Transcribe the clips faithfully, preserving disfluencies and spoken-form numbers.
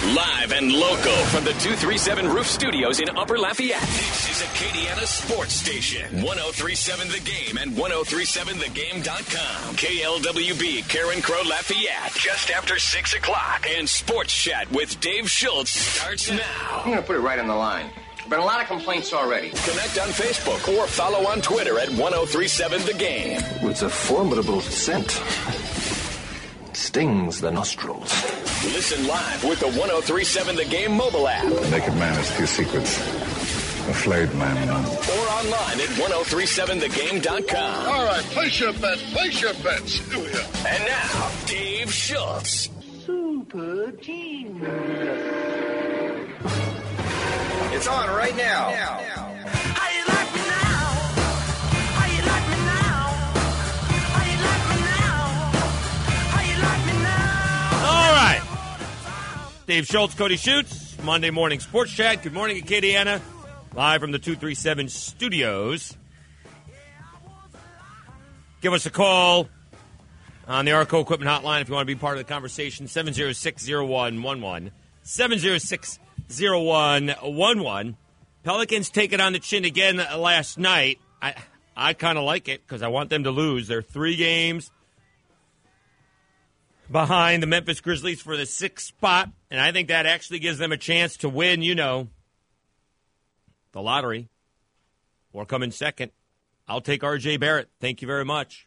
Live and local from the two thirty-seven Roof Studios in Upper Lafayette. This is Acadiana Sports Station. one oh three point seven The Game and ten thirty-seven the game dot com. K L W B, Karen Crow, Lafayette. Just after six o'clock. And Sports Chat with Dave Schultz starts now. I'm going to put it right on the line. There have been a lot of complaints already. Connect on Facebook or follow on Twitter at ten thirty-seven The Game. It's a formidable scent. Stings the nostrils. Listen live with the ten thirty-seven The Game mobile app. The naked man has few secrets. A flayed man, none. Or online at ten thirty-seven the game dot com. All right, place your bets. Place your bets. Here we are. And now, Dave Schultz. Super team. It's on right now. How you like me now? How you like me now? How you like me now? How you like me now? All right. Dave Schultz, Cody Schutz, Monday Morning Sports Chat. Good morning, Acadiana. Live from the two thirty-seven studios. Give us a call on the Arco Equipment Hotline if you want to be part of the conversation. seven oh six, oh one one one. seven oh six, oh one one one. Pelicans take it on the chin again last night. I I kind of like it because I want them to lose. They're three games behind the Memphis Grizzlies for the sixth spot, and I think that actually gives them a chance to win, you know, the lottery or come in second. I'll take R J Barrett. Thank you very much.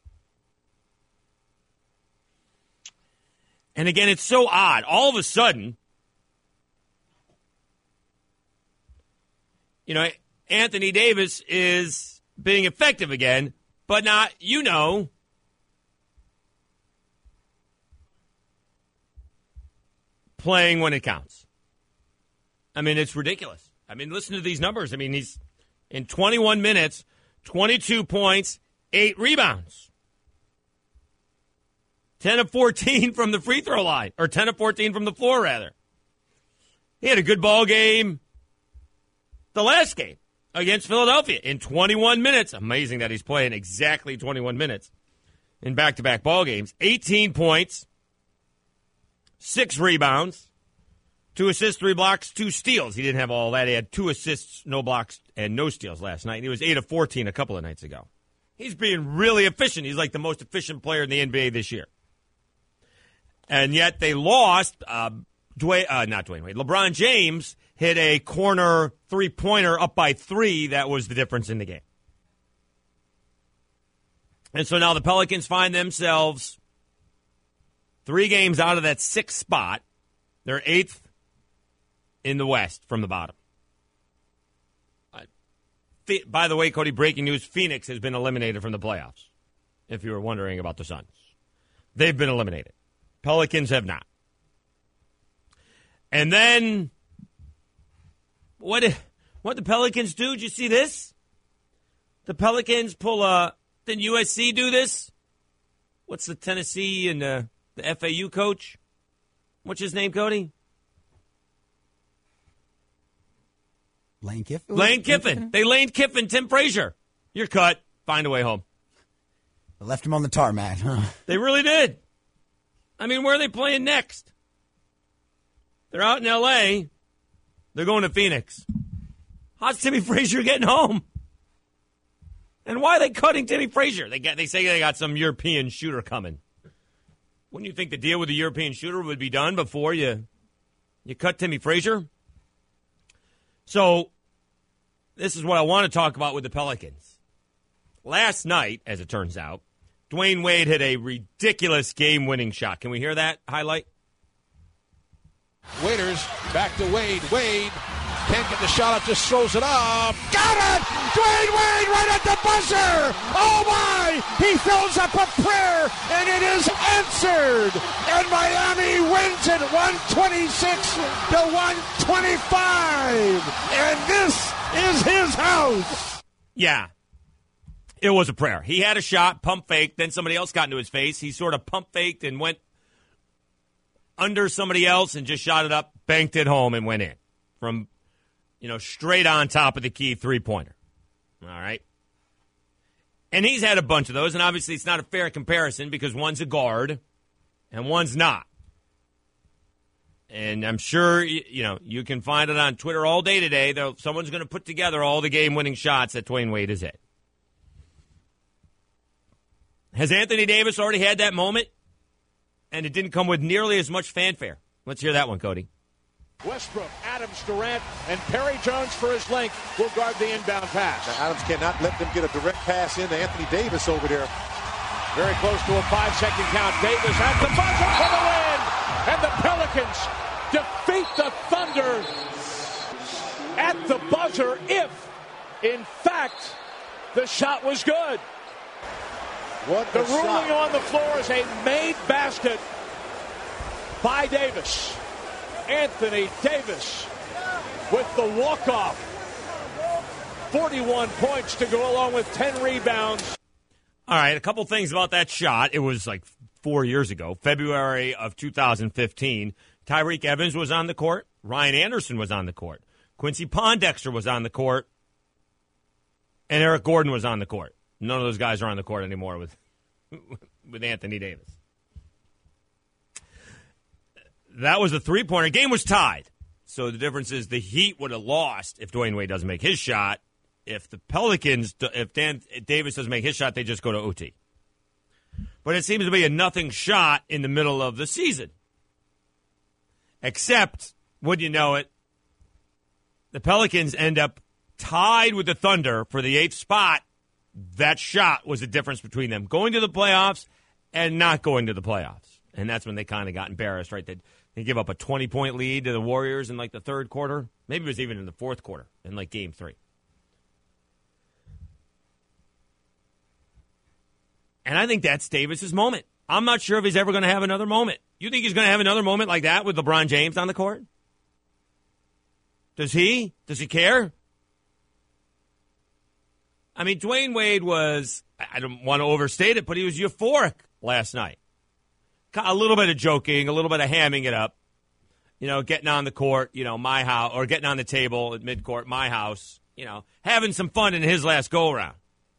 And again, it's so odd. All of a sudden, you know, Anthony Davis is being effective again, but not, you know, playing when it counts. I mean, it's ridiculous. I mean, listen to these numbers. I mean, he's in twenty-one minutes, twenty-two points, eight rebounds. ten of fourteen from the free throw line, or ten of fourteen from the floor, rather. He had a good ball game the last game against Philadelphia in twenty-one minutes. Amazing that he's playing exactly twenty-one minutes in back-to-back ball games. eighteen points, six rebounds, two assists, three blocks, two steals. He didn't have all that. He had two assists, no blocks, and no steals last night. He was eight of fourteen a couple of nights ago. He's being really efficient. He's like the most efficient player in the N B A this year. And yet they lost. Uh, Dwayne, uh, not Dwayne Wade. LeBron James hit a corner three-pointer up by three. That was the difference in the game. And so now the Pelicans find themselves three games out of that sixth spot. They're eighth in the West from the bottom. Uh, by the way, Cody, breaking news, Phoenix has been eliminated from the playoffs, if you were wondering about the Suns. They've been eliminated. Pelicans have not. And then, what did, what the Pelicans do? Did you see this? The Pelicans pull a, didn't U S C do this? What's the Tennessee and uh, the F A U coach? What's his name, Cody? Lane Kiffin? Lane Kiffin. They Lane Kiffin, Tim Frazier. You're cut. Find a way home. They left him on the tarmac, huh? They really did. I mean, where are they playing next? They're out in L A. They're going to Phoenix. How's Timmy Frazier getting home? And why are they cutting Timmy Frazier? They get, they say they got some European shooter coming. Wouldn't you think the deal with the European shooter would be done before you you cut Timmy Frazier? So this is what I want to talk about with the Pelicans. Last night, as it turns out, Dwayne Wade hit a ridiculous game-winning shot. Can we hear that highlight? Waiters back to Wade. Wade can't get the shot up, just throws it up. Got it! Dwayne Wade right at the buzzer! Oh my! He throws up a prayer, and it is answered! And Miami wins it one twenty-six to one twenty-five! And this is his house! Yeah. It was a prayer. He had a shot, pump faked, then somebody else got into his face. He sort of pump faked and went under somebody else and just shot it up, banked it home, and went in from, you know, straight on top of the key three-pointer. All right? And he's had a bunch of those, and obviously it's not a fair comparison because one's a guard and one's not. And I'm sure, you know, you can find it on Twitter all day today. Though someone's going to put together all the game-winning shots that Dwayne Wade has hit. Has Anthony Davis already had that moment? And it didn't come with nearly as much fanfare. Let's hear that one, Cody. Westbrook, Adams, Durant, and Perry Jones for his length will guard the inbound pass. Now Adams cannot let them get a direct pass into Anthony Davis over there. Very close to a five-second count. Davis at the buzzer for the win. And the Pelicans defeat the Thunder at the buzzer if, in fact, the shot was good. What the a ruling shot. on the floor is a made basket by Davis. Anthony Davis with the walk-off. forty-one points to go along with ten rebounds. All right, a couple things about that shot. It was like four years ago, February of two thousand fifteen. Tyreek Evans was on the court. Ryan Anderson was on the court. Quincy Pondexter was on the court. And Eric Gordon was on the court. None of those guys are on the court anymore with, with Anthony Davis. That was a three-pointer. Game was tied. So the difference is the Heat would have lost if Dwayne Wade doesn't make his shot. If the Pelicans, if Dan if Davis doesn't make his shot, they just go to O T. But it seems to be a nothing shot in the middle of the season. Except, would you know it, the Pelicans end up tied with the Thunder for the eighth spot. That shot was the difference between them going to the playoffs and not going to the playoffs. And that's when they kind of got embarrassed, right? They, they give up a twenty-point lead to the Warriors in, like, the third quarter. Maybe it was even in the fourth quarter in, like, game three. And I think that's Davis's moment. I'm not sure if he's ever going to have another moment. You think he's going to have another moment like that with LeBron James on the court? Does he? Does he care? I mean, Dwayne Wade was, I don't want to overstate it, but he was euphoric last night. A little bit of joking, a little bit of hamming it up. You know, getting on the court, you know, my house, or getting on the table at midcourt, my house, you know, having some fun in his last go-around.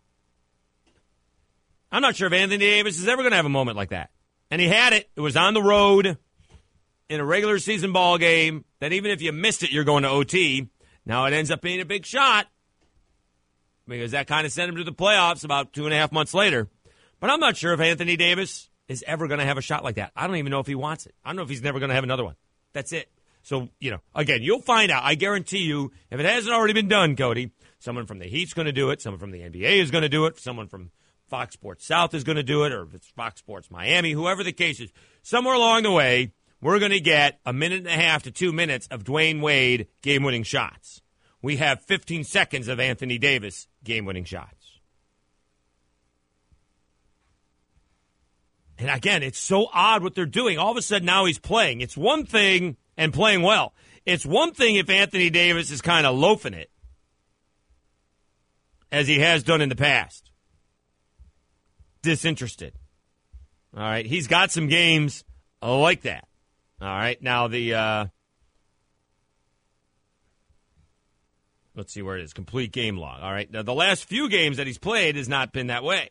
I'm not sure if Anthony Davis is ever going to have a moment like that. And he had it. It was on the road in a regular season ball game that even if you missed it, you're going to O T. Now it ends up being a big shot because that kind of sent him to the playoffs about two and a half months later. But I'm not sure if Anthony Davis is ever going to have a shot like that. I don't even know if he wants it. I don't know if he's never going to have another one. That's it. So, you know, again, you'll find out. I guarantee you, if it hasn't already been done, Cody, someone from the Heat's going to do it. Someone from the N B A is going to do it. Someone from Fox Sports South is going to do it, or if it's Fox Sports Miami, whoever the case is. Somewhere along the way, we're going to get a minute and a half to two minutes of Dwayne Wade game-winning shots. We have fifteen seconds of Anthony Davis game-winning shots. And again, it's so odd what they're doing. All of a sudden now he's playing. It's one thing, and playing well. It's one thing if Anthony Davis is kind of loafing it, as he has done in the past. Disinterested. All right. He's got some games like that. All right. Now the, uh, let's see where it is. Complete game log. All right. Now the last few games that he's played has not been that way.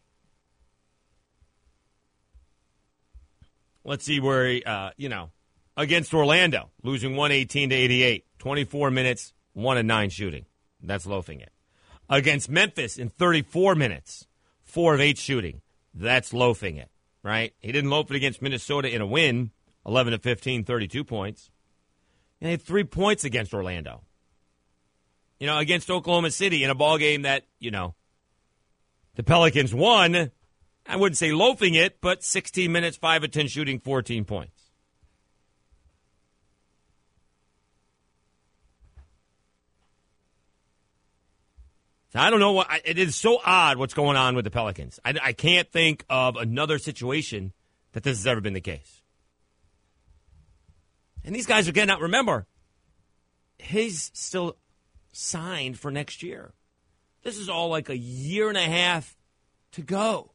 Let's see where he, uh, you know, against Orlando, losing one eighteen to eighty-eight, twenty-four minutes, one and nine shooting. That's loafing it. Against Memphis in thirty-four minutes, four of eight shooting. That's loafing it, right? He didn't loaf it against Minnesota in a win, eleven to fifteen, thirty-two points. And he had three points against Orlando. You know, against Oklahoma City in a ball game that, you know, the Pelicans won. I wouldn't say loafing it, but sixteen minutes, five of ten shooting, fourteen points. I don't know what it is. So odd what's going on with the Pelicans. I, I can't think of another situation that this has ever been the case. And these guys are getting out. Remember, he's still signed for next year. This is all like a year and a half to go.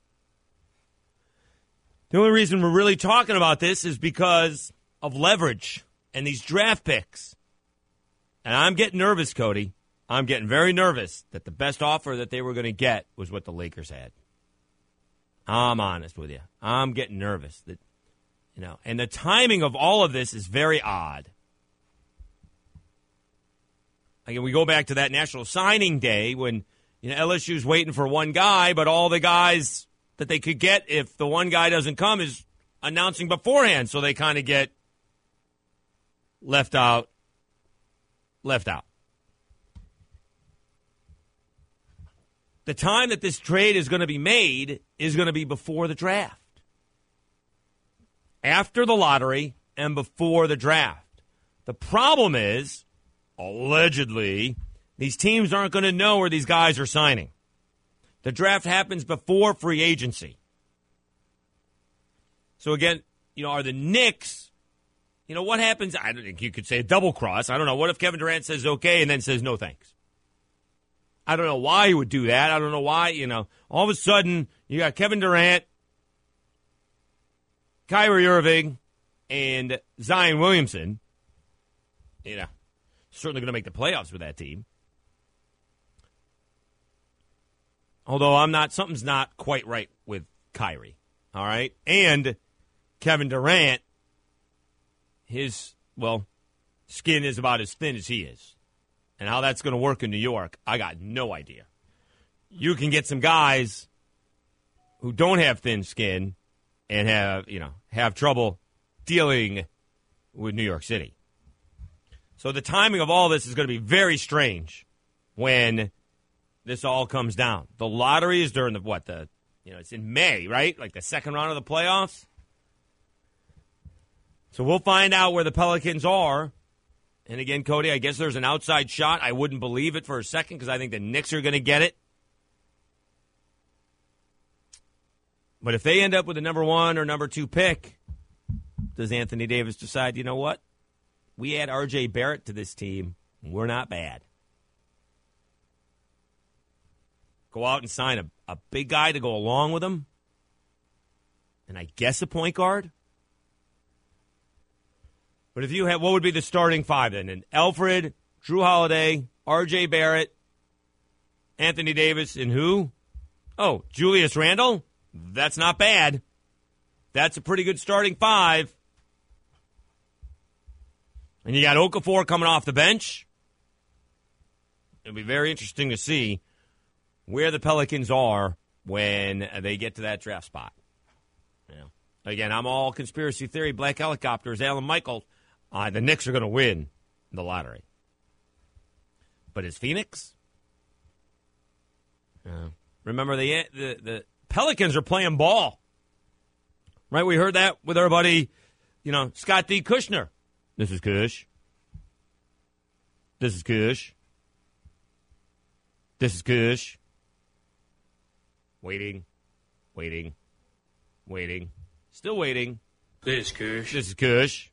The only reason we're really talking about this is because of leverage and these draft picks. And I'm getting nervous, Cody. I'm getting very nervous that the best offer that they were going to get was what the Lakers had. I'm honest with you. I'm getting nervous that You know, and the timing of all of this is very odd. Again, we go back to that National Signing Day when, you know, L S U's waiting for one guy, but all the guys that they could get if the one guy doesn't come is announcing beforehand, so they kind of get left out. Left out. The time that this trade is going to be made is going to be before the draft. After the lottery and before the draft. The problem is, allegedly, these teams aren't going to know where these guys are signing. The draft happens before free agency. So again, you know, are the Knicks, you know, what happens? I don't think you could say a double cross. I don't know. What if Kevin Durant says okay and then says no thanks? I don't know why he would do that. I don't know why, you know, all of a sudden you got Kevin Durant, Kyrie Irving, and Zion Williamson. You know, certainly going to make the playoffs with that team. Although I'm not, something's not quite right with Kyrie. All right. And Kevin Durant, his, well, skin is about as thin as he is. And how that's going to work in New York, I got no idea. You can get some guys who don't have thin skin and have, you know, have trouble dealing with New York City. So the timing of all this is going to be very strange when this all comes down. The lottery is during the, what, the, you know, it's in May, right? Like the second round of the playoffs. So we'll find out where the Pelicans are. And again, Cody, I guess there's an outside shot. I wouldn't believe it for a second because I think the Knicks are going to get it. But if they end up with the number one or number two pick, does Anthony Davis decide, you know what? We add R J Barrett to this team. We're not bad. Go out and sign a, a big guy to go along with him. And I guess a point guard. But if you had, what would be the starting five then? And Alfred, Drew Holiday, R J Barrett, Anthony Davis, and who? Oh, Julius Randle? That's not bad. That's a pretty good starting five. And you got Okafor coming off the bench. It'll be very interesting to see where the Pelicans are when they get to that draft spot. You know, again, I'm all conspiracy theory, black helicopters, Alan Michael. Uh, the Knicks are going to win the lottery. But is Phoenix? Uh, remember, the, the the Pelicans are playing ball. Right? We heard that with our buddy, you know, Scott D. Kushner. This is Kush. This is Kush. This is Kush. Waiting. Waiting. Waiting. Still waiting. This is Kush. This is Kush.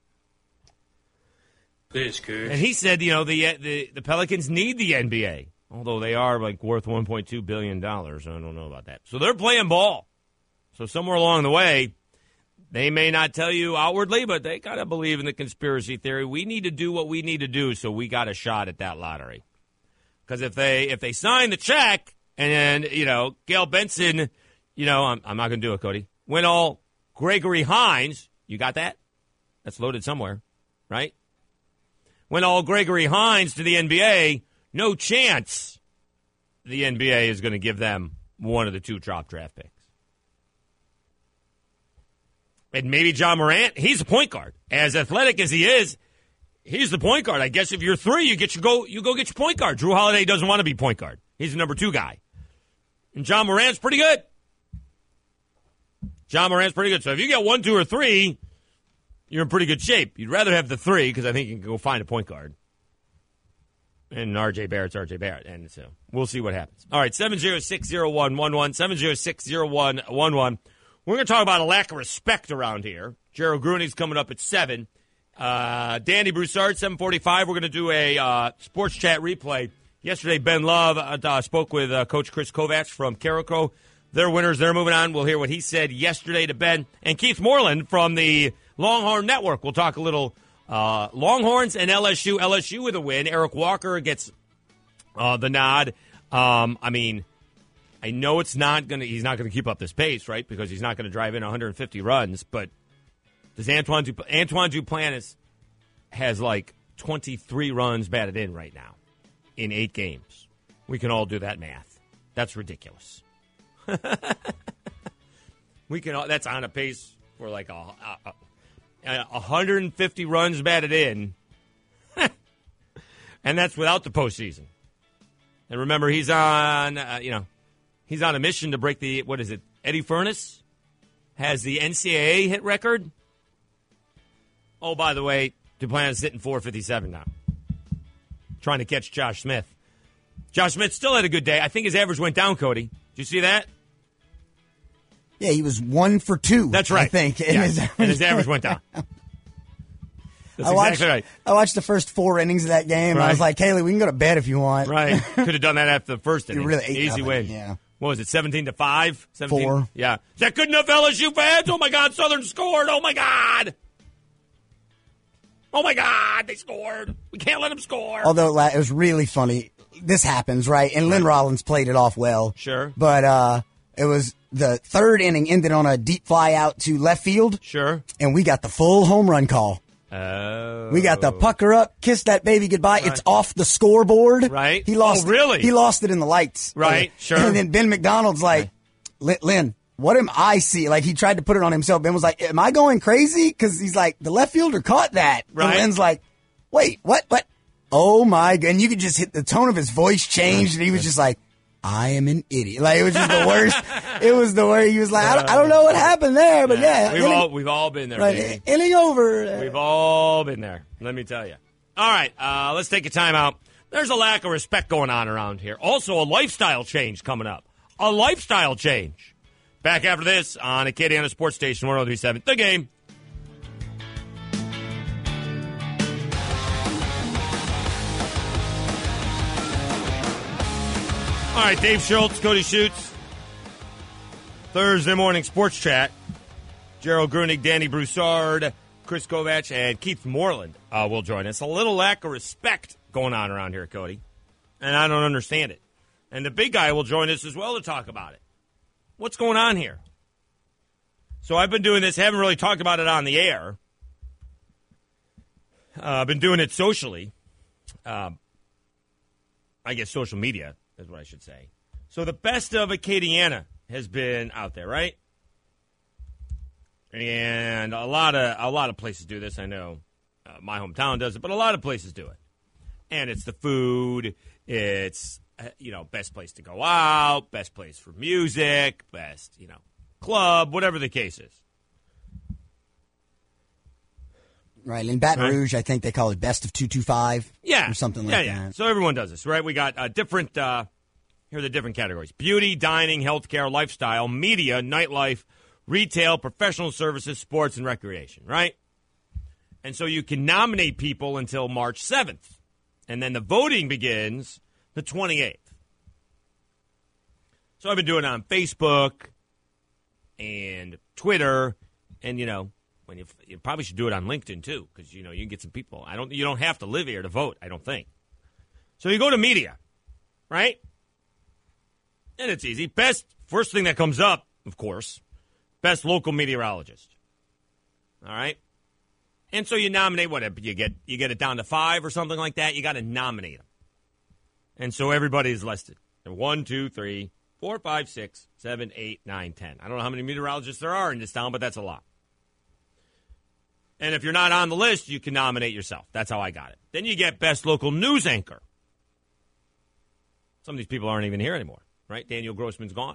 This is Kush. And he said, you know, the, the the Pelicans need the N B A, although they are like worth one point two billion dollars. I don't know about that. So they're playing ball. So somewhere along the way, they may not tell you outwardly, but they kind of believe in the conspiracy theory. We need to do what we need to do, so we got a shot at that lottery. Because if they if they sign the check and then, you know, Gail Benson, you know, I'm, I'm not going to do it, Cody. Win all Gregory Hines, you got that? That's loaded somewhere, right? Win all Gregory Hines to the N B A, no chance the N B A is going to give them one of the two top draft picks. And maybe John Morant, he's a point guard. As athletic as he is, he's the point guard. I guess if you're three, you get your go you go get your point guard. Drew Holiday doesn't want to be point guard. He's the number two guy. And John Morant's pretty good. John Morant's pretty good. So if you get one, two, or three, you're in pretty good shape. You'd rather have the three because I think you can go find a point guard. And R J Barrett's R J Barrett. And so we'll see what happens. All right, seven oh six oh one one one, seven oh six oh one one one. We're going to talk about a lack of respect around here. Gerald Gruney's coming up at seven. Uh, Danny Broussard, seven forty-five. We're going to do a uh, sports chat replay. Yesterday, Ben Love uh, spoke with uh, Coach Chris Kovacs from Carrico. They're winners. They're moving on. We'll hear what he said yesterday to Ben. And Keith Moreland from the Longhorn Network. We'll talk a little uh, Longhorns and L S U. L S U with a win. Eric Walker gets uh, the nod. Um, I mean, I know it's not going to, he's not going to keep up this pace, right? Because he's not going to drive in one hundred fifty runs, but Does Antoine Dup- Antoine Duplantis has like twenty-three runs batted in right now in eight games. We can all do that math. That's ridiculous. we can. All, that's on a pace for like a, a, a one hundred fifty runs batted in, and that's without the postseason. And remember, he's on. Uh, you know, he's on a mission to break the what is it? Eddie Furnace has the N C double A hit record. Oh, by the way, Duplantis hitting four fifty-seven now, trying to catch Josh Smith. Josh Smith still had a good day. I think his average went down, Cody. Did you see that? Yeah, he was one for two. That's right. I think. Yeah. And, his and his average went down. That's I watched, exactly right. I watched the first four innings of that game. Right. I was like, Kaylee, we can go to bed if you want. Right. Could have done that after the first inning. Really eight Easy nothing, win. Yeah. What was it, seventeen to five? seventeen? Four. Yeah. Is that good enough, L S U fans? Oh, my God, Southern scored. Oh, my God. Oh, my God, they scored. We can't let them score. Although it was really funny. This happens, right? And Lynn Rollins played it off well. Sure. But uh, it was the third inning ended on a deep fly out to left field. Sure. And we got the full home run call. Oh. We got the pucker up, kiss that baby goodbye. Right. It's off the scoreboard. Right. He lost. Oh, really? He lost it in the lights. Right, sure. And then Ben McDonald's like, Right. Lynn, what am I see? Like, he tried to put it on himself. Ben was like, am I going crazy? Because he's like, the left fielder caught that. Right. And Lynn's like, wait, what? What? Oh, my God. And you could just hit the tone of his voice changed, and he was just like, I am an idiot. Like, it was just the worst. It was the worst. He was like, I don't, I don't know what happened there, but yeah. We've inning, all, we've all been there, right, baby. inning over. We've all been there. Let me tell you. All right, uh, let's take a time out. There's a lack of respect going on around here. Also, a lifestyle change coming up. A lifestyle change. Back after this on Acadiana Sports Station one oh three point seven. The Game. All right, Dave Schultz, Cody Schutz. Thursday morning sports chat. Gerald Grunig, Danny Broussard, Chris Kovach, and Keith Moreland uh, will join us. A little lack of respect going on around here, Cody, and I don't understand it. And the big guy will join us as well to talk about it. What's going on here? So I've been doing this, haven't really talked about it on the air. Uh, I've been doing it socially. Uh, I guess social media is what I should say. So the best of Acadiana has been out there, right? And a lot of a lot of places do this. I know uh, my hometown does it, but a lot of places do it. And it's the food. It's uh, you know best place to go out, best place for music, best you know club, whatever the case is. Right. In Baton Right. Rouge, I think they call it best of two two five. Yeah, Or something like yeah, that. Yeah. So everyone does this, right? We got uh, different. Uh, here are the different categories: beauty, dining, healthcare, lifestyle, media, nightlife, retail, professional services, sports, and recreation, right? And so you can nominate people until March seventh. And then the voting begins the twenty-eighth. So I've been doing it on Facebook and Twitter. And, you know, when you, you probably should do it on LinkedIn, too, because, you know, you can get some people. I don't. You don't have to live here to vote, I don't think. So you go to media, right? And it's easy. Best, first thing that comes up, of course, best local meteorologist. All right? And so you nominate whatever. You get you get it down to five or something like that. You got to nominate them. And so everybody is listed. One, two, three, four, five, six, seven, eight, nine, ten. I don't know how many meteorologists there are in this town, but that's a lot. And if you're not on the list, you can nominate yourself. That's how I got it. Then you get best local news anchor. Some of these people aren't even here anymore, right? Daniel Grossman's gone.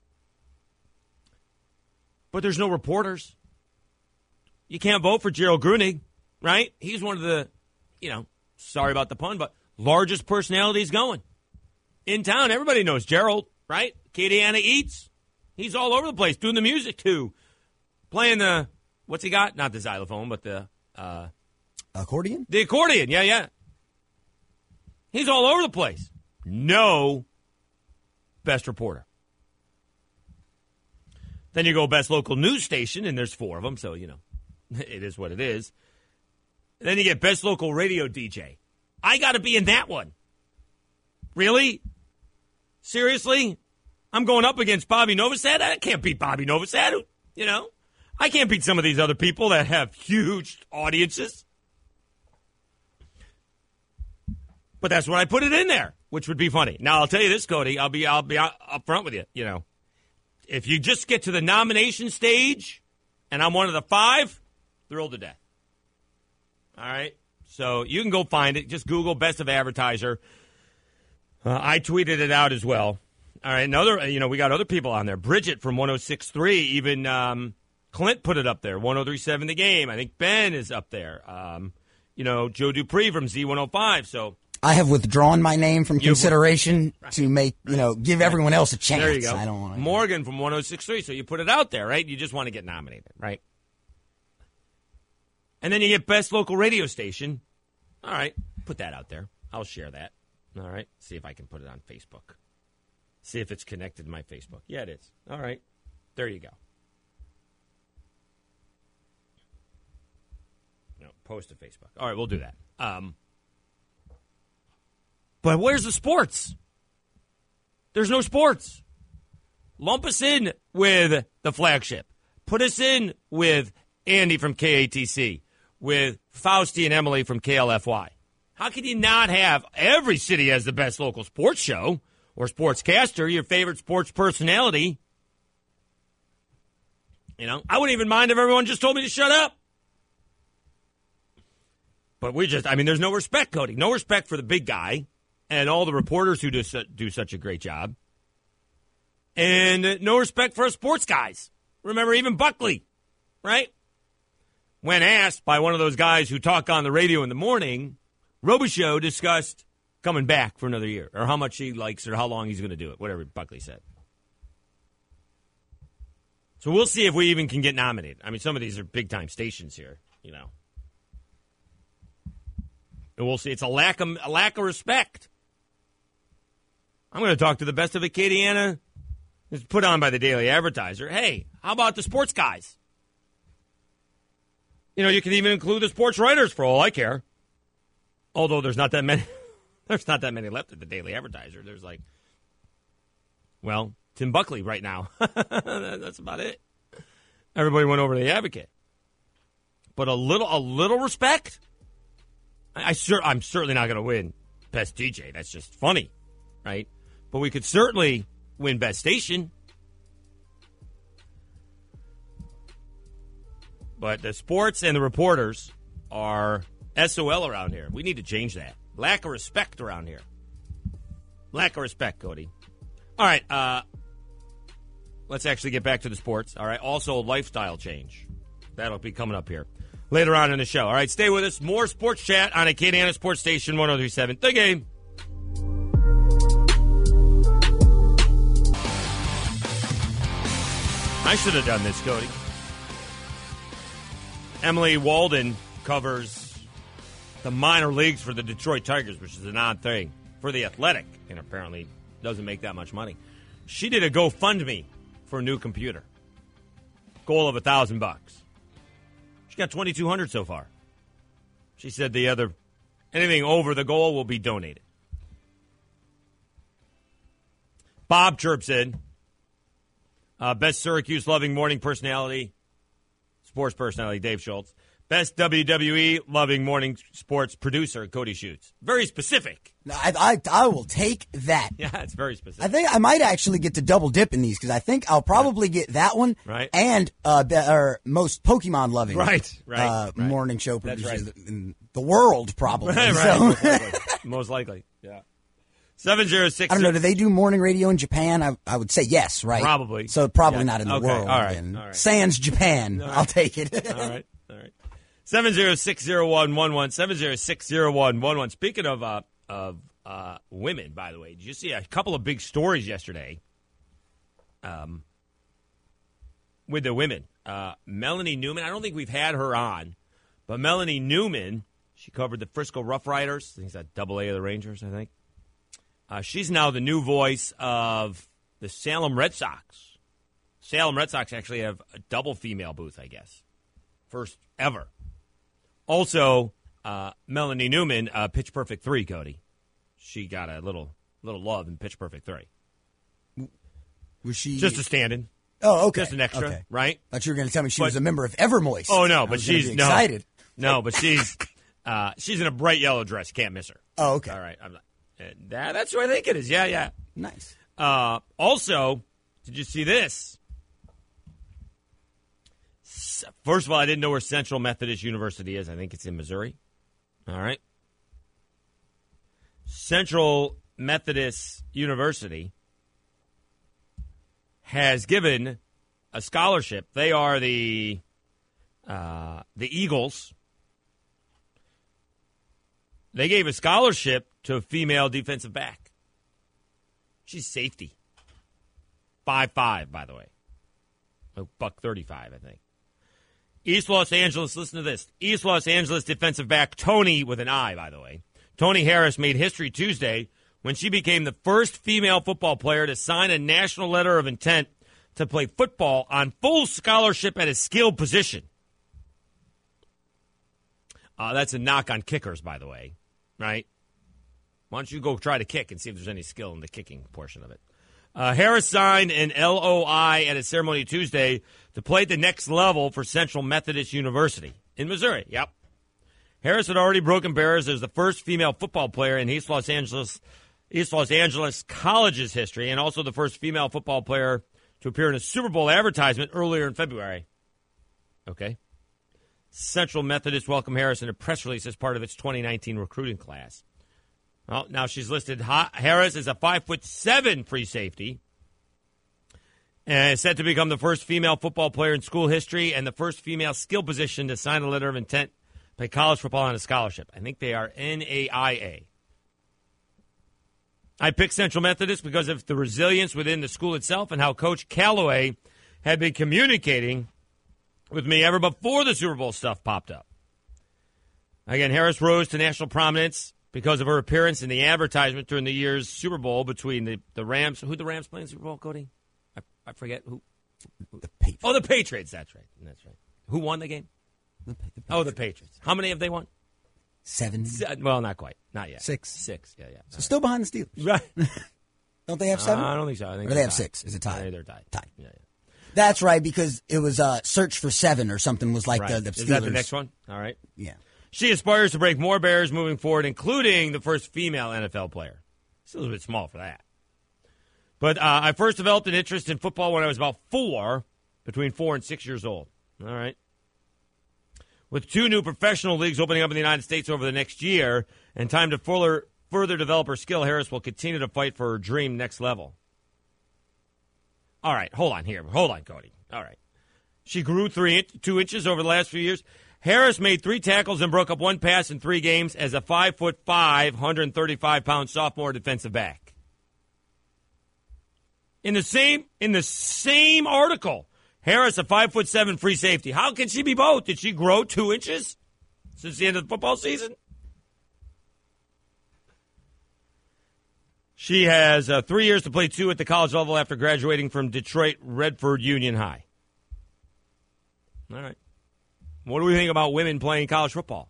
But there's no reporters. You can't vote for Gerald Grunig, right? He's one of the, you know, sorry about the pun, but largest personalities going. In town, everybody knows Gerald, right? Acadiana Eats. He's all over the place doing the music, too. Playing the, what's he got? Not the xylophone, but the... Uh, accordion? The accordion, yeah, yeah. He's all over the place. No best reporter. Then you go best local news station, and there's four of them, so, you know, it is what it is. And then you get best local radio D J. I got to be in that one. Really? Seriously? I'm going up against Bobby Novosad? I can't beat Bobby Novosad, you know? I can't beat some of these other people that have huge audiences. But that's when I put it in there, which would be funny. Now, I'll tell you this, Cody. I'll be I'll be up front with you. You know, if you just get to the nomination stage and I'm one of the five, thrilled to death. All right? So you can go find it. Just Google Best of Advertiser. Uh, I tweeted it out as well. All right, another, you know, we got other people on there. Bridget from one oh six point three, even um, Clint put it up there, one oh three point seven The Game. I think Ben is up there. Um, you know, Joe Dupree from Z one oh five. So I have withdrawn my name from consideration right. to make, you know, give right. everyone else a chance. There you go. I don't want to. Morgan from one oh six point three. So you put it out there, right? You just want to get nominated, right? And then you get Best Local Radio Station. All right, put that out there. I'll share that. All right, see if I can put it on Facebook. See if it's connected to my Facebook. Yeah, it is. All right. There you go. No, post to Facebook. All right, we'll do that. Um, but where's the sports? There's no sports. Lump us in with the flagship. Put us in with Andy from K A T C, with Fausti and Emily from K L F Y. How can you not have every city has the best local sports show? Or sportscaster, your favorite sports personality. You know, I wouldn't even mind if everyone just told me to shut up. But we just, I mean, there's no respect, Cody. No respect for the big guy and all the reporters who do, su- do such a great job. And no respect for us sports guys. Remember, even Buckley, right? When asked by one of those guys who talk on the radio in the morning, Robichaux discussed coming back for another year, or how much he likes, or how long he's going to do it, whatever Buckley said. So we'll see if we even can get nominated. I mean, some of these are big-time stations here, you know. And we'll see. It's a lack of a lack of respect. I'm going to talk to the best of Acadiana. It's put on by the Daily Advertiser. Hey, how about the sports guys? You know, you can even include the sports writers for all I care. Although there's not that many. There's not that many left at the Daily Advertiser. There's like, well, Tim Buckley right now. That's about it. Everybody went over to the Advocate. But a little, a little respect. I, I cer- I'm certainly not going to win Best D J. That's just funny, right? But we could certainly win Best Station. But the sports and the reporters are S O L around here. We need to change that. Lack of respect around here. Lack of respect, Cody. All right, uh, let's actually get back to the sports. All right, also lifestyle change. That'll be coming up here later on in the show. All right, stay with us. More sports chat on Acadiana Sports Station one oh three point seven. The Game. I should have done this, Cody. Emily Walden covers the minor leagues for the Detroit Tigers, which is an odd thing for the Athletic, and apparently doesn't make that much money. She did a GoFundMe for a new computer. Goal of a thousand bucks. She got twenty-two hundred so far. She said the other, anything over the goal will be donated. Bob chirps in. Uh, best Syracuse loving morning personality, sports personality, Dave Schultz. Best W W E loving morning sports producer, Cody Schutz. Very specific. I, I I will take that. Yeah, it's very specific. I think I might actually get to double dip in these because I think I'll probably get that one right. and uh, be, or most Pokemon loving right, right, uh, right. morning show producers right. in the world, probably. Right, so. right. Most likely. Most likely. Yeah. Seven zero six. I don't know. Do they do morning radio in Japan? I I would say yes, right? Probably. So probably yeah. not in the okay. world. All right. And All right. Sans Japan. All right. I'll take it. All right. All right. Seven zero six zero one one one seven zero six zero one one one. Speaking of uh, of uh, women, by the way, did you see a couple of big stories yesterday? Um, with the women, uh, Melanie Newman. I don't think we've had her on, but Melanie Newman. She covered the Frisco Rough Riders. I think it's that Double A of the Rangers. I think uh, she's now the new voice of the Salem Red Sox. Salem Red Sox actually have a double female booth, I guess, first ever. Also, uh, Melanie Newman, uh, Pitch Perfect three, Cody. She got a little little love in Pitch Perfect three. Was she just a stand-in? Oh, okay. Just an extra, okay. right? Thought you were going to tell me she But- was a member of Evermoist. Oh, no, I but was gonna she's be no. excited. No, but she's uh, she's in a bright yellow dress. You can't miss her. Oh, okay. All right. I'm not, uh, that, that's who I think it is. Yeah, yeah. Nice. Uh, also, did you see this? S- First of all, I didn't know where Central Methodist University is. I think it's in Missouri. All right. Central Methodist University has given a scholarship. They are the uh, the Eagles. They gave a scholarship to a female defensive back. She's safety. five five, by the way. A buck thirty-five, I think. East Los Angeles, listen to this. East Los Angeles defensive back Tony, with an I, by the way. Tony Harris made history Tuesday when she became the first female football player to sign a national letter of intent to play football on full scholarship at a skilled position. Uh, that's a knock on kickers, by the way, right? Why don't you go try to kick and see if there's any skill in the kicking portion of it? Uh, Harris signed an L O I at a ceremony Tuesday to play at the next level for Central Methodist University in Missouri. Yep. Harris had already broken barriers as the first female football player in East Los Angeles, East Los Angeles College's history, and also the first female football player to appear in a Super Bowl advertisement earlier in February. Okay. Central Methodist welcomed Harris in a press release as part of its twenty nineteen recruiting class. Well, now she's listed Harris as a five foot seven free safety, and is set to become the first female football player in school history and the first female skill position to sign a letter of intent to play college football on a scholarship. I think they are N A I A. I picked Central Methodist because of the resilience within the school itself and how Coach Callaway had been communicating with me ever before the Super Bowl stuff popped up. Again, Harris rose to national prominence because of her appearance in the advertisement during the year's Super Bowl between the, the Rams. Who the Rams play in the Super Bowl, Cody? I, I forget who. The Patriots. Oh, the Patriots. That's right. That's right. Who won the game? The, the oh, the Patriots. How many have they won? Seven. Se- well, not quite. Not yet. Six. Six. Yeah, yeah. So still behind the Steelers. Right. Don't they have seven? Uh, I don't think so. I think or they have tied. six. Is it tied? Yeah, they're tied. Tied. Yeah, yeah. That's right, because it was uh, Search for Seven or something was like Right. the, the Steelers. Is that the next one? All right. Yeah. She aspires to break more barriers moving forward, including the first female N F L player. Still a bit small for that. But uh, I first developed an interest in football when I was about four, between four and six years old. All right. With two new professional leagues opening up in the United States over the next year and time to further, further develop her skill, Harris will continue to fight for her dream next level. All right. Hold on here. Hold on, Cody. All right. She grew three, two inches over the last few years. Harris made three tackles and broke up one pass in three games as a five foot five, one hundred thirty-five pound sophomore defensive back. In the same in the same article, Harris a five foot seven free safety. How can she be both? Did she grow two inches since the end of the football season? She has uh, three years to play two at the college level after graduating from Detroit Redford Union High. All right. What do we think about women playing college football?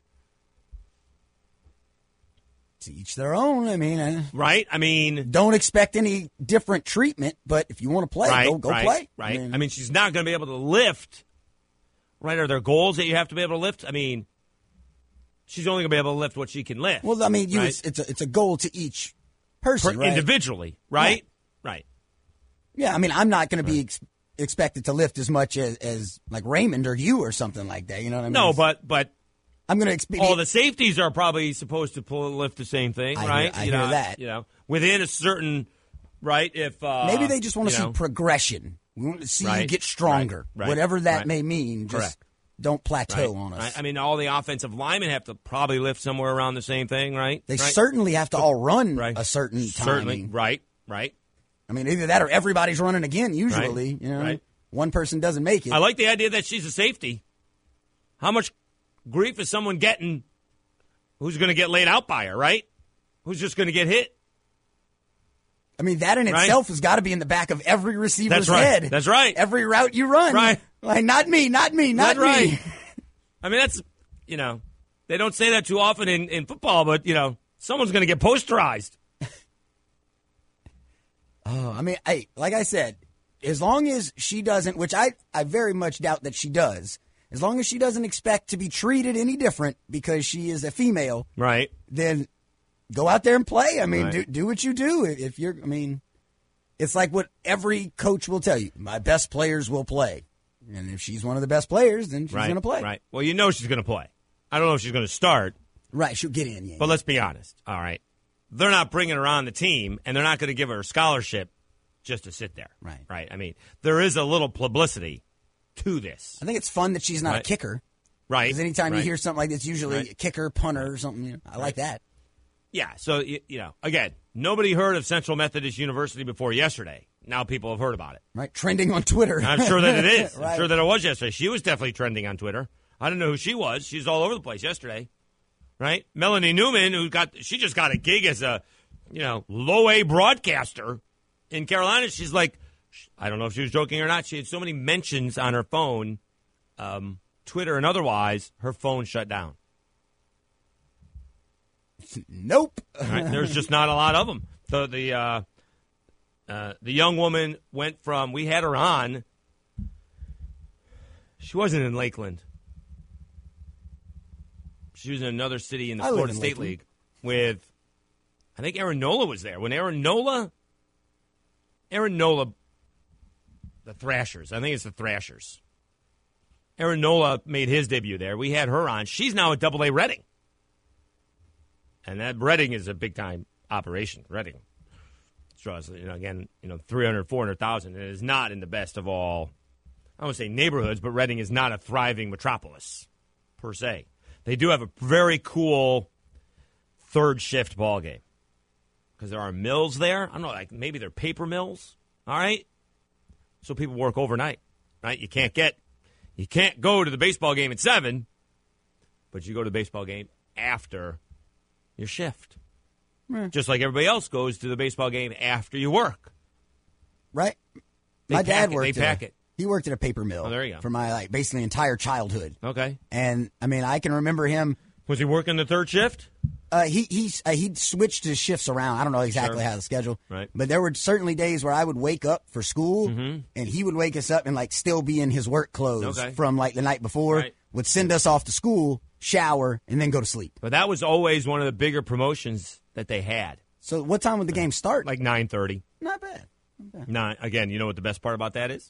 To each their own. I mean, uh, right? I mean, don't expect any different treatment, but if you want to play, right, go go right, play. Right. I mean, I mean, she's not going to be able to lift. Right? Are there goals that you have to be able to lift? I mean, she's only going to be able to lift what she can lift. well, I mean, you, right? it's, it's a it's a goal to each person, Per- right? individually, right? Yeah. Right. Yeah, I mean, I'm not going to be ex- expected to lift as much as, as like Raymond or you or something like that. You know what I mean? No, It's- but but I'm going to expect all the safeties are probably supposed to pull lift the same thing, I hear- right? I you hear know, that. You know, within a certain right. If uh, maybe they just want to you see know, progression. We want to see you Right, get stronger, right, right, whatever that right. may mean. Just Correct. don't plateau right, on us. right? I mean, all the offensive linemen have to probably lift somewhere around the same thing, right? They right? certainly have to all run Right. a certain time. Certainly, right, right. I mean, either that or everybody's running again. Usually, Right, you know, right. one person doesn't make it. I like the idea that she's a safety. How much grief is someone getting who's going to get laid out by her, right? Who's just going to get hit? I mean, that in Right. itself has got to be in the back of every receiver's That's right. head. That's right. Every route you run. Right. Like, not me, not me, not That's me. right. I mean, that's, you know, they don't say that too often in, in football, but, you know, someone's going to get posterized. Oh, I mean, hey, like I said, as long as she doesn't, which I, I very much doubt that she does, as long as she doesn't expect to be treated any different because she is a female, right? Then go out there and play. I mean, Right. do, do what you do. If you're, I mean, it's like what every coach will tell you. My best players will play. And if she's one of the best players, then she's right. going to play. Right. Well, you know she's going to play. I don't know if she's going to start. Right. She'll get in. Yeah. But let's be honest. All right. They're not bringing her on the team, and they're not going to give her a scholarship just to sit there. Right. Right. I mean, there is a little publicity to this. I think it's fun that she's not Right. a kicker. Right. Because anytime right. you hear something like this, usually Right. a kicker, punter, or something. You know, I like that. Yeah. So, you, you know, again, nobody heard of Central Methodist University before yesterday. Now people have heard about it. Right. Trending on Twitter. I'm sure that it is. Right. I'm sure that it was yesterday. She was definitely trending on Twitter. I didn't know who she was. She's all over the place yesterday. Right? Melanie Newman, who got, she just got a gig as a, you know, low A broadcaster in Carolina. She's like, I don't know if she was joking or not. She had so many mentions on her phone, um, Twitter and otherwise, her phone shut down. Nope. Right? There's just not a lot of them. The the uh, uh, the young woman went from, we had her on. She wasn't in Lakeland. She was in another city in the I live Florida in State Lakeland. League with, I think Aaron Nola was there. When Aaron Nola, Aaron Nola, the Thrashers, I think it's the Thrashers. Aaron Nola made his debut there. We had her on. She's now at Double A Reading. And that Reading is a big-time operation. Reading draws, you know, again, you know, three hundred, four hundred thousand. It is not in the best of all, I don't want to say neighborhoods, but Reading is not a thriving metropolis, per se. They do have a very cool third shift ball game because there are mills there. I don't know, like maybe they're paper mills, all right? So people work overnight, right? You can't get, you can't go to the baseball game at seven, but you go to the baseball game after your shift. Hmm. Just like everybody else goes to the baseball game after you work. Right. They My pack dad it, worked. They at pack a, it. He worked at a paper mill. Oh, there you go. For my like basically entire childhood. Okay. And I mean, I can remember him. Was he working the third shift? Uh, he he uh, he switched his shifts around. I don't know exactly Sure. how the schedule. Right. But there were certainly days where I would wake up for school, Mhm. and he would wake us up and like still be in his work clothes Okay. from like the night before. Right. Would send us off to school, shower, and then go to sleep. But that was always one of the bigger promotions that they had. So what time would the game start? Like nine thirty. Not bad. Not bad. Nine. Again, you know what the best part about that is?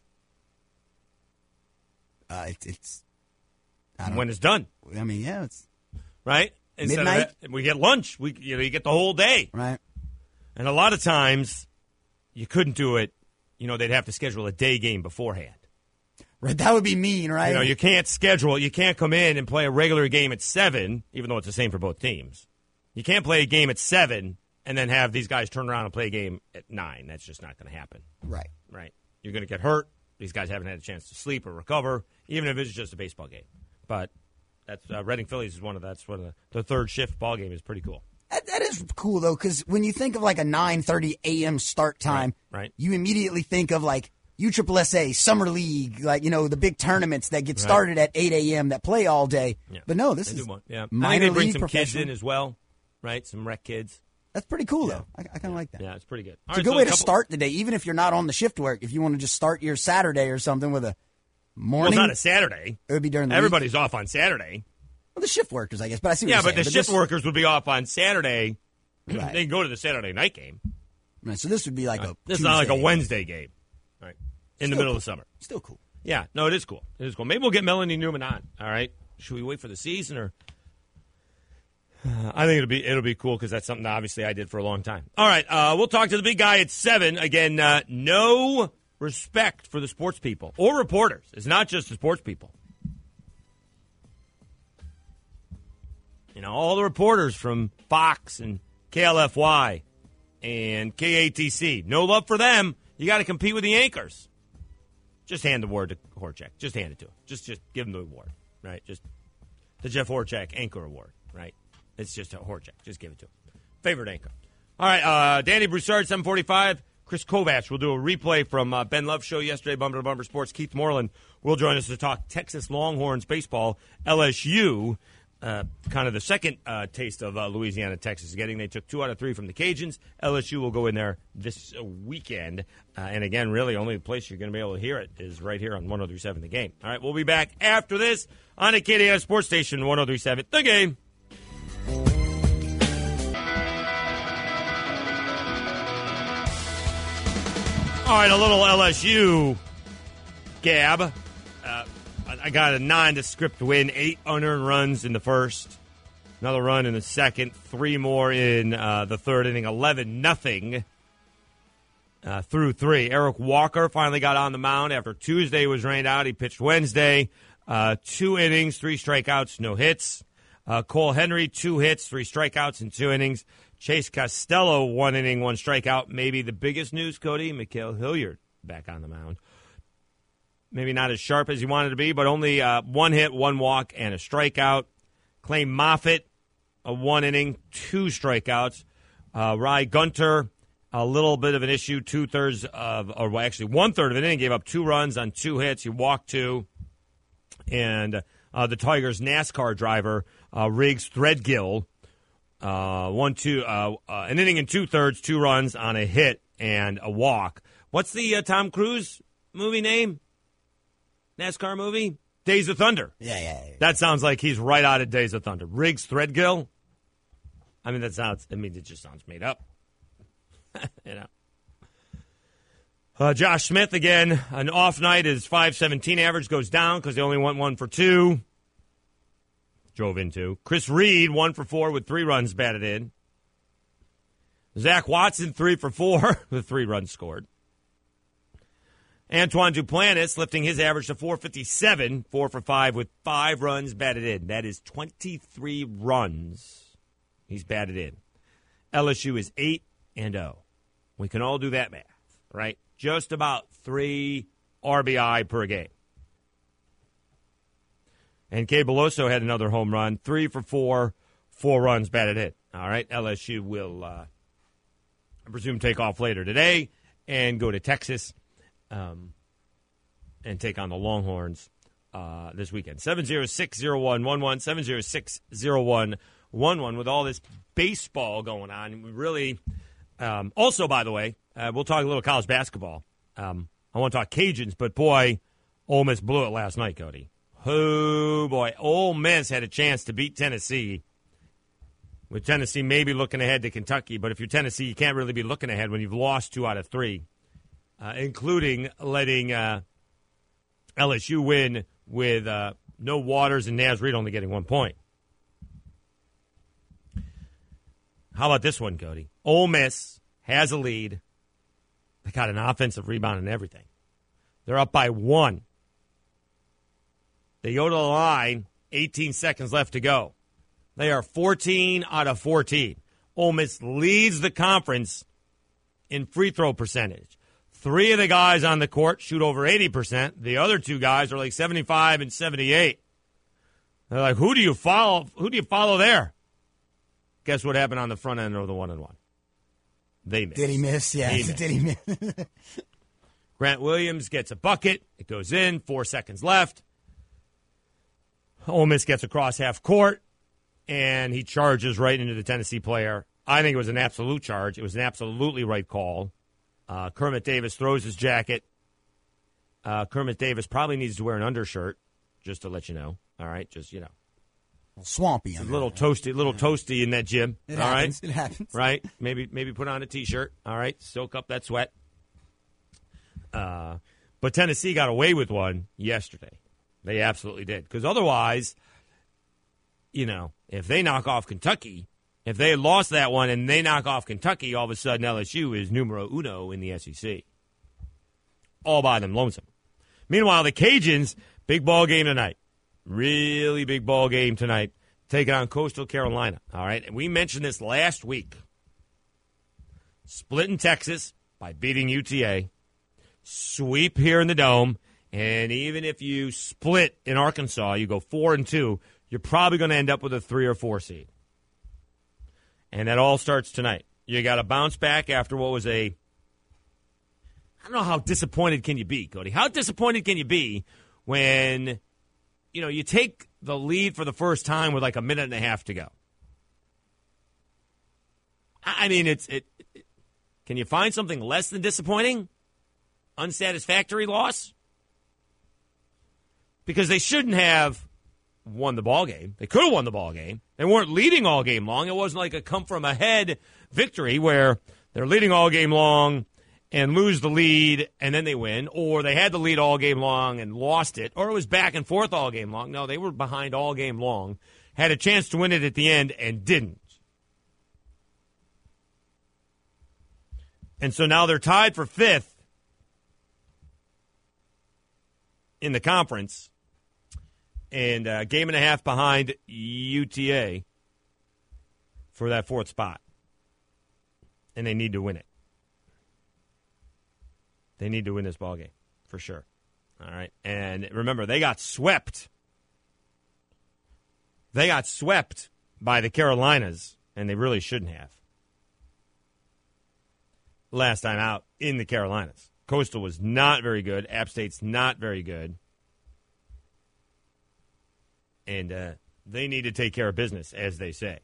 Uh, it, it's I don't When it's done, I mean, yeah, it's right? Instead of Midnight? that, we get lunch. We you know you get the whole day. right. And a lot of times, you couldn't do it. You know, they'd have to schedule a day game beforehand. Right. That would be mean, right? You know, you can't schedule. You can't come in and play a regular game at seven, even though it's the same for both teams. You can't play a game at seven and then have these guys turn around and play a game at nine. That's just not going to happen. right. Right? You're going to get hurt. These guys haven't had a chance to sleep or recover, even if it's just a baseball game. But that's uh, Reading Phillies is one of that's one of the, the third shift ball game is pretty cool. That, that is cool though, because when you think of like a nine thirty a.m. start time, Right, right. you immediately think of like U S S A, Summer League, like, you know, the big tournaments that get Right. started at eight a.m. that play all day. Yeah. But no, this They is do one. Yeah. I minor think they bring league some kids professional. in as well, right? Some rec kids. That's pretty cool though. I, I kind of like that. Yeah, it's pretty good. All It's a right, good so way a to couple- start the day, even if you're not on the shift work. If you want to just start your Saturday or something with a Well, morning, it's not a Saturday. it would be during the week. Everybody's off on Saturday. Well, the shift workers, I guess. But I see what Yeah, you're but saying. the shift this- workers would be off on Saturday. Right. They can go to the Saturday night game. Right, so this would be like a This is not like a Tuesday. Wednesday game, right? In the Still middle cool. of the summer. Still cool. Yeah, no, it is cool. It is cool. Maybe we'll get Melanie Newman on. All right. Should we wait for the season or? Uh, I think it'll be it'll be cool because that's something that obviously I did for a long time. All right, uh, we'll talk to the big guy at seven again. Uh, no respect for the sports people or reporters. It's not just the sports people. You know, all the reporters from Fox and K L F Y and K A T C. No love for them. You got to compete with the anchors. Just hand the award to Horchak. Just hand it to him. Just just give him the award, right? Just the Jeff Horchak Anchor Award, right? It's just a Horchak. Just give it to him. Favorite anchor. All right, uh, Danny Broussard, seven forty-five. Chris Kovacs will do a replay from uh, Ben Love's show yesterday, Bumper to Bumper Sports. Keith Moreland will join us to talk Texas Longhorns baseball, L S U. uh, kind of the second uh, taste of uh, Louisiana, Texas getting. They took two out of three from the Cajuns. L S U will go in there this uh, weekend. Uh, and again, really, only place you're going to be able to hear it is right here on one oh three point seven The Game. All right, we'll be back after this on Acadia Sports Station one oh three point seven The Game. All right, a little L S U gab. Uh, I got a nine to script win, eight unearned runs in the first, another run in the second, three more in uh, the third inning, eleven nothing uh, through three. Eric Walker finally got on the mound after Tuesday was rained out. He pitched Wednesday, uh, two innings, three strikeouts, no hits. Uh, Cole Henry, two hits, three strikeouts in two innings. Chase Costello, one inning, one strikeout. Maybe the biggest news, Cody, Mikhail Hilliard back on the mound. Maybe not as sharp as he wanted to be, but only uh, one hit, one walk, and a strikeout. Clay Moffitt, a one inning, two strikeouts. Uh, Ry Gunter, a little bit of an issue, two-thirds of, or well, actually one-third of an inning, gave up two runs on two hits. He walked two. And uh, the Tigers' NASCAR driver, uh, Riggs Threadgill, Uh, one, two, uh, uh, an inning and two thirds, two runs on a hit and a walk. What's the uh, Tom Cruise movie name? NASCAR movie? Days of Thunder. Yeah, yeah, yeah. That sounds like he's right out of Days of Thunder. Riggs Threadgill. I mean, that sounds. I mean, it just sounds made up. you know. Uh, Josh Smith again. An off night. His five seventeen average goes down because they only went one for two. Drove into. Chris Reed, one for four with three runs batted in. Zach Watson, three for four with three runs scored. Antoine Duplantis lifting his average to four fifty-seven, four for five with five runs batted in. That is twenty-three runs he's batted in. L S U is eight and oh. We can all do that math, right? Just about three R B I per game. And Kay Beloso had another home run, three for four, four runs batted in. All right, L S U will, uh, I presume, take off later today and go to Texas um, and take on the Longhorns uh, this weekend. seven oh six oh one one one, seven oh six oh one one one. With all this baseball going on, we really, um, also, by the way, uh, we'll talk a little college basketball. Um, I want to talk Cajuns, but boy, Ole Miss blew it last night, Cody. Oh, boy. Ole Miss had a chance to beat Tennessee. With Tennessee maybe looking ahead to Kentucky. But if you're Tennessee, you can't really be looking ahead when you've lost two out of three, uh, including letting uh, L S U win with uh, no Waters and Naz Reid only getting one point. How about this one, Cody? Ole Miss has a lead. They got an offensive rebound and everything. They're up by one. They go to the line, eighteen seconds left to go. They are fourteen out of fourteen. Ole Miss leads the conference in free throw percentage. Three of the guys on the court shoot over eighty percent. The other two guys are like seventy-five and seventy-eight. They're like, who do you follow? Who do you follow there? Guess what happened on the front end of the one and one? They missed. Did he miss? Yeah. He missed. Did he miss? Grant Williams gets a bucket. It goes in. Four seconds left. Ole Miss gets across half court, and he charges right into the Tennessee player. I think it was an absolute charge. It was an absolutely right call. Uh, Kermit Davis throws his jacket. Uh, Kermit Davis probably needs to wear an undershirt, just to let you know. All right, just, you know. Swampy. A little toasty, little yeah. toasty in that gym. It all happens. right? It happens. Right? Maybe maybe put on a T-shirt. All right? Soak up that sweat. Uh, but Tennessee got away with one yesterday. They absolutely did. Because otherwise, you know, if they knock off Kentucky, if they had lost that one and they knock off Kentucky, all of a sudden L S U is numero uno in the S E C. All by them lonesome. Meanwhile, the Cajuns, big ball game tonight. Really big ball game tonight. Taking on Coastal Carolina. All right. And we mentioned this last week. Split in Texas by beating U T A. Sweep here in the Dome. And even if you split in Arkansas, you go four and two, you're probably going to end up with a three or four seed. And that all starts tonight. You got to bounce back after what was a, I don't know how disappointed can you be, Cody? How disappointed can you be when, you know, you take the lead for the first time with like a minute and a half to go. I mean, it's it. it can you find something less than disappointing? Unsatisfactory loss? Because they shouldn't have won the ball game. They could have won the ball game. They weren't leading all game long. It wasn't like a come-from-ahead victory where they're leading all game long and lose the lead and then they win, or they had the lead all game long and lost it, or it was back and forth all game long. No, they were behind all game long, had a chance to win it at the end and didn't. And so now they're tied for fifth in the conference and a game and a half behind U T A for that fourth spot. And they need to win it. They need to win this ballgame for sure. All right. And remember, they got swept. They got swept by the Carolinas, and they really shouldn't have. Last time out in the Carolinas. Coastal was not very good. App State's not very good. And uh, they need to take care of business, as they say.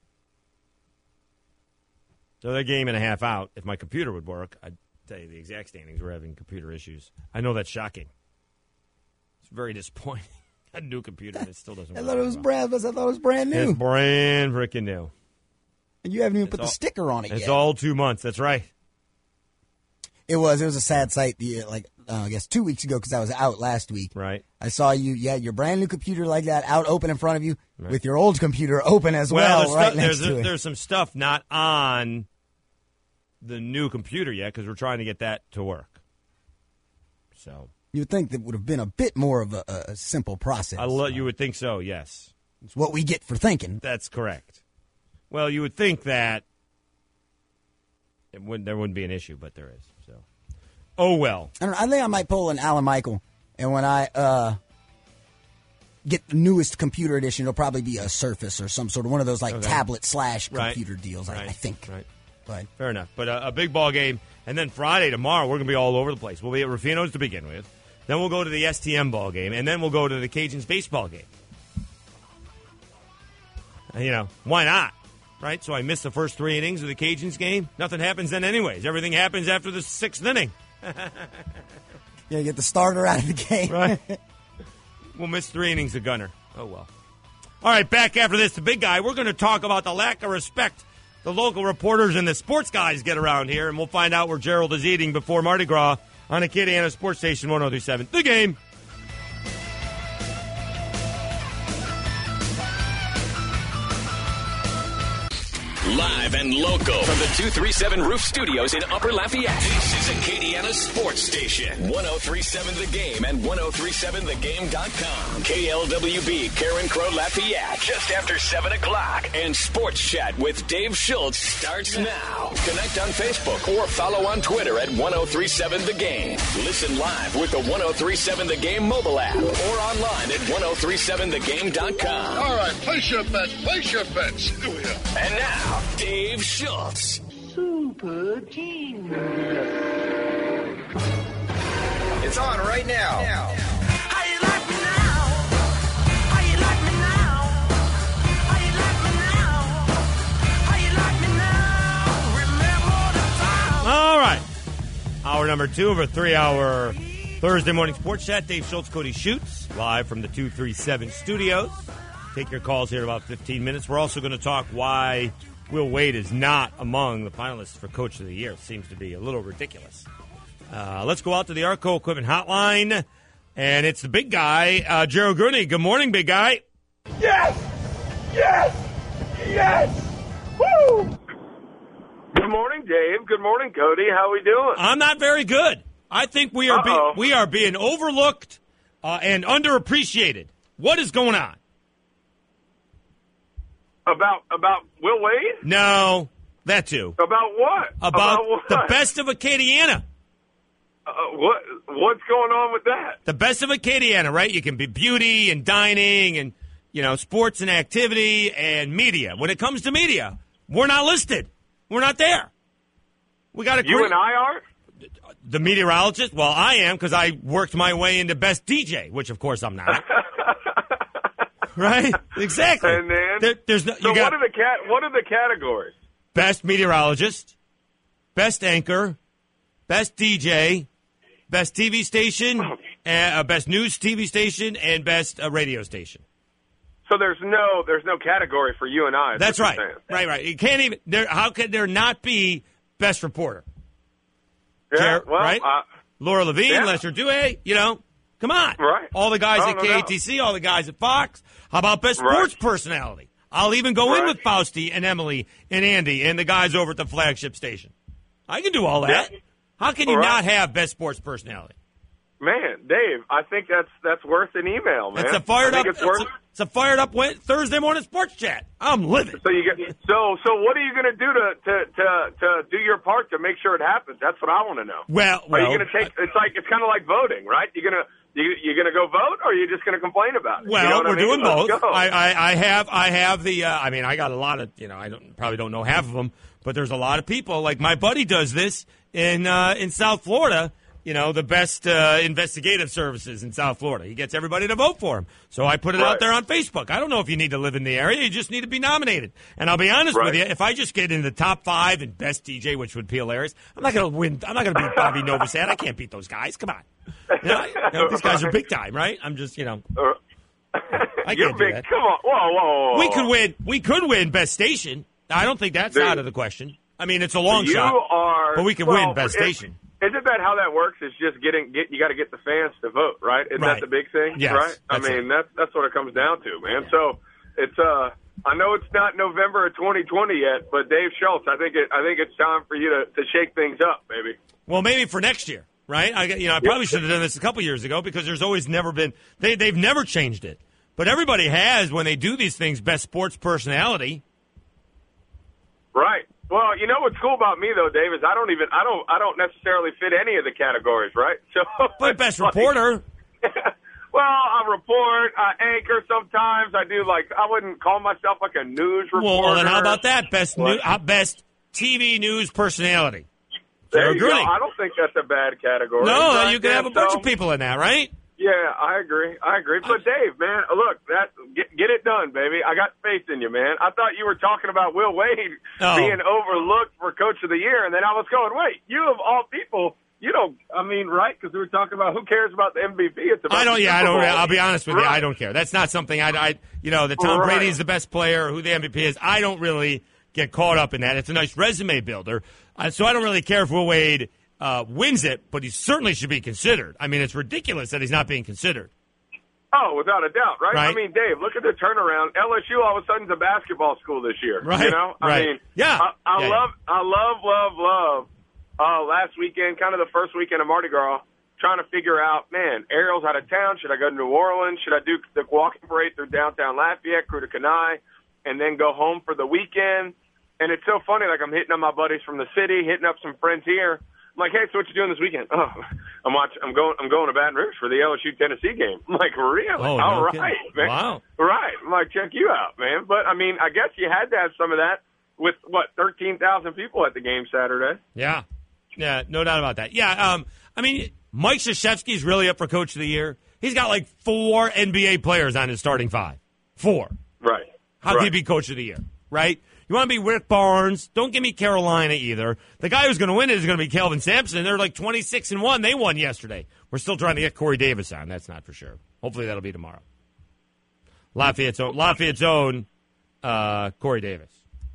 So they're game and a half out. If my computer would work, I'd tell you the exact standings. We're having computer issues. I know that's shocking. It's very disappointing. A new computer and it still doesn't I work. thought it was brand. I thought it was brand new. It's brand freaking new. And you haven't even It's put all, the sticker on it it's yet. It's all two months. That's right. It was. It was a sad sight. The like uh, I guess two weeks ago because I was out last week. Right. I saw you. You had your brand new computer like that out open in front of you Right. with your old computer open as well, well right stu- next there's, to it. There's some stuff not on the new computer yet because we're trying to get that to work. So you would think that would have been a bit more of a, a simple process. I lo- you would think so. Yes. It's what we get for thinking. That's correct. Well, you would think that it wouldn't, there wouldn't be an issue, but there is. So, oh well. I don't know. I think I might pull an Alan Michael, and when I uh, get the newest computer edition, it'll probably be a Surface or some sort of one of those like Okay. tablet slash Right. computer deals. Right. I, I think. Right. But fair enough. But uh, a big ball game, and then Friday tomorrow we're going to be all over the place. We'll be at Rufino's to begin with. Then we'll go to the S T M ball game, and then we'll go to the Cajuns baseball game. And, you know, why not? Right? So I missed the first three innings of the Cajuns game. Nothing happens then anyways. Everything happens after the sixth inning. yeah, get the starter out of the game. Right. We'll miss three innings of Gunner. Oh, well. All right, back after this, the big guy. We're going to talk about the lack of respect the local reporters and the sports guys get around here, and we'll find out where Gerald is eating before Mardi Gras on Acadiana Sports Station one oh three point seven. The Game. Live and local from the two thirty-seven Roof Studios in Upper Lafayette. This is Acadiana Sports Station. one oh three point seven The Game and ten thirty-seven the game dot com. K L W B, Karen Crow, Lafayette. Just after seven o'clock. And Sports Chat with Dave Schultz starts now. Connect on Facebook or follow on Twitter at ten thirty-seven The Game. Listen live with the ten thirty-seven The Game mobile app or online at ten thirty-seven the game dot com. All right, place your bets. Place your bets. Here we are. And now, Dave Schultz. Super genius. It's on right now. How you like me now? How you like me now? How you like me now? How you like me now? Remember the time. All right. Hour number two of a three-hour Thursday morning sports chat. Dave Schultz, Cody Schutz, live from the two thirty-seven studios. Take your calls here in about fifteen minutes. We're also going to talk why Will Wade is not among the finalists for Coach of the Year. It seems to be a little ridiculous. Uh, let's go out to the Arco Equipment Hotline, and it's the big guy, uh, Gerald Gruney. Good morning, big guy. Yes! Yes! Yes! Woo! Good morning, Dave. Good morning, Cody. How we doing? I'm not very good. I think we are be- we are being overlooked uh, and underappreciated. What is going on? About about Will Wade? No, that too. About what? About, what? the best of Acadiana. Uh, what what's going on with that? The best of Acadiana, right? You can be beauty and dining and, you know, sports and activity and media. When it comes to media, we're not listed. We're not there. We got to. You and I are? The meteorologist? Well, I am because I worked my way into best D J, which of course I'm not. Right? Exactly. And then, there, there's no, you so got what are the cat? What are the categories? best meteorologist, best anchor, best D J, best T V station, and, uh, best news T V station, and best uh, radio station. So there's no there's no category for you and I. is That's what right. you're saying. Right, right. You can't even. There, how could there not be best reporter? Yeah, Jer- well, right? uh, Laura Levine, yeah. Lester Dewey, you know, come on. Right. All the guys Oh, at no K A T C, all the guys at Fox. How about best Right. sports personality? I'll even go in Right. with Fausti and Emily and Andy and the guys over at the flagship station. I can do all that. Yeah. How can you All not right. have best sports personality? Man, Dave, I think that's that's worth an email, man. It's a fired I up. think It's It's worth, a, it's a fired up Wed- Thursday morning sports chat. I'm living. so you get so so. What are you going to do to, to to to do your part to make sure it happens? That's what I want to know. Well, Are well, you going to take? It's like it's kind of like voting, right? You're gonna you you're going to go vote, or are you just going to complain about it? Well, You know what we're I mean? doing Let's both. go. I, I, I have I have the. Uh, I mean, I got a lot of. You know, I don't probably don't know half of them, but there's a lot of people. Like my buddy does this in uh, in South Florida. You know, the best uh, investigative services in South Florida. He gets everybody to vote for him. So I put it Right. out there on Facebook. I don't know if you need to live in the area. You just need to be nominated. And I'll be honest Right. with you, if I just get in the top five and best D J, which would be hilarious, I'm not going to win. I'm not going to beat Bobby Novosad. I can't beat those guys. Come on. You know, I- you know, these guys are big time, right? I'm just, you know. I You're can't do big. that. Come on, whoa, whoa, whoa. We could win. We could win best station. I don't think that's Dude. out of the question. I mean, it's a long you shot, are, but we could well, win best it- station. Isn't that how that works? It's just getting get you got to get the fans to vote, right? Isn't Right. that the big thing? Yes, right. I that's mean, it. that's that's what it comes down to, man. So it's uh, I know it's not November of twenty twenty yet, but Dave Schultz, I think it I think it's time for you to, to shake things up, baby. Well, maybe for next year, right? I, you know, I probably should have done this a couple years ago because there's always never been they they've never changed it, but everybody has when they do these things. Best sports personality, Right. Well, you know what's cool about me though, Dave, is I don't even I don't I don't necessarily fit any of the categories, right? So but best it's like- reporter. Well, I report, I anchor sometimes. I do like I wouldn't call myself like a news reporter. Well, then how about that? Best What? new, uh, best T V news personality. There Sarah you go. Grunick. I don't think that's a bad category. No, Right, you could have a Dan? bunch So- of people in that, right? Yeah, I agree. I agree. But Dave, man, look, that get, get it done, baby. I got faith in you, man. I thought you were talking about Will Wade Oh. being overlooked for Coach of the Year, and then I was going, wait, you of all people, you don't. I mean, right? Because we were talking about who cares about the M V P. It's about I don't. the Yeah, I Super don't. Bowl. I'll be honest with you. Right. I don't care. That's not something I. I you know, the Tom Right. Brady's the best player, who the M V P is. I don't really get caught up in that. It's a nice resume builder, uh, so I don't really care if Will Wade uh, wins it, but he certainly should be considered. I mean, it's ridiculous that he's not being considered. Oh, without a doubt, right? Right. I mean, Dave, look at the turnaround. L S U all of a sudden is a basketball school this year. Right, You know, I right. mean, Yeah. I, I Yeah, love, I love, love, love. Uh, last weekend, kind of the first weekend of Mardi Gras, trying to figure out, man, Ariel's out of town. Should I go to New Orleans? Should I do the walking parade through downtown Lafayette, Crew de Canaille, and then go home for the weekend? And it's so funny. Like I'm hitting up my buddies from the city, hitting up some friends here. I'm like, hey, so what you doing this weekend? Oh, I'm watching. I'm going. I'm going to Baton Rouge for the L S U Tennessee game. I'm like, really? Oh, All no right, kidding. man. Wow. Right. I'm like, check you out, man. But I mean, I guess you had to have some of that with what thirteen thousand people at the game Saturday. Yeah, yeah, no doubt about that. Yeah, um, I mean, Mike Krzyzewski's really up for Coach of the Year. He's got like four N B A players on his starting five. Four. Right. How right. can he be Coach of the Year? Right. You want to be Rick Barnes? Don't give me Carolina either. The guy who's going to win it is going to be Kelvin Sampson. They're like twenty-six and one. They won yesterday. We're still trying to get Corey Davis on. That's not for sure. Hopefully that'll be tomorrow. Lafayette's own, Lafayette's own uh, Corey Davis.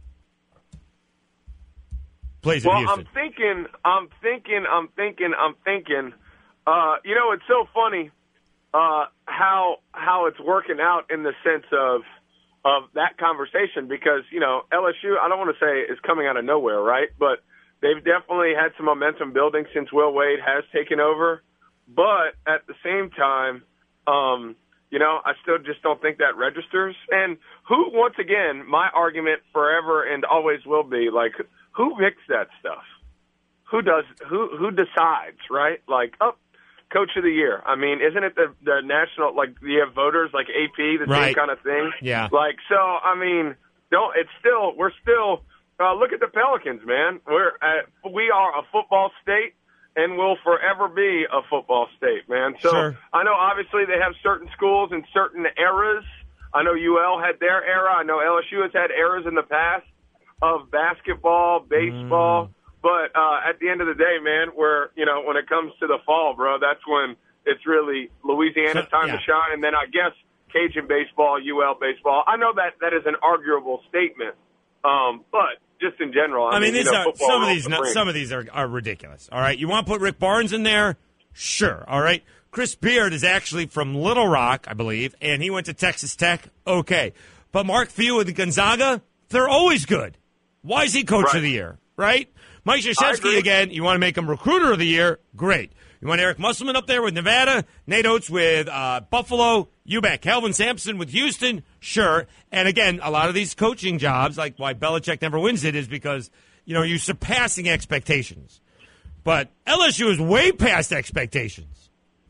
Plays in Well, Houston. I'm thinking, I'm thinking, I'm thinking, I'm thinking. Uh, you know, it's so funny uh, how how it's working out in the sense of of that conversation because you know L S U. I don't want to say is coming out of nowhere, right? But they've definitely had some momentum building since Will Wade has taken over. But at the same time, um, you know, I still just don't think that registers. And who, once again, my argument forever and always will be like, who picks that stuff? Who does? Who who decides? Right? Like, oh, Coach of the Year. I mean, isn't it the the national? Like, you have voters like A P, the Right. same kind of thing. Yeah. Like, so I mean, don't. It's still we're still. Uh, look at the Pelicans, man. We're at, we are a football state. And will forever be a football state, man. So Sure. I know obviously they have certain schools and certain eras I know U L had their era. I know L S U has had eras in the past of basketball, baseball. Mm. But uh, at the end of the day, man, where, you know, when it comes to the fall, bro, that's when it's really Louisiana's time yeah. to shine. And then I guess Cajun baseball, U L baseball. I know that that is an arguable statement, um, but just in general, I, I mean, mean these you know, are, some of these, not, some of these are, are ridiculous. All right, you want to put Rick Barnes in there? Sure. All right, Chris Beard is actually from Little Rock, I believe, and he went to Texas Tech. Okay, but Mark Few and Gonzaga, they're always good. Why is he coach right. of the year? Right. Mike Krzyzewski, again, you want to make him recruiter of the year? Great. You want Eric Musselman up there with Nevada, Nate Oates with uh, Buffalo, you bet. Calvin Sampson with Houston? Sure. And again, a lot of these coaching jobs, like why Belichick never wins it, is because, you know, you're surpassing expectations. But L S U is way past expectations.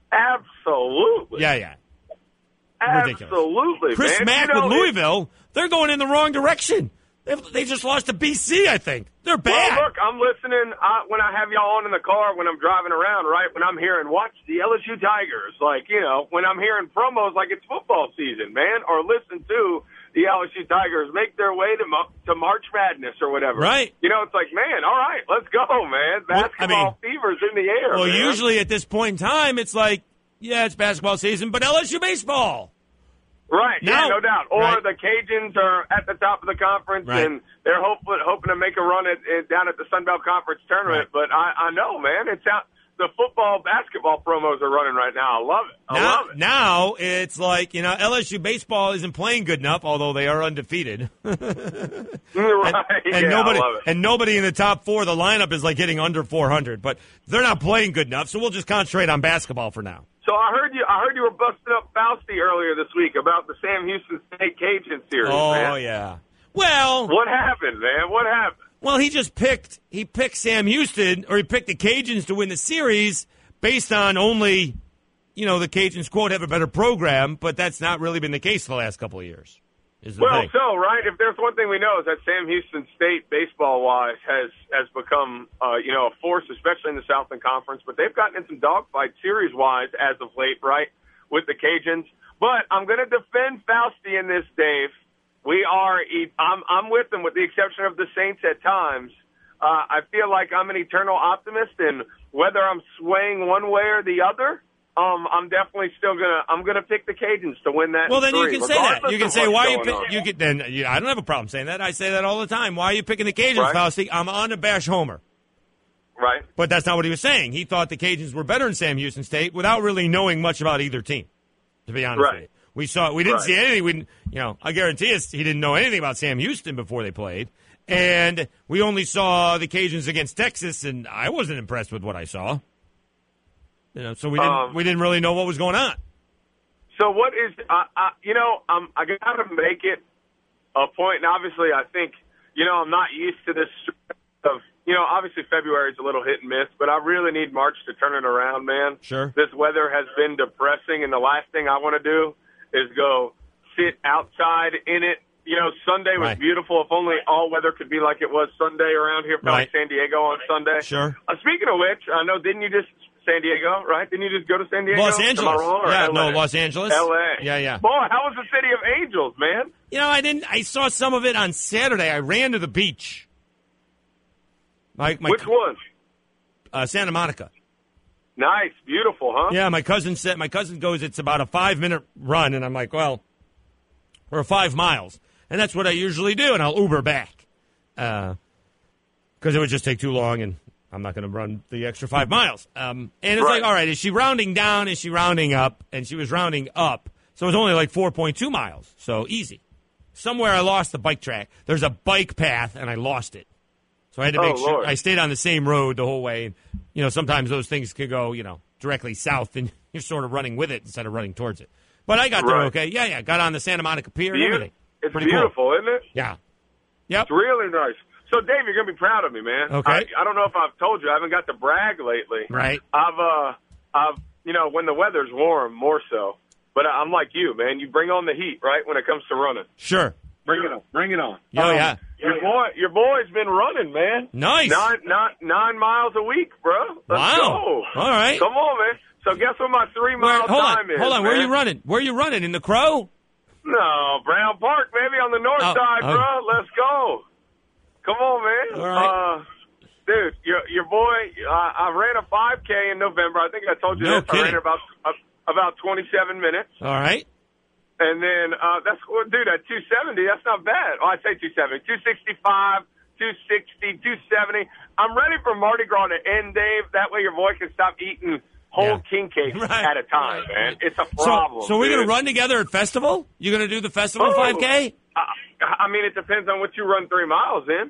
Absolutely. Yeah, yeah. Ridiculous. Absolutely, Chris man. Mack you know, with Louisville, they're going in the wrong direction. They've, they just lost to B C, I think. They're bad. Well, look, I'm listening uh, when I have y'all on in the car when I'm driving around, right? When I'm hearing, watch the L S U Tigers. Like, you know, when I'm hearing promos like it's football season, man, or listen to the L S U Tigers make their way to to March Madness or whatever. Right. You know, it's like, man, all right, let's go, man. Basketball well, I mean, fever's in the air, Well, man. usually at this point in time, it's like, yeah, it's basketball season, but L S U baseball. Right, now, yeah, no doubt. Or right. the Cajuns are at the top of the conference, right. and they're hoping hoping to make a run at, at down at the Sun Belt Conference tournament. Right. But I, I know, man, it's out. The football, basketball promos are running right now. I love it. I now, love it. Now it's like, you know, L S U baseball isn't playing good enough, although they are undefeated. right. And, and yeah, nobody, I love it. and nobody in the top four, the lineup is like hitting under four hundred, but they're not playing good enough, so we'll just concentrate on basketball for now. So I heard you. I heard you were busting up Fausti earlier this week about the Sam Houston State Cajun series. Oh man. yeah. Well, what happened, man? What happened? Well, he just picked. He picked Sam Houston, or he picked the Cajuns to win the series based on only, you know, the Cajuns quote have a better program, but that's not really been the case the last couple of years. Is the well, thing. so right, if there's one thing we know is that Sam Houston State, baseball-wise, has has become uh, you know a force, especially in the Southland Conference. But they've gotten in some dogfights series-wise as of late, right, with the Cajuns. But I'm going to defend Fausti in this, Dave. We are. I'm I'm with them, with the exception of the Saints at times. Uh, I feel like I'm an eternal optimist, and whether I'm swaying one way or the other. Um, I'm definitely still gonna. I'm gonna pick the Cajuns to win that. Well, then three, you can say that. You can say why you pick. On. You can then. You, I don't have a problem saying that. I say that all the time. Why are you picking the Cajuns, right. Fausti? I'm unabashed homer. Right. But that's not what he was saying. He thought the Cajuns were better than Sam Houston State without really knowing much about either team. To be honest right. with you, we saw. We didn't right. see anything. We, you know, I guarantee us he didn't know anything about Sam Houston before they played, and we only saw the Cajuns against Texas, and I wasn't impressed with what I saw. You know, so we didn't um, we didn't really know what was going on. So what is uh, uh, you know um, I got to make it a point, and obviously I think you know I'm not used to this of you know obviously February is a little hit and miss, but I really need March to turn it around, man. Sure. This weather has been depressing, and the last thing I want to do is go sit outside in it. You know, Sunday was right. beautiful. If only all weather could be like it was Sunday around here, right. like San Diego on Sunday. Sure. Uh, speaking of which, I know didn't you just San Diego, right? Didn't you just go to San Diego? Los Angeles. Am I wrong, or yeah, L A? no, Los Angeles. L A. Yeah, yeah. Boy, how was the city of angels, man? You know, I didn't. I saw some of it on Saturday. I ran to the beach. My, my, Which one? Uh, Santa Monica. Nice, beautiful, huh? Yeah, my cousin said. My cousin goes, it's about a five minute run, and I'm like, well, or five miles, and that's what I usually do, and I'll Uber back, because uh, it would just take too long, and I'm not going to run the extra five miles. Um, and it's right. like, all right, is she rounding down? Is she rounding up? And she was rounding up. So it was only like four point two miles. So easy. Somewhere I lost the bike track. There's a bike path, and I lost it. So I had to make oh, sure. Lord. I stayed on the same road the whole way. And, you know, sometimes those things could go, you know, directly south, and you're sort of running with it instead of running towards it. But I got there right. okay. Yeah, yeah. Got on the Santa Monica Pier and Be- everything. It's Pretty beautiful, cool. isn't it? Yeah. Yep. It's really nice. So, Dave, you're going to be proud of me, man. Okay. I, I don't know if I've told you. I haven't got to brag lately. Right. I've, uh, I've, you know, when the weather's warm, more so. But I'm like you, man. You bring on the heat, right, when it comes to running. Sure. Bring it on. Bring it on. Oh, um, yeah. Your boy, your boy's been running, man. Nice. Nine, nine, nine miles a week, bro. Let's wow. go. All right. Come on, man. So guess what my three mile Where, hold time on. is? Hold on. Man? Where are you running? Where are you running? In the Crow? No, Brown Park, baby, on the north Oh, side, oh. bro. Let's go. Come on, man. All right. Uh, dude, your your boy, uh, I ran a five K in November. I think I told you No this. I ran kidding. about uh, about twenty-seven minutes. All right. And then, uh, that's well, dude, at two seventy, that's not bad. Oh, I say two seventy. two sixty-five, two sixty, two seventy. I'm ready for Mardi Gras to end, Dave. That way your boy can stop eating whole Yeah. king cakes Right, at a time, right, man. right. It's a So, problem. so we're going dude. to run together at Festival? You're going to do the Festival Oh. five K? Uh, I mean, it depends on what you run three miles in.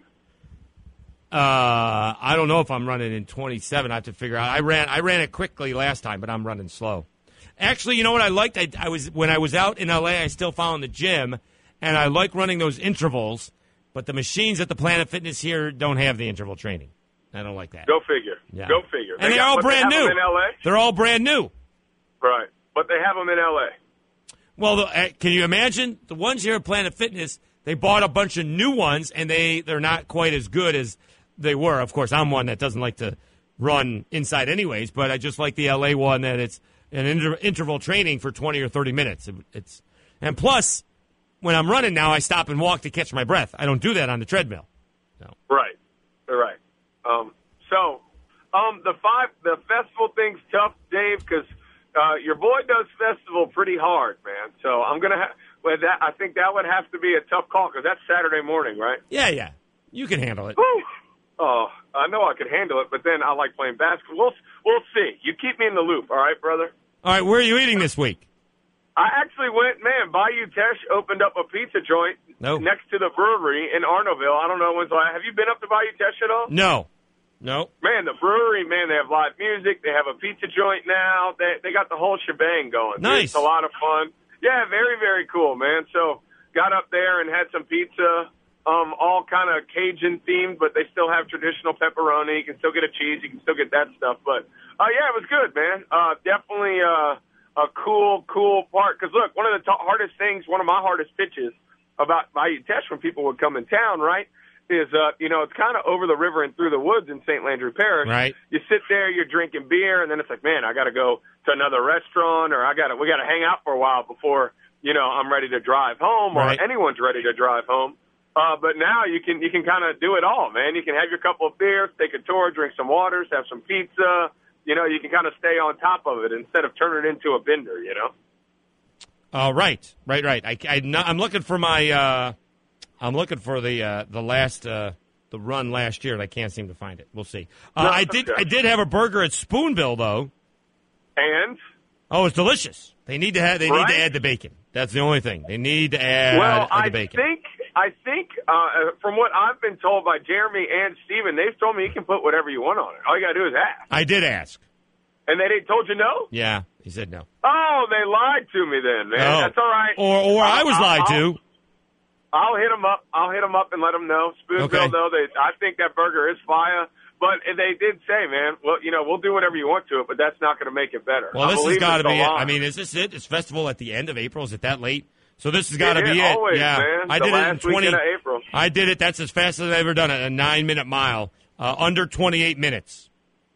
Uh, I don't know if I'm running in twenty-seven. I have to figure out. I ran I ran it quickly last time, but I'm running slow. Actually, you know what I liked? I, I was when I was out in L A, I still found the gym, and I like running those intervals, but the machines at the Planet Fitness here don't have the interval training. I don't like that. Go figure. Yeah. Go figure. And They they're got- all but they brand have new. them in L A? They're all brand new. Right. But they have them in L A. Well, the, uh, can you imagine the ones here at Planet Fitness? They bought a bunch of new ones, and they they're not quite as good as they were. Of course, I'm one that doesn't like to run inside, anyways. But I just like the L A one that it's an inter- interval training for twenty or thirty minutes. It, it's and plus, when I'm running now, I stop and walk to catch my breath. I don't do that on the treadmill. No. Right. Right. Um, so, um, the five, the festival thing's tough, Dave, because uh, your boy does festival pretty hard, man. So I'm gonna have. Well, that I think that would have to be a tough call because that's Saturday morning, right? Yeah, yeah, you can handle it. Whew. Oh, I know I could handle it, but then I like playing basketball. We'll we'll see. You keep me in the loop, all right, brother? All right, where are you eating this week? I actually went, man, Bayou Tesh opened up a pizza joint No. next to the brewery in Arnoville. I don't know when's the last. Have you been up to Bayou Tesh at all? No, no. Man, the brewery, man, they have live music. They have a pizza joint now. They they got the whole shebang going. dude. Nice. It's a lot of fun. Yeah, very, very cool, man. So got up there and had some pizza, um, all kind of Cajun themed, but they still have traditional pepperoni. You can still get a cheese. You can still get that stuff. But, uh, yeah, it was good, man. Uh, definitely uh, a cool, cool part. Because, look, one of the t- hardest things, one of my hardest pitches about Bayou Tesh when people would come in town, right, is, uh, you know, it's kind of over the river and through the woods in Saint Landry Parish. Right. You sit there, you're drinking beer, and then it's like, man, I got to go to another restaurant, or I got to, we got to hang out for a while before, you know, I'm ready to drive home, or Right. anyone's ready to drive home. Uh, but now you can, you can kind of do it all, man. You can have your couple of beers, take a tour, drink some waters, have some pizza. You know, you can kind of stay on top of it instead of turning it into a bender, you know? Uh, right, right, right. I, I, I'm looking for my. Uh, I'm looking for the uh, the last uh, the run last year, and I can't seem to find it. We'll see. Uh, No, I did. okay. I did have a burger at Spoonbill though. And Oh, it's delicious. They need to have. They need Right? to add the bacon. That's the only thing. They need to add well, uh, I the bacon. think I think uh, from what I've been told by Jeremy and Steven, they've told me you can put whatever you want on it. All you got to do is ask. I did ask. And they didn't told you no? Yeah, he said no. Oh, they lied to me then, man. Oh. That's all right. Or, or I was I'll- lied I'll- to. I'll hit them up. I'll hit them up and let them know. Spoonbill, Okay. though, they, I think that burger is fire. But they did say, man, well, you know, we'll do whatever you want to it, but that's not going to make it better. Well, I this has believe got to it's be the it. line. I mean, is this it? It's festival at the end of April. Is it that late? So this has got to It be is it. always, yeah, man. I The did it in last twenty. weekend of April. I did it. That's as fast as I've ever done it. A nine-minute mile, uh, under twenty-eight minutes.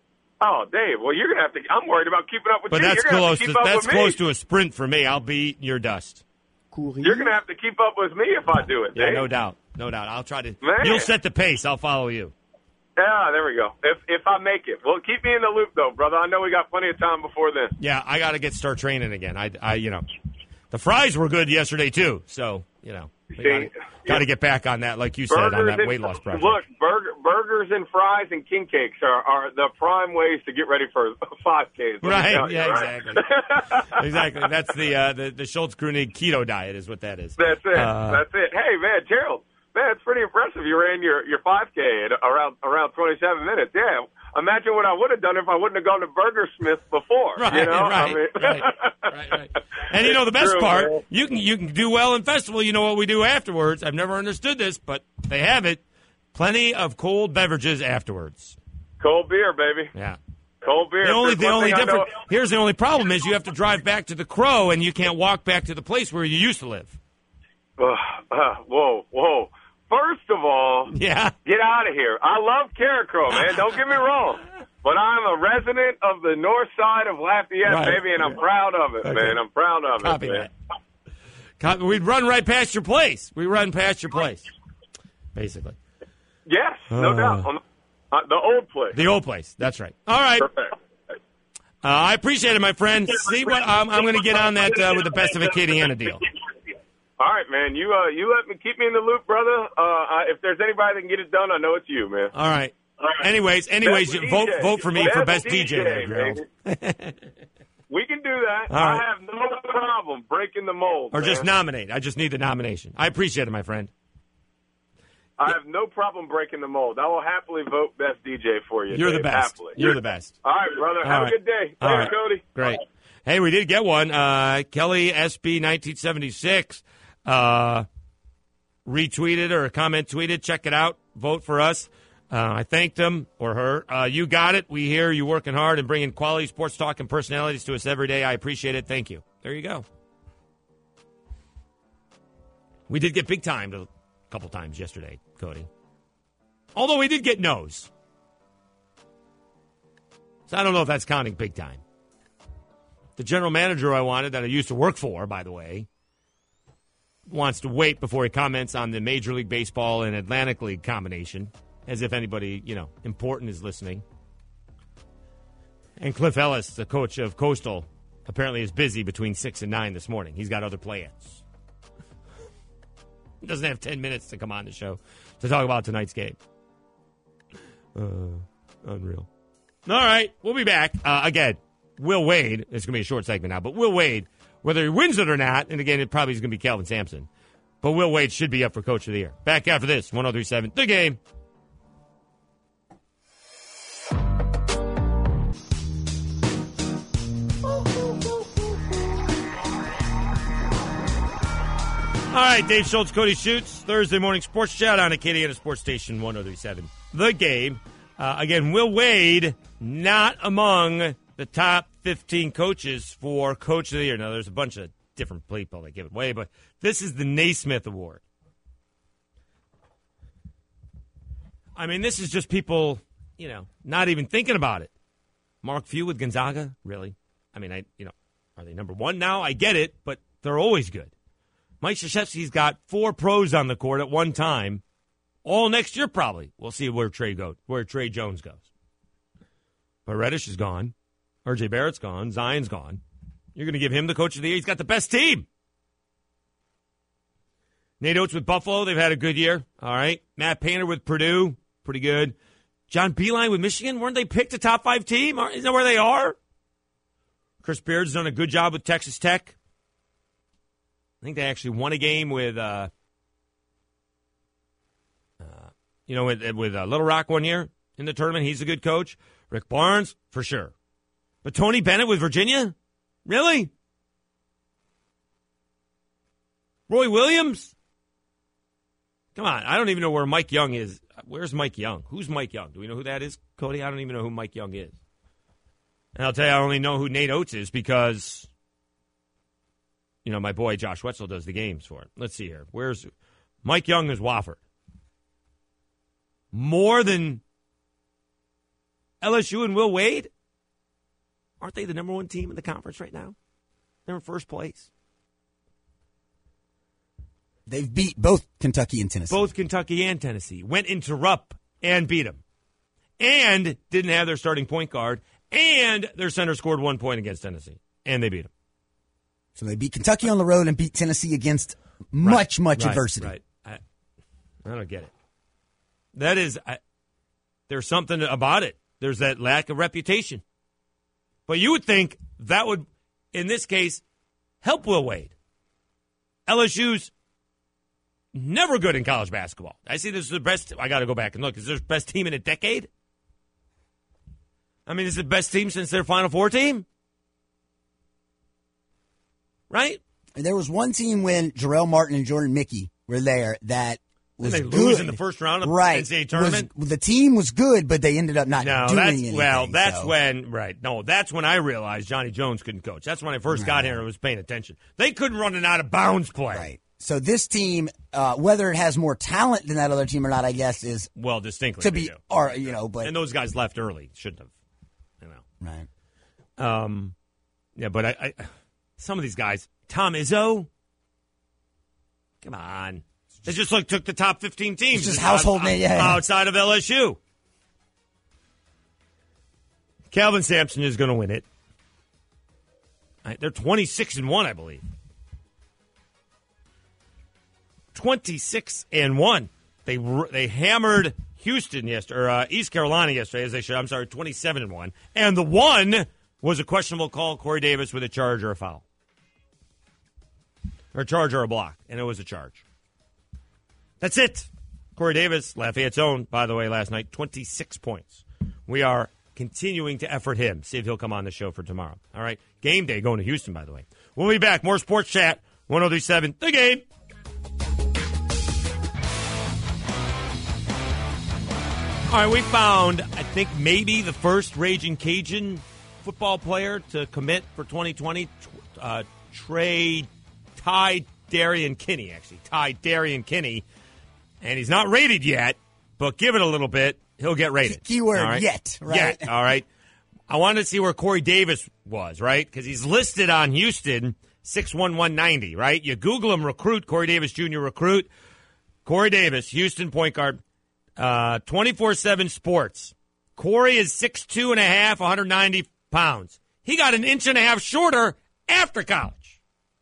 Oh, Dave, well, you're going to have to. I'm worried about keeping up with But you. that's you're gonna close. have to To, keep up that's with me. close to a sprint for me. I'll beat your dust. You're going to have to keep up with me if I do it, Yeah, Dave. no doubt, no doubt. I'll try to. Man. You'll set the pace. I'll follow you. Yeah, there we go. If if I make it. Well, keep me in the loop, though, brother. I know we got plenty of time before then. Yeah, I got to get start training again. I, I, you know, the fries were good yesterday too. So you know, See, got to get back on that, like you said, on Burgers that and- weight loss project. Look, burger, burgers and fries and king cakes are, are the prime ways to get ready for five Ks. let me Right, tell you, yeah, right? exactly. Exactly. That's the uh, the the Schultz Krunig keto diet is what that is. That's it. Uh, That's it. Hey, man, Gerald, man, it's pretty impressive. You ran your, your five K at around around twenty-seven minutes. Yeah. Imagine what I would have done if I wouldn't have gone to Burger Smith before. Right, you know? right, I mean, right, right, right. And you know the best True, part, man. you can you can do well in festival. You know what we do afterwards. I've never understood this, but they have it. Plenty of cold beverages afterwards. Cold beer, baby. Yeah. Cold beer. The only If the there's one only thing I difference know- here's the only problem is you have to drive back to the Crow and you can't walk back to the place where you used to live. Uh, uh, whoa, whoa. First of all, Yeah. get out of here. I love Carriacrow, man. Don't get me wrong. But I'm a resident of the north side of Lafayette, Right. baby, and I'm proud of it, Okay. man. I'm proud of Copy it, man. that. We'd run right past your place. We run past your place, basically. Yes, no Uh. doubt. On uh, the old place. The old place. That's right. All right. Perfect. Uh, I appreciate it, my friend. See what I'm, I'm going to get on that uh, with the best of Acadiana deal. All right, man. You uh, you let me keep me in the loop, brother. Uh, I, if there's anybody that can get it done, I know it's you, man. All right. Anyways, anyways, Best you vote D J. vote for me for best Best D J. there, Gerald. We can do that. All right. I have no problem breaking the mold. Or just man. nominate. I just need the nomination. I appreciate it, my friend. I have no problem breaking the mold. I will happily vote best D J for you. You're Dave, the best. Happily. You're the best. All right, brother. All Have right. a good day. All Later, right. Cody. Great. Hey, we did get one. Uh, Kelly S B nineteen seventy-six uh, retweeted or comment tweeted. Check it out. Vote for us. Uh, I thanked him or her. Uh, you got it. We hear you working hard and bringing quality sports talk and personalities to us every day. I appreciate it. Thank you. There you go. We did get big timed a couple times yesterday, Cody. Although we did get no's. So I don't know if that's counting big time. The general manager I wanted, that I used to work for, by the way, wants to wait before he comments on the Major League Baseball and Atlantic League combination, as if anybody, you know, important is listening. And Cliff Ellis, the coach of Coastal, apparently is busy between six and nine this morning. He's got other plans. He doesn't have ten minutes to come on the show to talk about tonight's game. Uh, unreal. All right, we'll be back. Uh, again, Will Wade, it's going to be a short segment now, but Will Wade, whether he wins it or not, and again, it probably is going to be Calvin Sampson, but Will Wade should be up for Coach of the Year. Back after this, one oh three point seven, The Game. All right, Dave Schultz, Cody Schutz, Thursday morning sports chat on Acadiana Sports Station one oh three point seven. The Game. Uh, again, Will Wade not among the top fifteen coaches for Coach of the Year. Now, there's a bunch of different people that give it away, but this is the Naismith Award. I mean, this is just people, you know, not even thinking about it. Mark Few with Gonzaga, really? I mean, I, you know, are they number one now? I get it, but they're always good. Mike Krzyzewski's got four pros on the court at one time. All next year, probably. We'll see where Trey goes, where Trey Jones goes. But Reddish is gone. R J Barrett's gone. Zion's gone. You're going to give him the Coach of the Year? He's got the best team. Nate Oates with Buffalo. They've had a good year. All right. Matt Painter with Purdue. Pretty good. John Beilein with Michigan. Weren't they picked a top five team? Isn't that where they are? Chris Beard's done a good job with Texas Tech. I think they actually won a game with, uh, uh, you know, with, with uh, Little Rock one year in the tournament. He's a good coach. Rick Barnes, for sure. But Tony Bennett with Virginia? Really? Roy Williams? Come on. I don't even know where Mike Young is. Where's Mike Young? Who's Mike Young? Do we know who that is, Cody? I don't even know who Mike Young is. And I'll tell you, I only know who Nate Oates is because, you know, my boy Josh Wetzel does the games for it. Let's see here. Where's Mike Young is Wofford. More than L S U and Will Wade? Aren't they the number one team in the conference right now? They're in first place. They've beat both Kentucky and Tennessee. Both Kentucky and Tennessee. Went into Rupp and beat them. And didn't have their starting point guard. And their center scored one point against Tennessee. And they beat them. So they beat Kentucky on the road and beat Tennessee against much, right, much right, adversity. Right. I, I don't get it. That is, I, there's something about it. There's that lack of reputation. But you would think that would, in this case, help Will Wade. L S U's never good in college basketball. I see this is the best. I got to go back and look. Is this the best team in a decade? I mean, is it the best team since their Final Four team? Right? And there was one team when Jarrell Martin and Jordan Mickey were there that was and they good. lose in the first round of right. the N C double A tournament. Was, the team was good, but they ended up not no, doing that's, anything. Well, that's so. when, right. No, that's when I realized Johnny Jones couldn't coach. That's when I first right. got here and was paying attention. They couldn't run an out-of-bounds play. Right. So this team, uh, whether it has more talent than that other team or not, I guess, is well distinctly to be, or you know, but and those guys left early, shouldn't have, you know. Right. Um, yeah, but I, I some of these guys, Tom Izzo, Come on. They just like took the top fifteen teams. It's just household name, yeah, yeah. outside of L S U. Calvin Sampson is going to win it. All right, they're twenty-six and one, I believe. twenty-six and one. They they hammered Houston yesterday, or uh, East Carolina yesterday, as they should. I'm sorry, twenty-seven and one. And the one was a questionable call, Corey Davis with a charge or a foul. Or a charge or a block, and it was a charge. That's it. Corey Davis, Lafayette's own, by the way, last night, twenty-six points. We are continuing to effort him, see if he'll come on the show for tomorrow. All right, game day going to Houston, by the way. We'll be back. More Sports Chat, one oh three seven The Game. All right, we found, I think, maybe the first Raging Cajun football player to commit for twenty twenty, uh, Trey Ty Darian Kinney, actually. Ty Darian Kinney. And he's not rated yet, but give it a little bit, he'll get rated. Keyword, right? yet, right? Yet, all right. I wanted to see where Corey Davis was, right? Because he's listed on Houston, six one, one ninety, right? You Google him, recruit, Corey Davis Junior recruit. Corey Davis, Houston point guard, uh, twenty-four seven Sports. Corey is six two and a half, one hundred ninety pounds. He got an inch and a half shorter after college.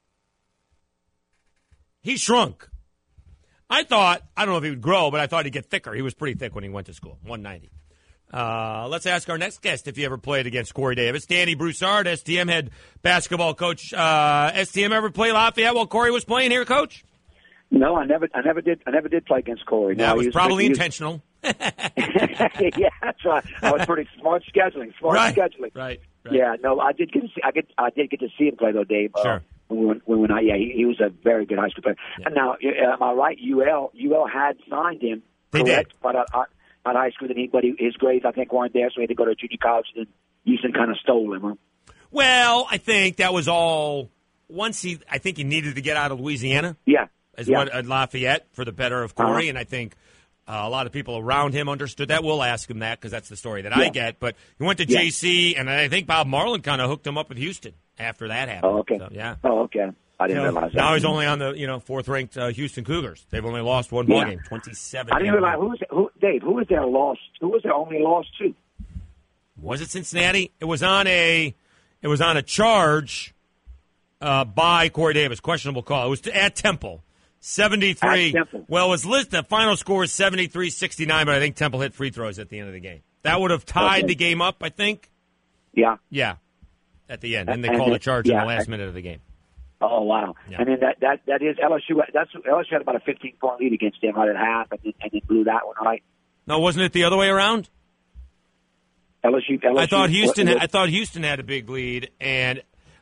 He shrunk. I thought, I don't know if he would grow, but I thought he'd get thicker. He was pretty thick when he went to school, one ninety. Uh, let's ask our next guest if he ever played against Corey Davis. Danny Broussard, S T M head basketball coach. Uh, S T M ever play Lafayette while Corey was playing here, Coach? No, I never, I never did. I never did play against Corey. That no, was was probably he was, intentional. Yeah, that's right. I was pretty smart scheduling. Smart right. scheduling. Right. Right. Yeah. No, I did get. To see, I get. I did get to see him play though, Dave. Sure. Uh, when we went, when we went out, yeah, he, he was a very good high school player. Yeah. And now, uh, am I right? U L U L had signed him. They correct, did. But at, at high school, then he, but he, his grades I think weren't there, so he had to go to junior college. And Houston kind of stole him. Huh? Well, I think that was all. Once he, I think he needed to get out of Louisiana. Yeah. As yeah. what at Lafayette for the better of Corey, Uh-huh. and I think uh, a lot of people around him understood that. We'll ask him that because that's the story that I Yeah. get. But he went to Yeah. J C, and I think Bob Marlin kind of hooked him up with Houston after that happened. Oh, okay. So, yeah. Oh, okay. I didn't You know, realize that. now he's only on the you know fourth ranked uh, Houston Cougars. They've only lost one ball Yeah. game, twenty-seven. I didn't realize who was who, Dave. Who was their loss? Who was their only loss to? Was it Cincinnati? It was on a it was on a charge uh, by Corey Davis. Questionable call. It was to, at Temple. seventy-three. At Temple. Well, it was listed. The final score was seventy-three sixty-nine, but I think Temple hit free throws at the end of the game. That would have tied Okay. the game up, I think. Yeah. Yeah. At the end. Then they And- called a and- charge in yeah, the last and- minute of the game. Oh wow! Yeah. And then that that that is L S U. That's L S U had about a fifteen point lead against them right at half, and then, and then blew that one right. No, wasn't it the other way around? L S U. L S U I thought Houston. what- I thought Houston had a big lead, and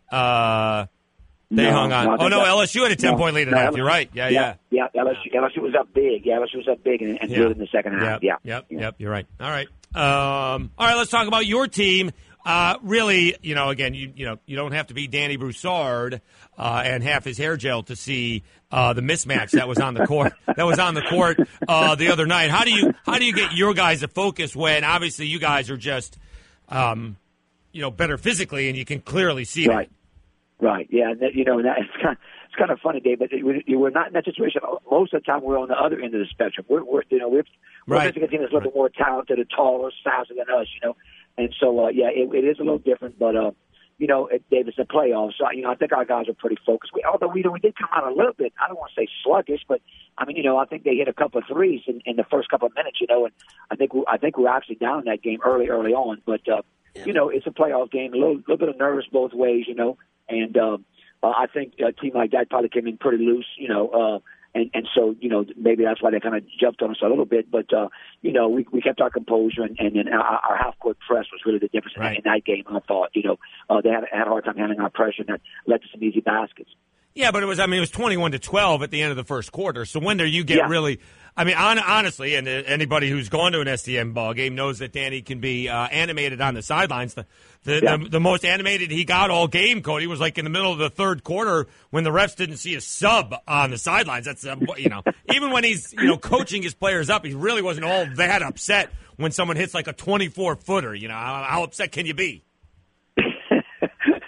uh, they No, hung on. no, I oh think no, that- L S U had a ten no, point lead at no, half. L S U You're right. Yeah, yeah. yeah. Yeah, L S U, L S U was up big. Yeah, L S U was up big and, and Yeah. blew it in the second half. Yep, Yeah. Yep. Yep. You're right. All right. Um, all right. Let's talk about your team. Uh, really, you know, again, you you know, you don't have to be Danny Broussard uh, and half his hair gel to see uh, the mismatch that was on the court. That was on the court uh, the other night. How do you how do you get your guys to focus when obviously you guys are just, um, you know, better physically and you can clearly see Right. Right. Yeah. And that, you know, that, it's kind of, it's kind of funny, Dave. But we, we're not in that situation. Most of the time, we're on the other end of the spectrum. We're, we're you know, we're, we're Right. facing a team that's a little bit more talented and taller, faster than us. You know, and so uh, yeah, it, it is a little different. But uh, you know, it, Dave, it's a playoff, so you know, I think our guys are pretty focused. We, although we, you know, we did come out a little bit. I don't want to say sluggish, but I mean, you know, I think they hit a couple of threes in, in the first couple of minutes. You know, and I think we, I think we were actually down in that game early, early on. But uh, yeah. you know, it's a playoff game. A little, little bit of nerves both ways. You know, and. Uh, Uh, I think a team like that probably came in pretty loose, you know, uh, and, and so, you know, maybe that's why they kind of jumped on us a little bit. But, uh, you know, we, we kept our composure, and, and then our, our half-court press was really the difference Right. in, in that game, I thought. You know, uh, they had, had a hard time handling our pressure, and that led to some easy baskets. Yeah, but it was, I mean, it was twenty-one to twelve at the end of the first quarter. So when do you get Yeah. really, I mean, on, honestly, and anybody who's gone to an S T M ball game knows that Danny can be uh, animated on the sidelines. The the, Yeah. the the most animated he got all game, Cody, was like in the middle of the third quarter when the refs didn't see a sub on the sidelines. That's, uh, you know, even when he's, you know, coaching his players up, he really wasn't all that upset when someone hits like a twenty-four footer. You know, how, how upset can you be?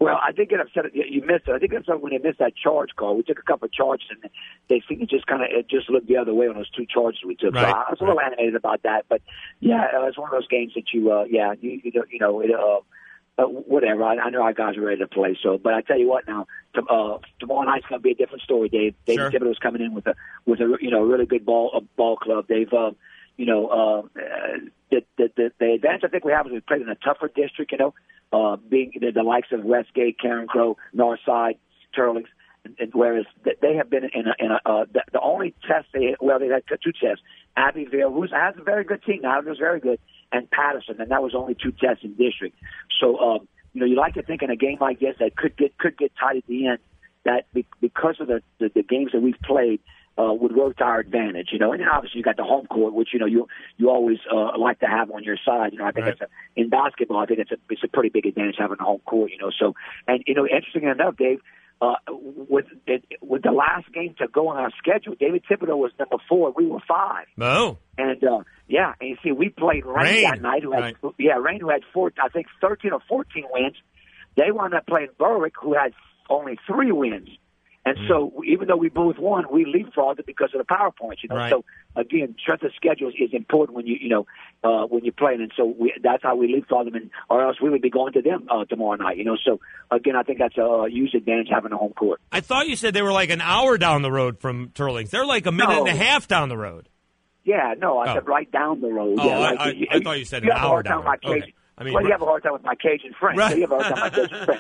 Well, I did get upset. You you missed it. I think it's when they missed that charge call. We took a couple of charges, and they seemed to just kind of it just looked the other way on those two charges we took. Right. So I was a little animated about that. But yeah, uh, it's one of those games that you, uh, yeah, you, you know, you know, it, uh, uh, whatever. I, I know our guys are ready to play. So, but I tell you what, now to, uh, tomorrow night's going to be a different story, Dave. David Sure. Thibodeau's coming in with a with a you know really good ball a ball club. They've uh, you know uh, the, the the the advantage I think we have is we played in a tougher district. You know. Uh, being the, the likes of Westgate, Karen Crow, Northside, Turlings, and, and whereas they have been in a, in a uh, the, the only test they well they had two tests, Abbeville, who has a very good team now, was very good, and Patterson, and that was only two tests in district. So um, you know you like to think in a game like this that could get could get tight at the end, that be, because of the, the the games that we've played. Uh, would work to our advantage, you know, and then obviously you got the home court, which you know you you always uh, like to have on your side. You know, I think Right. it's a, in basketball, I think it's a it's a pretty big advantage having the home court. You know, so and you know, interesting enough, Dave, uh, with it, with the last game to go on our schedule, David Thibodeau was number four, we were five. Oh, and uh, yeah, and you see, we played Rain, Rain. that night, who had Right. yeah, Rain who had four, I think thirteen or fourteen wins. They wound up playing Berwick, who had only three wins. And mm. so, even though we both won, we leapfrogged it because of the power points. You know, Right. so again, strength of schedule is important when you you know uh, when you're playing, and so we, that's how we leapfrogged them, and or else we would be going to them uh, tomorrow night. You know, so again, I think that's a huge advantage having a home court. I thought you said they were like an hour down the road from Turlings. They're like a minute No. and a half down the road. Yeah, no, I Oh. said right down the road. Oh, yeah, I, like, I, you, I thought you said you an have a hour hard down time the with my road. Cajun. Okay. I mean, well, you have a hard time with my Cajun French. Right. So you have a hard time with my Cajun French.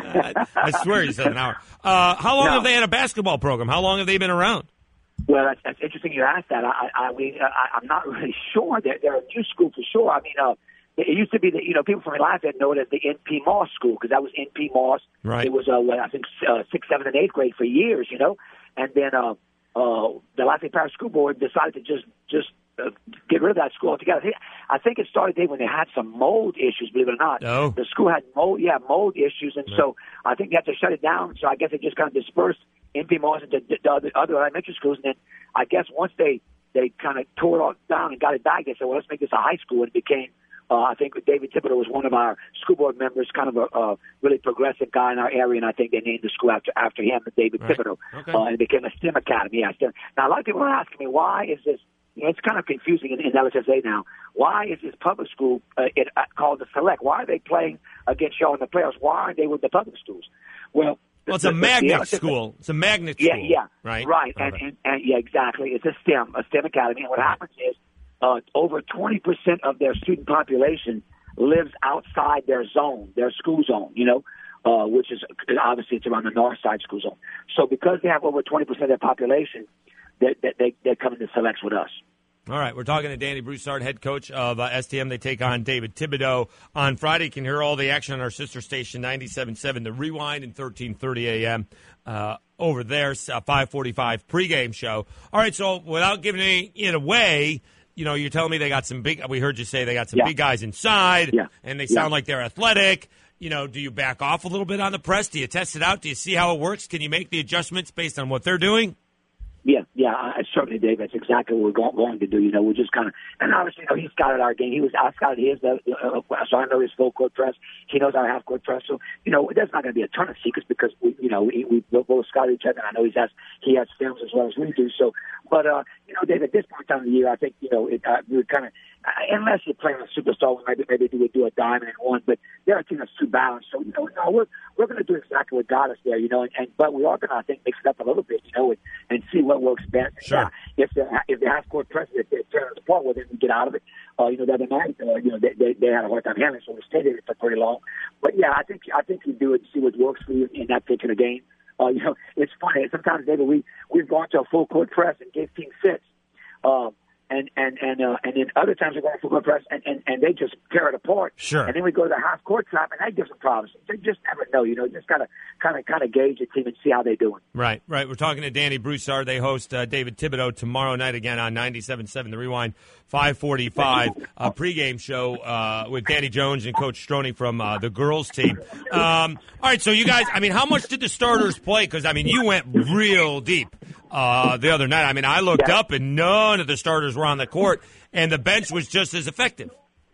I, I swear you said an hour. Uh, how long No. have they had a basketball program? How long have they been around? Well, that's, that's interesting you asked that. I, I, we, I, I'm not really sure. They're, they're a new school for sure. I mean, uh, it used to be that, you know, people from Lafayette know it as the N P Moss School because that was N P Moss. Right. It was, uh, what, I think, uh, sixth, seventh, and eighth grade for years, you know. And then uh, uh, the Lafayette Parish School Board decided to just just uh, get rid of that school altogether. I think, I think it started there when they had some mold issues, believe it or not. Oh. The school had mold, yeah, mold issues, and Right. so I think they had to shut it down. So I guess they just kind of dispersed N P Moss into the other, other elementary schools, and then I guess once they they kind of tore it all down and got it back, they said, well, let's make this a high school, and it became. Uh, I think David Thibodeau was one of our school board members, kind of a, a really progressive guy in our area, and I think they named the school after after him, David Right. Thibodeau, Okay. uh, and it became a STEM academy. Yeah, STEM. Now a lot of people are asking me, why is this? You know, it's kind of confusing in, in L S S A now. Why is this public school uh, it, uh, called the Select? Why are they playing against y'all in the playoffs? Why aren't they with the public schools? Well, Well, it's the- a the- magnet the L S S A school. It's a magnet yeah, school. yeah, Right? right, Okay. and, and, and yeah, exactly. It's a STEM, a STEM academy, and what happens is uh, over twenty percent of their student population lives outside their zone, their school zone. You know, uh, which is obviously it's around the north side school zone. So because they have over twenty percent of their population, they, they, they they're coming to selects with us. All right, we're talking to Danny Broussard, head coach of uh, S T M. They take on David Thibodeau on Friday. You can hear all the action on our sister station, ninety-seven point seven The Rewind, and thirteen thirty a.m. Uh, over there, uh, five forty-five pregame show. All right, so without giving it away, you know, you're telling me they got some big, we heard you say they got some Yeah. big guys inside, Yeah. and they Yeah. sound like they're athletic. You know, do you back off a little bit on the press? Do you test it out? Do you see how it works? Can you make the adjustments based on what they're doing? Yeah, yeah, I certainly, Dave. That's exactly what we're going, going to do. You know, we're just kind of, and obviously, you know, he scouted our game. He was, I scouted his, uh, uh, so I know his full court press. He knows our half court press. So, you know, there's not going to be a ton of secrets because we, you know, we, we both scouted each other. And I know he has, he has films as well as we do. So, but uh, you know, Dave, at this point in time of the year, I think, you know, it, uh, we would kind of, uh, unless you're playing a superstar, maybe maybe we would do a diamond and one. But they're a team that's too balanced. So, you know, no, we're we're going to do exactly what got us there. You know, and, and but we are going to, I think, mix it up a little bit. You know, and, and see what works best. Sure. Yeah, if the if the half court press, if they turn us apart, well, then we get out of it. Uh, you know, the other night, uh, you know, they, they they had a hard time handling, so we stayed in it for pretty long. But yeah, I think I think you do it, see what works for you in that particular game. Uh, you know, it's funny. Sometimes, David, we we've gone to a full court press and gave team fits. Um, And and and uh, and then other times we go to full court press and, and, and they just tear it apart. Sure. And then we go to the half court trap and that gives them problems. They just never know, you know. Just kind of kind of kind of gauge the team and see how they're doing. Right, right. We're talking to Danny Broussard. They host uh, David Thibodeau tomorrow night again on ninety-seven point seven The Rewind, five forty-five, a pregame show uh, with Danny Jones and Coach Stroney from uh, the girls team. Um, all right, so you guys, I mean, how much did the starters play? Because, I mean, you went real deep uh, the other night. I mean, I looked Yeah. up and none of the starters were on the court, and the bench was just as effective.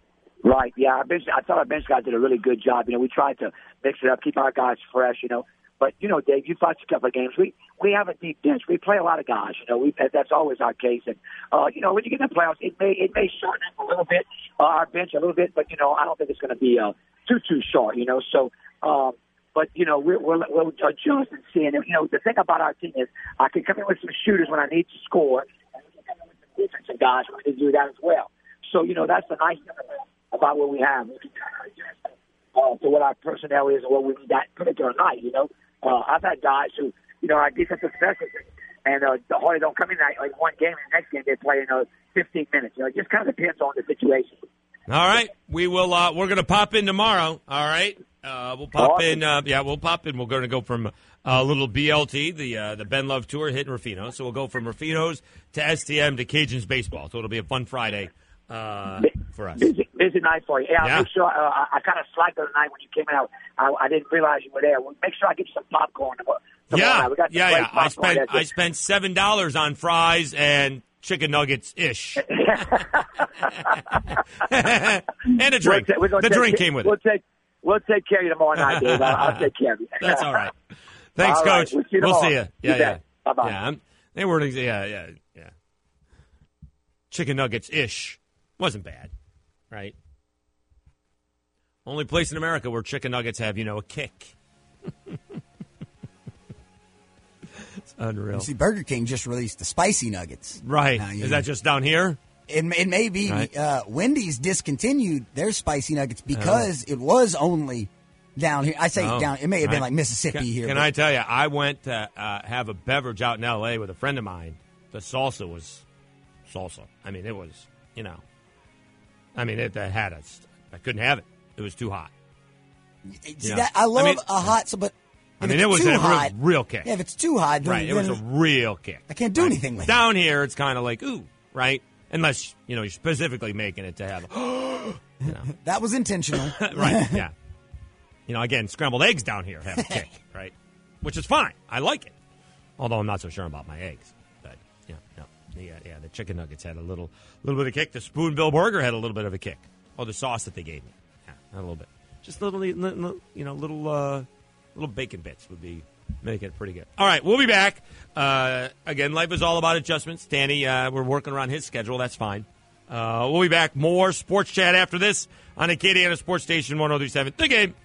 Right, yeah. Our bench, I thought our bench guys did a really good job. You know, we tried to mix it up, keep our guys fresh, you know. But, you know, Dave, you've watched a couple of games. We we have a deep bench. We play a lot of guys, you know. We That's always our case. And, uh, you know, when you get in the playoffs, it may it may shorten up a little bit, uh, our bench a little bit. But, you know, I don't think it's going to be uh, too, too short, you know. So, um, but, you know, we're, we'll, we'll adjust and see. And, you know, the thing about our team is I can come in with some shooters when I need to score. And we can come in with some defensive guys when we can do that as well. So, you know, that's the nice thing about about what we have. We can kind of adjust uh, to what our personnel is and what we need that particular night, you know. Uh, I've had guys who, you know, are defensive specialists, and uh, the Hardy don't come in that, like one game, and the next game they play in uh, fifteen minutes. You know, it just kind of depends on the situation. All right. We will, uh, we're going to pop in tomorrow. All right. Uh, we'll pop awesome. in. Uh, yeah, we'll pop in. We're going to go from a uh, little B L T, the uh, the Ben Love Tour, hitting Rufino. So we'll go from Rufino's to S T M to Cajuns baseball. So it'll be a fun Friday. Uh, for us. Busy, busy night for you. Yeah, yeah. I'll make sure, uh, I, I kind of slacked the other night when you came out. I, I didn't realize you were there. Well, make sure I get you some popcorn. Tomorrow Yeah, we got yeah, yeah. I spent there, I spent seven dollars on fries and chicken nuggets ish, and a drink. We're ta- we're the take, drink came with we'll it. Take, we'll take care of you tomorrow night, Dave. I'll, I'll take care of you. That's all right. Thanks, all Coach. Right. We'll see you. We'll tomorrow. see you. Yeah, you yeah. Bye bye. Yeah, I'm, they weren't. exa- Yeah, yeah, yeah. Chicken nuggets ish wasn't bad, right? Only place in America where chicken nuggets have, you know, a kick. It's unreal. You see, Burger King just released the spicy nuggets. Right. Now, you Is know, that just down here? It, it may be. Right. Uh, Wendy's discontinued their spicy nuggets because it was only down here. I say Oh, down. It may have been right. like Mississippi Can, here. can but- I tell you, I went to uh, have a beverage out in L A with a friend of mine. The salsa was salsa. I mean, it was, you know, I mean, it, it had us. I couldn't have it. It was too hot. See, Yeah. that, I love I mean- a hot, so but I if mean, it's it was too a real, hot, real kick. Yeah, if it's too hot, then, Right, it then was a real kick. I can't do Right. anything with it. Down here, it's kind of like, ooh, right? Unless, you know, you're specifically making it to have, you know. That was intentional. Right, yeah. You know, again, scrambled eggs down here have a kick, right? Which is fine. I like it. Although I'm not so sure about my eggs. But, yeah, no. Yeah, yeah, the chicken nuggets had a little little bit of kick. The Spoonbill burger had a little bit of a kick. Oh, the sauce that they gave me. Yeah, a little bit. Just little, little you know, little, uh, little bacon bits would be making it pretty good. All right, we'll be back. Uh, again, life is all about adjustments. Danny, uh, we're working around his schedule. That's fine. Uh, we'll be back. More sports chat after this on Acadiana Sports Station one oh three point seven. The Game.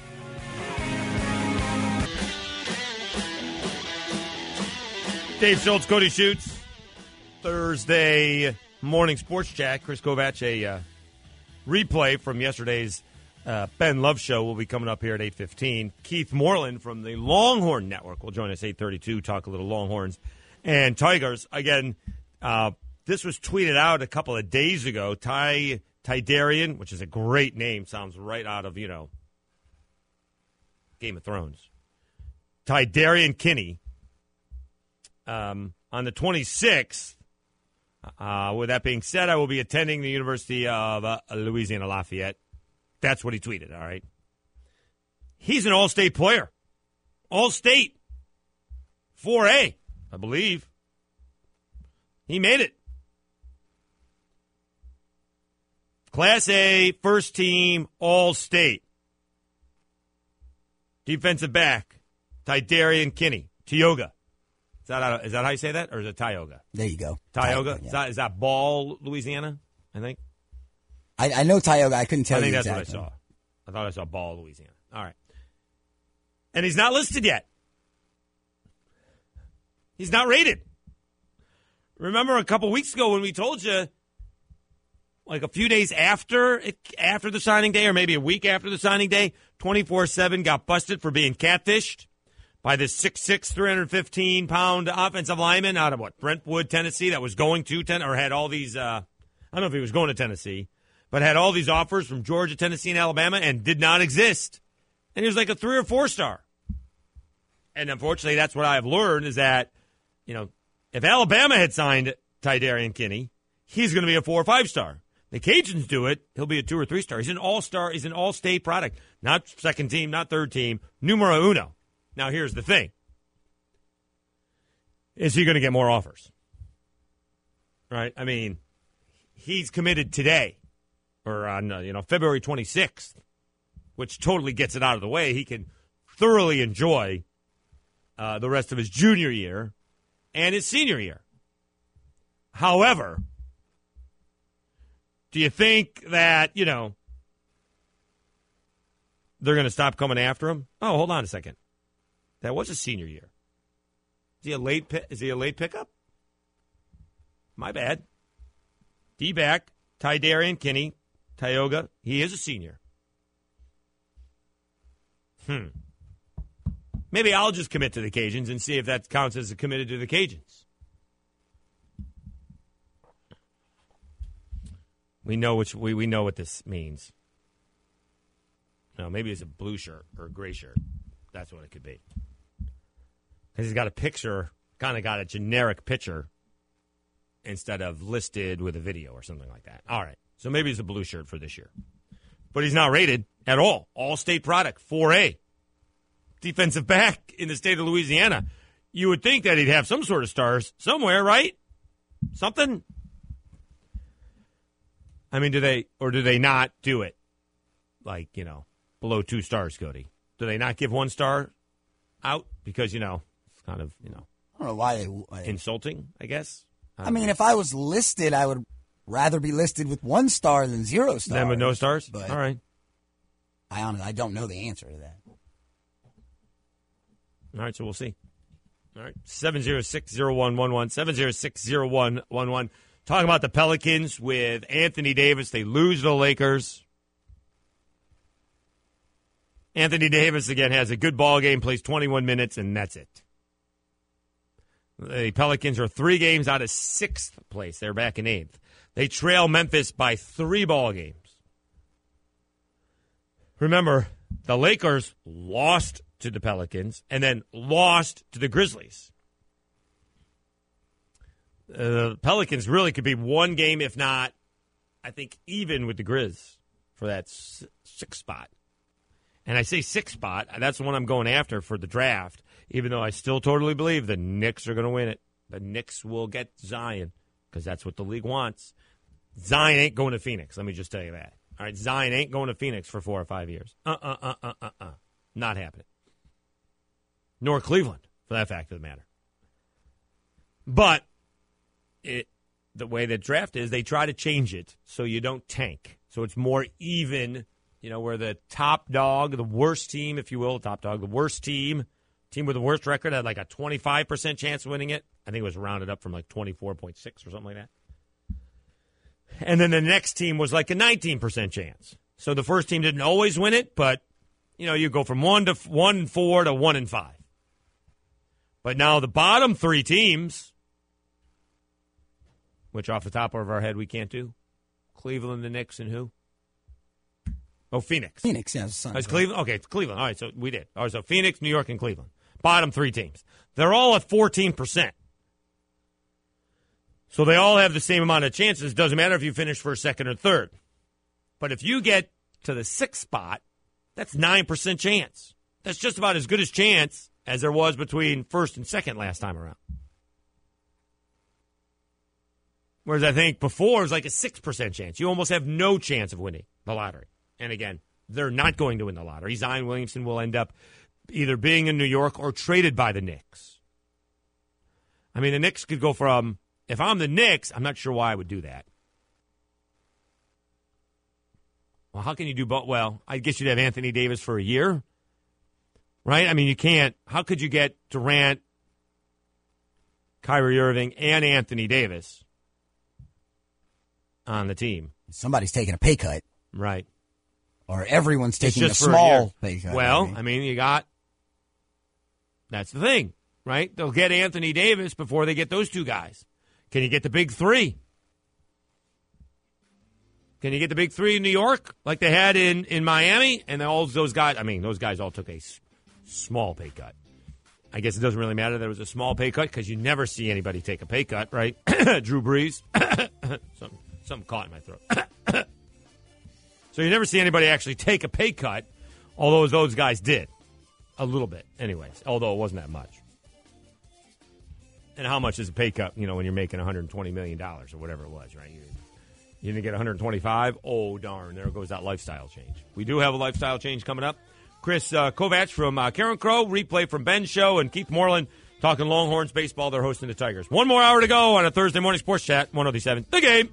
Dave Schultz, Cody Schutz. Thursday morning sports chat. Chris Kovac, a uh, replay from yesterday's uh, Ben Love show will be coming up here at eight fifteen. Keith Moreland from the Longhorn Network will join us eight thirty-two, talk a little Longhorns and Tigers. Again, uh, this was tweeted out a couple of days ago. Ty Tidarian, which is a great name, sounds right out of, you know, Game of Thrones. Tidarian Kinney. Um, on the twenty-sixth, uh, with that being said, I will be attending the University of uh, Louisiana Lafayette. That's what he tweeted, all right? He's an all-state player. All-state. four A, I believe. He made it. Class A, first team, all-state. Defensive back, Tidarian Kinney, Tioga. Is that, how, is that how you say that, or is it Tioga? There you go. Tioga? yeah. Is, that, is that Ball, Louisiana, I think? I, I know Tioga. I couldn't tell I think you that's exactly. what I saw. I thought I saw Ball, Louisiana. All right. And he's not listed yet. He's not rated. Remember a couple weeks ago when we told you, like a few days after it, after the signing day, or maybe a week after the signing day, twenty-four seven got busted for being catfished by this six six, three hundred fifteen pound offensive lineman out of, what, Brentwood, Tennessee, that was going to ten or had all these, uh, I don't know if he was going to Tennessee, but had all these offers from Georgia, Tennessee, and Alabama and did not exist. And he was like a three or four star. And unfortunately, that's what I have learned is that, you know, if Alabama had signed Tidarian Kinney, he's going to be a four or five star. The Cajuns do it, he'll be a two or three star. He's an all-star, he's an all-state product. Not second team, not third team, numero uno. Now, here's the thing. Is he going to get more offers? Right? I mean, he's committed today. or on uh, you know February twenty-sixth, which totally gets it out of the way. He can thoroughly enjoy uh, the rest of his junior year and his senior year. However, do you think that, you know, they're going to stop coming after him? Oh, hold on a second. That was a senior year. Is he a late, pi- is he a late pickup? My bad. D-back, Ty Darian, Kinney, Tioga, he is a senior. Hmm. Maybe I'll just commit to the Cajuns and see if that counts as a committed to the Cajuns. We know which we, we know what this means. No, maybe it's a blue shirt or a gray shirt. That's what it could be. Because he's got a picture, kind of got a generic picture instead of listed with a video or something like that. All right. So maybe it's a blue shirt for this year. But he's not rated at all. All-state product, four A. Defensive back in the state of Louisiana. You would think that he'd have some sort of stars somewhere, right? Something? I mean, do they, or do they not do it? Like, you know, below two stars, Cody. Do they not give one star out? Because, you know, it's kind of, you know. I don't know why they. Why they insulting, I guess. I, I mean, know. If I was listed, I would rather be listed with one star than zero stars. Than with no stars? But all right. I honestly, I don't know the answer to that. All right, so we'll see. All right, seven zero six zero one one one, seven zero six zero one one one. Talking about the Pelicans with Anthony Davis. They lose to the Lakers. Anthony Davis, again, has a good ball game, plays twenty-one minutes, and that's it. The Pelicans are three games out of sixth place. They're back in eighth. They trail Memphis by three ball games. Remember, the Lakers lost to the Pelicans and then lost to the Grizzlies. Uh, the Pelicans really could be one game, if not, I think, even with the Grizz for that s- sixth spot. And I say sixth spot, that's the one I'm going after for the draft, even though I still totally believe the Knicks are going to win it. The Knicks will get Zion because that's what the league wants. Zion ain't going to Phoenix, let me just tell you that. All right, Zion ain't going to Phoenix for four or five years. Uh-uh, uh-uh, uh-uh. Not happening. Nor Cleveland, for that fact of the matter. But it, the way that draft is, they try to change it so you don't tank. So it's more even, you know, where the top dog, the worst team, if you will, top dog, the worst team, team with the worst record had like a twenty-five percent chance of winning it. I think it was rounded up from like twenty-four point six or something like that. And then the next team was like a nineteen percent chance. So the first team didn't always win it, but, you know, you go from one to one and four to one and five. But now the bottom three teams, which off the top of our head we can't do, Cleveland, the Knicks, and who? Oh, Phoenix. Phoenix, yes. Yeah, it's Cleveland. Okay, it's Cleveland. All right, so we did. All right, so Phoenix, New York, and Cleveland. Bottom three teams. They're all at fourteen percent. So they all have the same amount of chances. Doesn't matter if you finish first, second, or third. But if you get to the sixth spot, that's nine percent chance. That's just about as good a chance as there was between first and second last time around. Whereas I think before it was like a six percent chance. You almost have no chance of winning the lottery. And again, they're not going to win the lottery. Zion Williamson will end up either being in New York or traded by the Knicks. I mean, the Knicks could go from, if I'm the Knicks, I'm not sure why I would do that. Well, how can you do both? Well, I guess you'd have Anthony Davis for a year, right? I mean, you can't. How could you get Durant, Kyrie Irving, and Anthony Davis on the team? Somebody's taking a pay cut. Right. Or everyone's taking a for small a pay cut. Well, I mean. I mean, you got, that's the thing, right? They'll get Anthony Davis before they get those two guys. Can you get the big three? Can you get the big three in New York like they had in, in Miami? And all those guys, I mean, those guys all took a s- small pay cut. I guess it doesn't really matter that it was a small pay cut because you never see anybody take a pay cut, right? Drew Brees. something, something caught in my throat. So you never see anybody actually take a pay cut, although those guys did. A little bit, anyways, although it wasn't that much. And how much is a pay cut, you know, when you're making one hundred twenty million dollars or whatever it was, right? You, You didn't get one hundred twenty-five? Oh, darn. There goes that lifestyle change. We do have a lifestyle change coming up. Chris uh, Kovacs from uh, Karen Crow, replay from Ben's show, and Keith Moreland talking Longhorns baseball. They're hosting the Tigers. One more hour to go on a Thursday morning sports chat, one oh three seven The Game.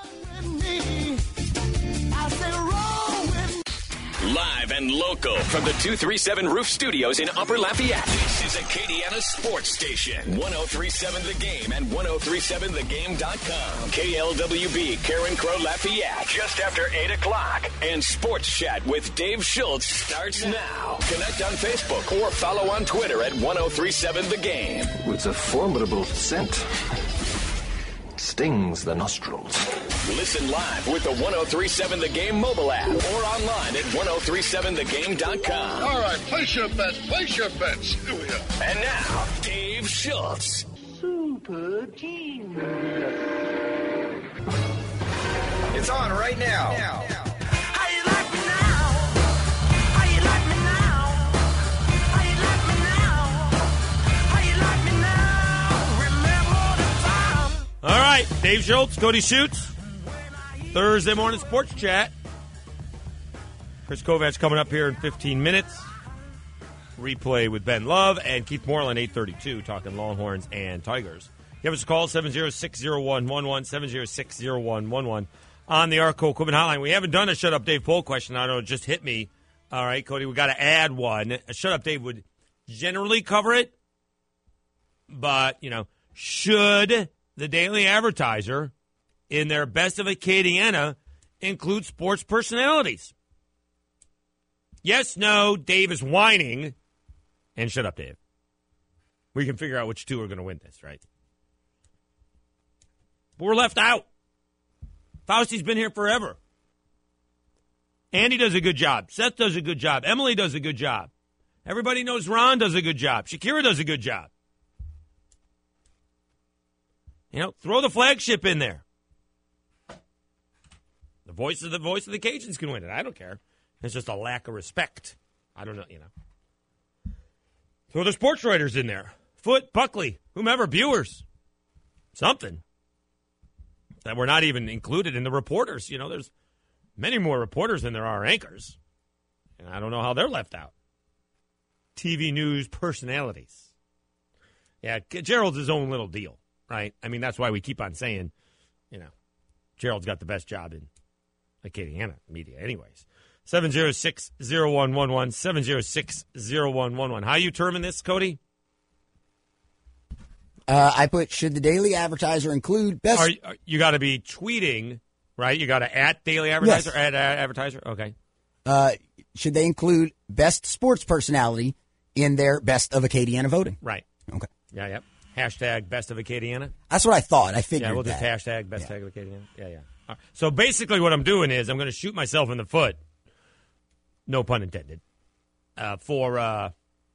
Live and local from the two thirty-seven Roof Studios in Upper Lafayette. This is Acadiana Sports Station. one oh three seven The Game and ten thirty-seven the game dot com. K L W B, Karen Crow, Lafayette. Just after eight o'clock. And Sports Chat with Dave Schultz starts now. Connect on Facebook or follow on Twitter at ten thirty-seven The Game. It's a formidable scent. Stings the nostrils. Listen live with the ten thirty-seven The Game mobile app or online at ten thirty-seven the game dot com. All right, place your bets, place your bets. Here we are. And now, Dave Schultz. Super team. It's on right now. now. How you like me now? How you like me now? How you like me now? How you like me now? Remember the time. All right, Dave Schultz, Cody Schutz. Thursday morning sports chat. Chris Kovacs coming up here in fifteen minutes. Replay with Ben Love and Keith Moreland, eight thirty-two, talking Longhorns and Tigers. Give us a call, seven oh six, oh one one one, seven oh six, oh one one one on the Arco Equipment Hotline. We haven't done a Shut Up Dave poll question. I don't know, it just hit me. All right, Cody, we got to add one. A Shut Up Dave would generally cover it, but, you know, should the Daily Advertiser in their Best of Acadiana include sports personalities? Yes, no, Dave is whining, and shut up, Dave. We can figure out which two are going to win this, right? But we're left out. Fausti's been here forever. Andy does a good job. Seth does a good job. Emily does a good job. Everybody knows Ron does a good job. Shakira does a good job. You know, throw the flagship in there. The voice of the voice of the Cajuns can win it. I don't care. It's just a lack of respect. I don't know, you know. Throw the sports writers in there. Foote, Buckley, whomever, Bewers. Something. That we're not even included in the reporters. You know, there's many more reporters than there are anchors. And I don't know how they're left out. T V news personalities. Yeah, Gerald's his own little deal, right? I mean, that's why we keep on saying, you know, Gerald's got the best job in Acadiana media anyways. seven oh six, oh one one one, seven oh six, oh one one one. How you terming this, Cody? Uh, I put, should the Daily Advertiser include best... Are, are, you got to be tweeting, right? You got to at Daily Advertiser? Yes. At uh, Advertiser? Okay. Uh, should they include best sports personality in their Best of Acadiana voting? Right. Okay. Yeah, yeah. Hashtag Best of Acadiana. That's what I thought. I figured Yeah, we'll that. just hashtag Best Yeah. of Acadiana. Yeah, yeah. All right. So basically what I'm doing is I'm going to shoot myself in the foot, no pun intended, uh, for... Uh,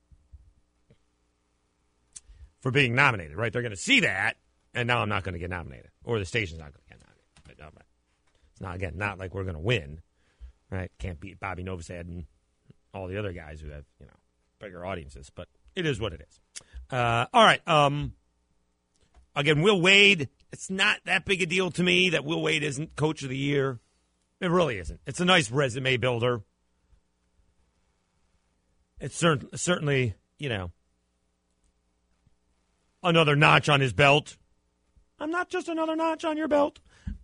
for being nominated, right? They're going to see that, and now I'm not going to get nominated, or the station's not going to get nominated. But it's not, again, not like we're going to win, right? Can't beat Bobby Novosad and all the other guys who have, you know, bigger audiences, but it is what it is. Uh, all right. Um, again, Will Wade, it's not that big a deal to me that Will Wade isn't Coach of the Year. It really isn't. It's a nice resume builder. It's cer- certainly, you know, another notch on his belt. I'm not just another notch on your belt.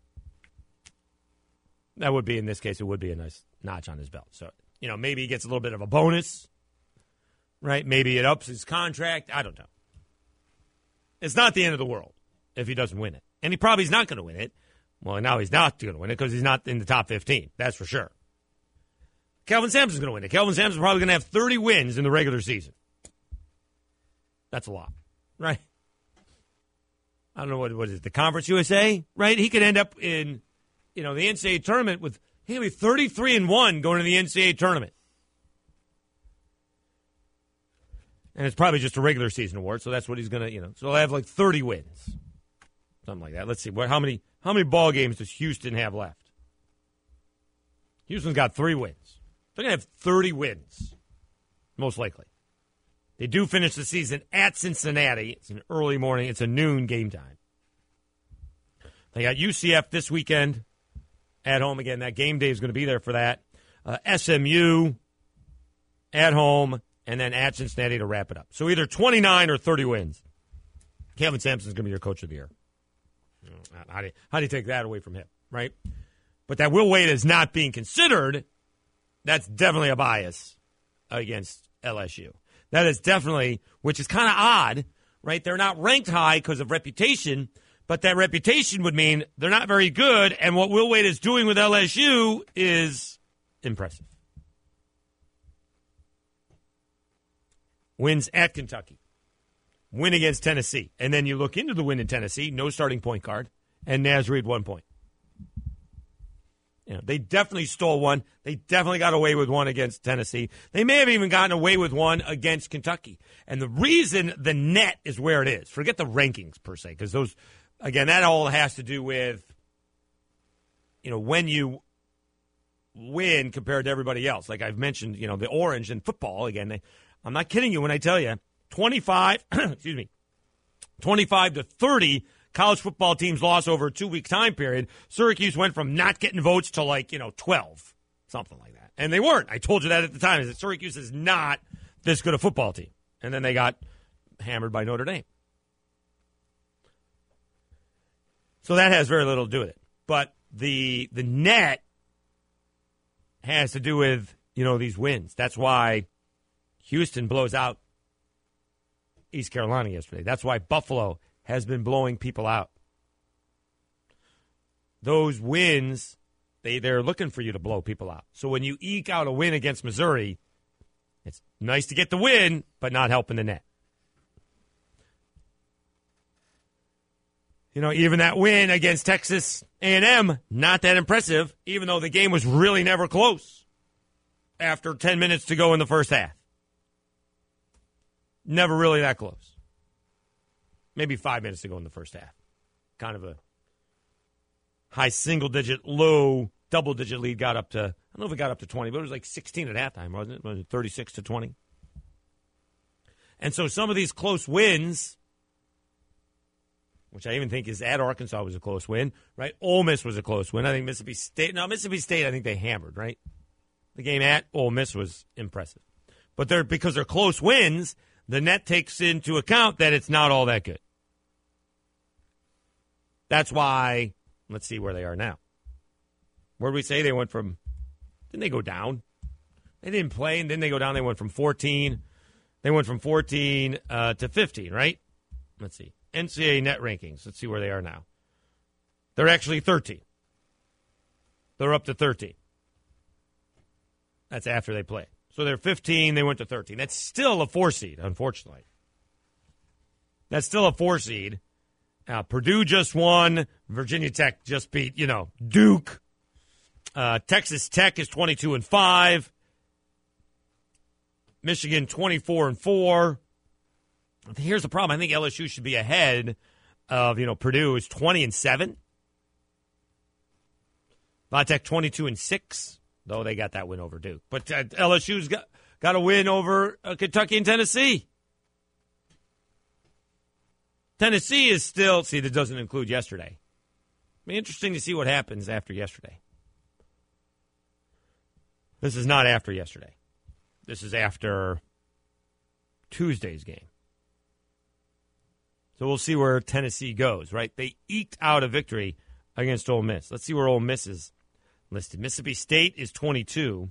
That would be, in this case, it would be a nice notch on his belt. So, you know, maybe he gets a little bit of a bonus, right? Maybe it ups his contract. I don't know. It's not the end of the world if he doesn't win it. And he probably is not going to win it. Well, now he's not going to win it because he's not in the top fifteen. That's for sure. Kelvin Sampson's going to win it. Kelvin Sampson's probably going to have thirty wins in the regular season. That's a lot. Right. I don't know what what is it, the Conference U S A, right? He could end up in, you know, the N C double A tournament with he'll be thirty-three and one going to the N C double A tournament. And it's probably just a regular season award, so that's what he's going to, you know. So he'll have like thirty wins. Something like that. Let's see. What how many how many ball games does Houston have left? Houston's got three wins. They're going to have thirty wins, most likely. They do finish the season at Cincinnati. It's an early morning. It's a noon game time. They got U C F this weekend. at home. Again, that game day is going to be there for that. Uh, S M U at home, and then at Cincinnati to wrap it up. So either twenty-nine or thirty wins. Kevin Sampson's going to be your coach of the year. How do you, how do you take that away from him, right? But that Will Wade is not being considered, that's definitely a bias against L S U. That is definitely, which is kind of odd, right? They're not ranked high because of reputation, but that reputation would mean they're not very good, and what Will Wade is doing with L S U is impressive. Wins at Kentucky. Win against Tennessee. And then you look into the win in Tennessee, no starting point guard, and Naz Reid one point. You know, they definitely stole one. They definitely got away with one against Tennessee. They may have even gotten away with one against Kentucky. And the reason the net is where it is, forget the rankings per se, because those, again, that all has to do with, you know, when you win compared to everybody else. Like I've mentioned, you know, the orange in football, again, they, I'm not kidding you when I tell you, twenty-five, excuse me, twenty-five to thirty college football teams lost over a two-week time period. Syracuse went from not getting votes to like, you know, twelve, something like that. And they weren't. I told you that at the time, is that Syracuse is not this good a football team. And then they got hammered by Notre Dame. So that has very little to do with it. But the the net has to do with, you know, these wins. That's why Houston blows out East Carolina yesterday. That's why Buffalo has been blowing people out. Those wins, they, they're looking for you to blow people out. So when you eke out a win against Missouri, it's nice to get the win, but not helping the net. You know, even that win against Texas A and M, not that impressive, even though the game was really never close after ten minutes to go in the first half. Never really that close. Maybe five minutes to go in the first half. Kind of a high single-digit, low double-digit lead got up to, I don't know if it got up to twenty, but it was like sixteen at halftime, wasn't it? Was it thirty-six to twenty? And so some of these close wins, which I even think is at Arkansas was a close win, right? Ole Miss was a close win. I think Mississippi State, no, Mississippi State I think they hammered, right? The game at Ole Miss was impressive. But they're because they're close wins, the net takes into account that it's not all that good. That's why, let's see where they are now. Where did we say they went from, didn't they go down? They didn't play, and then they go down. They went from fourteen. They went from fourteen uh, to fifteen, right? Let's see. N C double A net rankings. Let's see where they are now. They're actually thirteen. They're up to thirteen. That's after they play. So they're fifteen, they went to thirteen. That's still a four seed, unfortunately. That's still a four seed. Uh, Purdue just won. Virginia Tech just beat, you know, Duke. Uh, Texas Tech is twenty-two and five. Michigan twenty-four and four. Here's the problem. I think L S U should be ahead of, you know, Purdue is twenty and seven. La Tech twenty-two and six. Though they got that win over Duke. But uh, L S U's got, got a win over uh, Kentucky and Tennessee. Tennessee is still, see, that doesn't include yesterday. It'll be interesting to see what happens after yesterday. This is not after yesterday. This is after Tuesday's game. So we'll see where Tennessee goes, right? They eked out a victory against Ole Miss. Let's see where Ole Miss is listed. Mississippi State is twenty-two.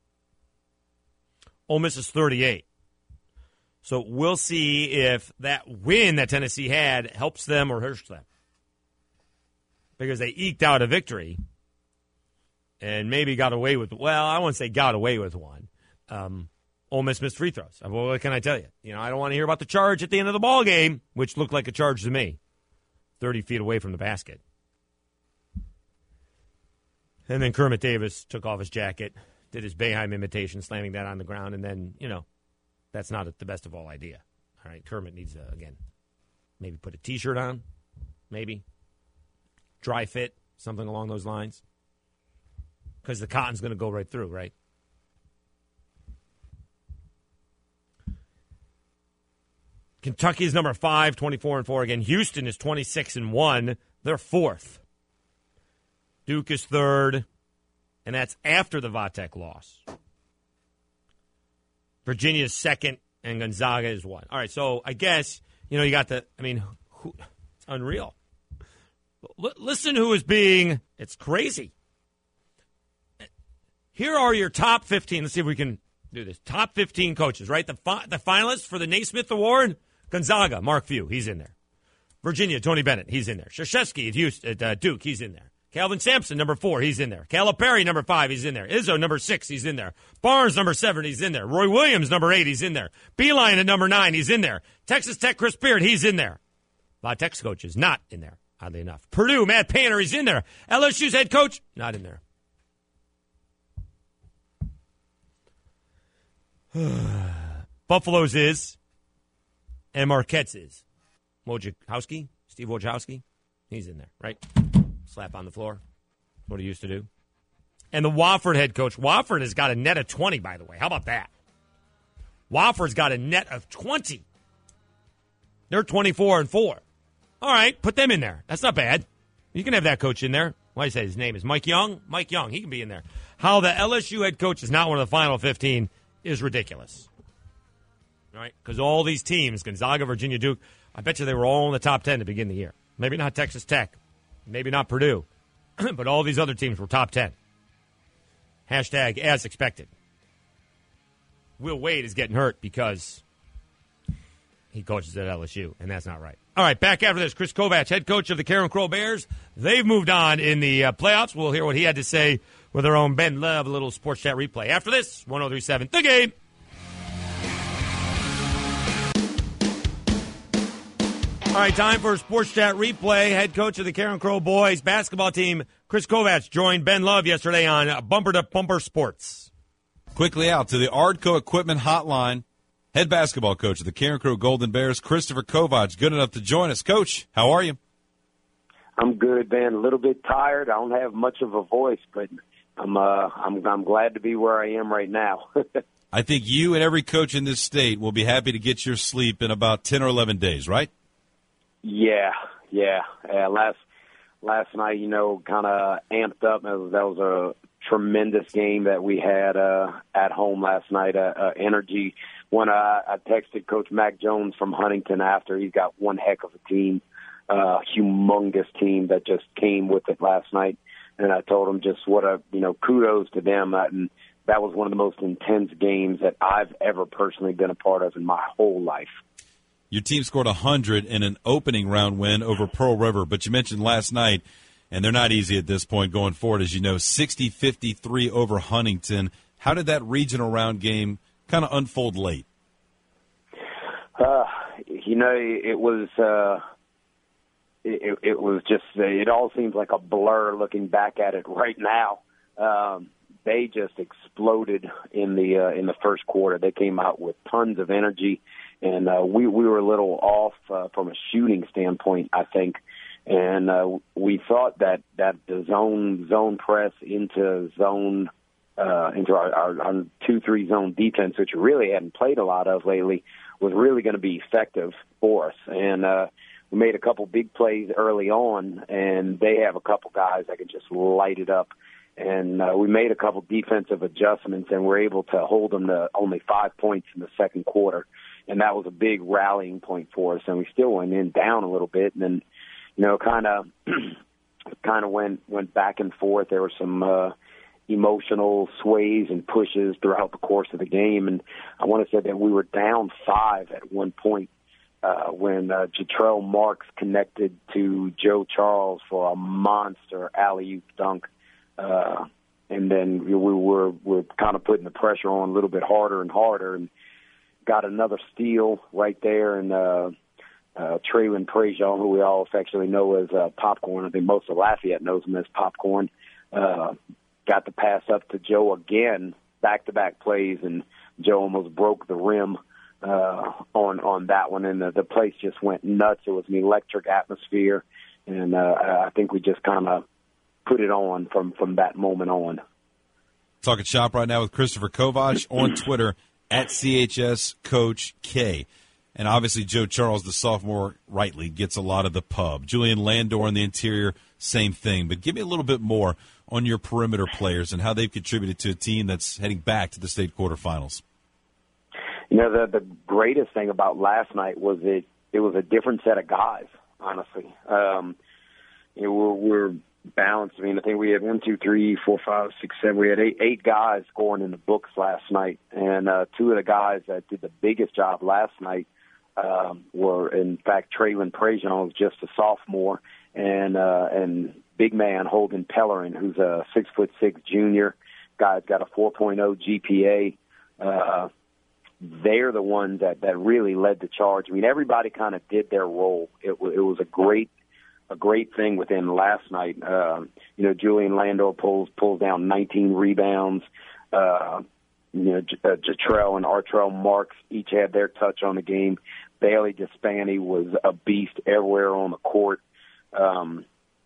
Ole Miss is thirty-eight. So we'll see if that win that Tennessee had helps them or hurts them. Because they eked out a victory and maybe got away with, well, I won't say got away with one. Um, Ole Miss missed free throws. Well, what can I tell you? You know, I don't want to hear about the charge at the end of the ball game, which looked like a charge to me, thirty feet away from the basket. And then Kermit Davis took off his jacket, did his Boeheim imitation, slamming that on the ground, and then, you know, that's not the best of all idea. All right, Kermit needs to, again, maybe put a T-shirt on, maybe. Dry fit, something along those lines. Because the cotton's going to go right through, right? Kentucky is number five, twenty-four and four. Again, Houston is twenty-six and one. They're fourth. Duke is third, and that's after the Vatek loss. Virginia is second, and Gonzaga is one. All right, so I guess, you know, you got the, I mean, who, it's unreal. L- listen who is being, it's crazy. Here are your top fifteen. Let's see if we can do this. Top fifteen coaches, right? The fi- the finalists for the Naismith Award, Gonzaga, Mark Few, he's in there. Virginia, Tony Bennett, he's in there. Krzyzewski at, Houston, at uh, Duke, he's in there. Calvin Sampson, number four, he's in there. Calipari, number five, he's in there. Izzo, number six, he's in there. Barnes, number seven, he's in there. Roy Williams, number eight, he's in there. Beeline at number nine, he's in there. Texas Tech, Chris Beard, he's in there. Vatek's coach is not in there, oddly enough. Purdue, Matt Painter, he's in there. L S U's head coach, not in there. Buffalo's is, and Marquette's is. Wojciechowski, Steve Wojciechowski, he's in there, right? Slap on the floor. What he used to do. And the Wofford head coach. Wofford has got a net of twenty, by the way. How about that? Wofford's got a net of twenty. They're twenty-four and four. All right, put them in there. That's not bad. You can have that coach in there. Why do you say his name is Mike Young? Mike Young, he can be in there. How the L S U head coach is not one of the final fifteen is ridiculous. All right, because all these teams, Gonzaga, Virginia, Duke, I bet you they were all in the top ten to begin the year. Maybe not Texas Tech. Maybe not Purdue. But all these other teams were top ten. Hashtag as expected. Will Wade is getting hurt because he coaches at L S U, and that's not right. All right, back after this, Chris Kovacs, head coach of the Karen Crow Bears. They've moved on in the uh, playoffs. We'll hear what he had to say with our own Ben Love, a little Sports Chat replay. After this, one oh three point seven, The Game. All right, time for a Sports Chat replay. Head coach of the Karen Crow boys basketball team, Chris Kovacs, joined Ben Love yesterday on Bumper to Bumper Sports. Quickly out to the Ardco Equipment Hotline. Head basketball coach of the Karen Crow Golden Bears, Christopher Kovacs, good enough to join us. Coach, how are you? I'm good, Ben. A little bit tired. I don't have much of a voice, but I'm uh, I'm I'm glad to be where I am right now. I think you and every coach in this state will be happy to get your sleep in about ten or eleven days, right? Yeah, yeah. Uh, last last night, you know, kind of amped up. That was, that was a tremendous game that we had uh, at home last night. Uh, uh, energy. When I, I texted Coach Mac Jones from Huntington after, he's got one heck of a team, uh, humongous team that just came with it last night. And I told him just what a, you know, kudos to them. Uh, and that was one of the most intense games that I've ever personally been a part of in my whole life. Your team scored one hundred in an opening round win over Pearl River, but you mentioned last night, and they're not easy at this point going forward, as you know, sixty fifty-three over Huntington. How did that regional round game kind of unfold late? Uh, you know, it was uh, it, it was just it all seems like a blur looking back at it right now. Um, they just exploded in the uh, in the first quarter. They came out with tons of energy. And uh, we, we were a little off uh, from a shooting standpoint, I think. And uh, we thought that, that the zone zone press into zone uh, into our, our, our two three zone defense, which we really hadn't played a lot of lately, was really going to be effective for us. And uh, we made a couple big plays early on, and they have a couple guys that can just light it up. And uh, we made a couple defensive adjustments, and we're able to hold them to only five points in the second quarter. And that was a big rallying point for us. And we still went in down a little bit, and then, you know, kind of, kind of went went back and forth. There were some uh, emotional sways and pushes throughout the course of the game. And I want to say that we were down five at one point uh, when uh, Jatrell Marks connected to Joe Charles for a monster alley-oop dunk. Uh, and then we were, were kind of putting the pressure on a little bit harder and harder, and got another steal right there. And uh, uh, Traylon Prejean, who we all affectionately know as uh, Popcorn, I think most of Lafayette knows him as Popcorn, uh, got the pass up to Joe again, back-to-back plays, and Joe almost broke the rim uh, on on that one, and the, the place just went nuts. It was an electric atmosphere, and uh, I think we just kind of put it on from, from that moment on. Talking shop right now with Christopher Kovacs on Twitter, at C H S Coach K. And obviously Joe Charles, the sophomore, rightly gets a lot of the pub. Julian Landor in the interior, same thing. But give me a little bit more on your perimeter players and how they've contributed to a team that's heading back to the state quarterfinals. You know, the the greatest thing about last night was it it was a different set of guys, honestly. Um, you know, we're, we're balanced. I mean, I think we had one, two, three, four, five, six, seven. We had eight, eight guys scoring in the books last night. And uh, two of the guys that did the biggest job last night um, were, in fact, Traylon Prejean, who's just a sophomore, and uh, and big man Holden Pellerin, who's a six foot six junior. Guy's got a four point oh G P A. Uh, they're the ones that, that really led the charge. I mean, everybody kind of did their role. It, w- it was a great a great thing within last night. Uh, you know, Julian Landor pulls pulls down nineteen rebounds. Uh, you know, J- uh, Jatrell and Artrell Marks each had their touch on the game. Bailey Despani was a beast everywhere on the court. Um,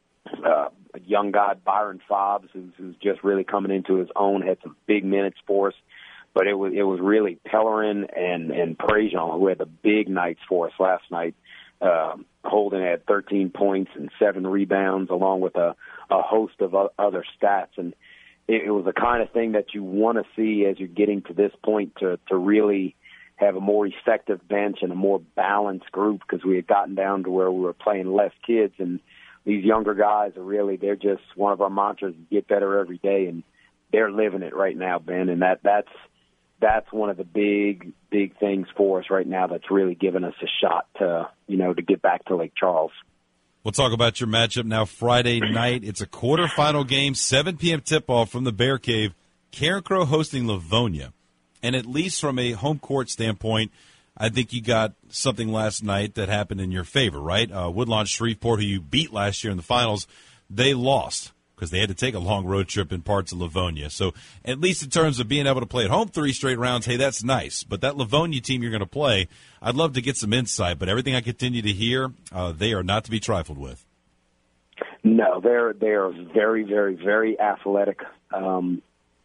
uh, a young guy, Byron Fobbs, who's, who's just really coming into his own, had some big minutes for us. But it was it was really Pellerin and and Prejean who had the big nights for us last night. Um, Holden had thirteen points and seven rebounds, along with a, a host of other stats. And it, it was the kind of thing that you want to see as you're getting to this point to to really have a more effective bench and a more balanced group, because we had gotten down to where we were playing less kids, and these younger guys are really, they're just one of our mantras, get better every day, and they're living it right now, Ben, and that that's that's one of the big, big things for us right now that's really given us a shot to, you know, to get back to Lake Charles. We'll talk about your matchup now Friday night. It's a quarterfinal game, seven p.m. tip-off from the Bear Cave. Carencro hosting Livonia. And at least from a home court standpoint, I think you got something last night that happened in your favor, right? Uh, Woodlawn Shreveport, who you beat last year in the finals, they lost because they had to take a long road trip in parts of Livonia. So at least in terms of being able to play at home three straight rounds, hey, that's nice. But that Livonia team you're going to play, I'd love to get some insight. But everything I continue to hear, uh, they are not to be trifled with. No, they're they're very, very, very athletic. Um,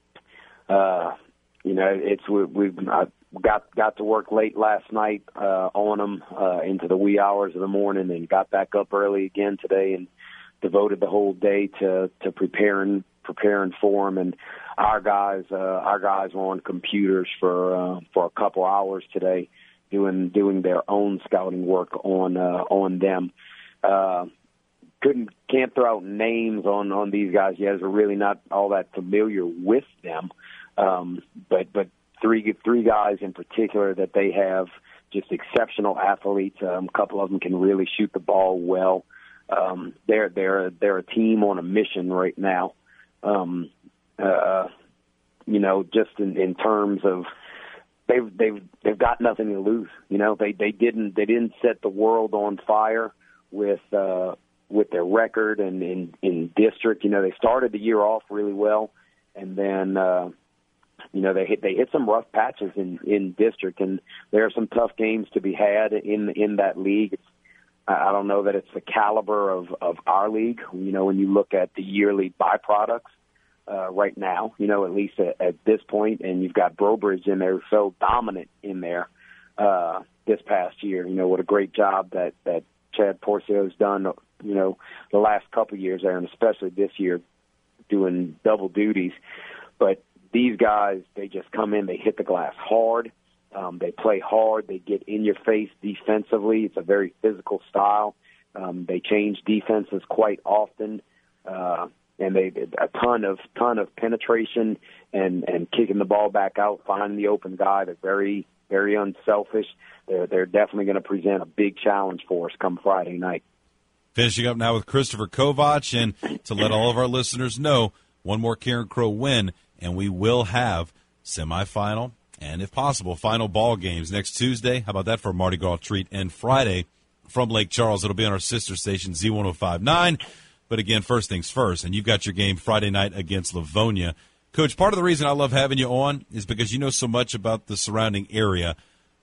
uh, you know, it's we, we've I got got to work late last night uh, on them uh, into the wee hours of the morning, and got back up early again today, and devoted the whole day to to preparing preparing for them. And our guys uh, our guys were on computers for uh, for a couple hours today, doing doing their own scouting work on uh, on them. Uh, couldn't can't throw out names on on these guys yet, as we're really not all that familiar with them. Um, but but three three guys in particular that they have, just exceptional athletes. Um, a couple of them can really shoot the ball well. Um, they're they're they're a team on a mission right now. Um, uh, you know, just in, in terms of they've they've they've got nothing to lose. You know, they they didn't they didn't set the world on fire with uh, with their record and in in district. You know, they started the year off really well, and then. Uh, You know, they hit they hit some rough patches in, in district, and there are some tough games to be had in in that league. It's, I don't know that it's the caliber of, of our league. You know, when you look at the yearly byproducts uh, right now, you know, at least at, at this point, and you've got Brobridge in there so dominant in there uh, this past year. You know, what a great job that, that Chad Porcio has done, you know, the last couple of years there, and especially this year doing double duties. But these guys, they just come in, they hit the glass hard, um, they play hard, they get in your face defensively. It's a very physical style. Um, they change defenses quite often, uh, and they a ton of ton of penetration and, and kicking the ball back out, finding the open guy. They're very very unselfish. They're they're definitely going to present a big challenge for us come Friday night. Finishing up now with Christopher Kovac, and to let all of our listeners know, one more Carencro win, and we will have semifinal and, if possible, final ball games next Tuesday. How about that for a Mardi Gras treat? And Friday from Lake Charles, it'll be on our sister station, Z ten fifty-nine. But again, first things first, and you've got your game Friday night against Livonia. Coach, part of the reason I love having you on is because you know so much about the surrounding area.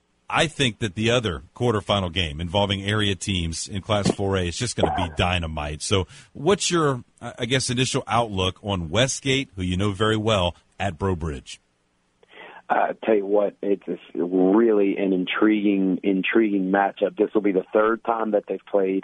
I think that the other quarterfinal game involving area teams in Class four A is just going to be dynamite. So what's your, I guess, initial outlook on Westgate, who you know very well, at Brobridge? I uh, tell you what, it's really an intriguing, intriguing matchup. This will be the third time that they've played.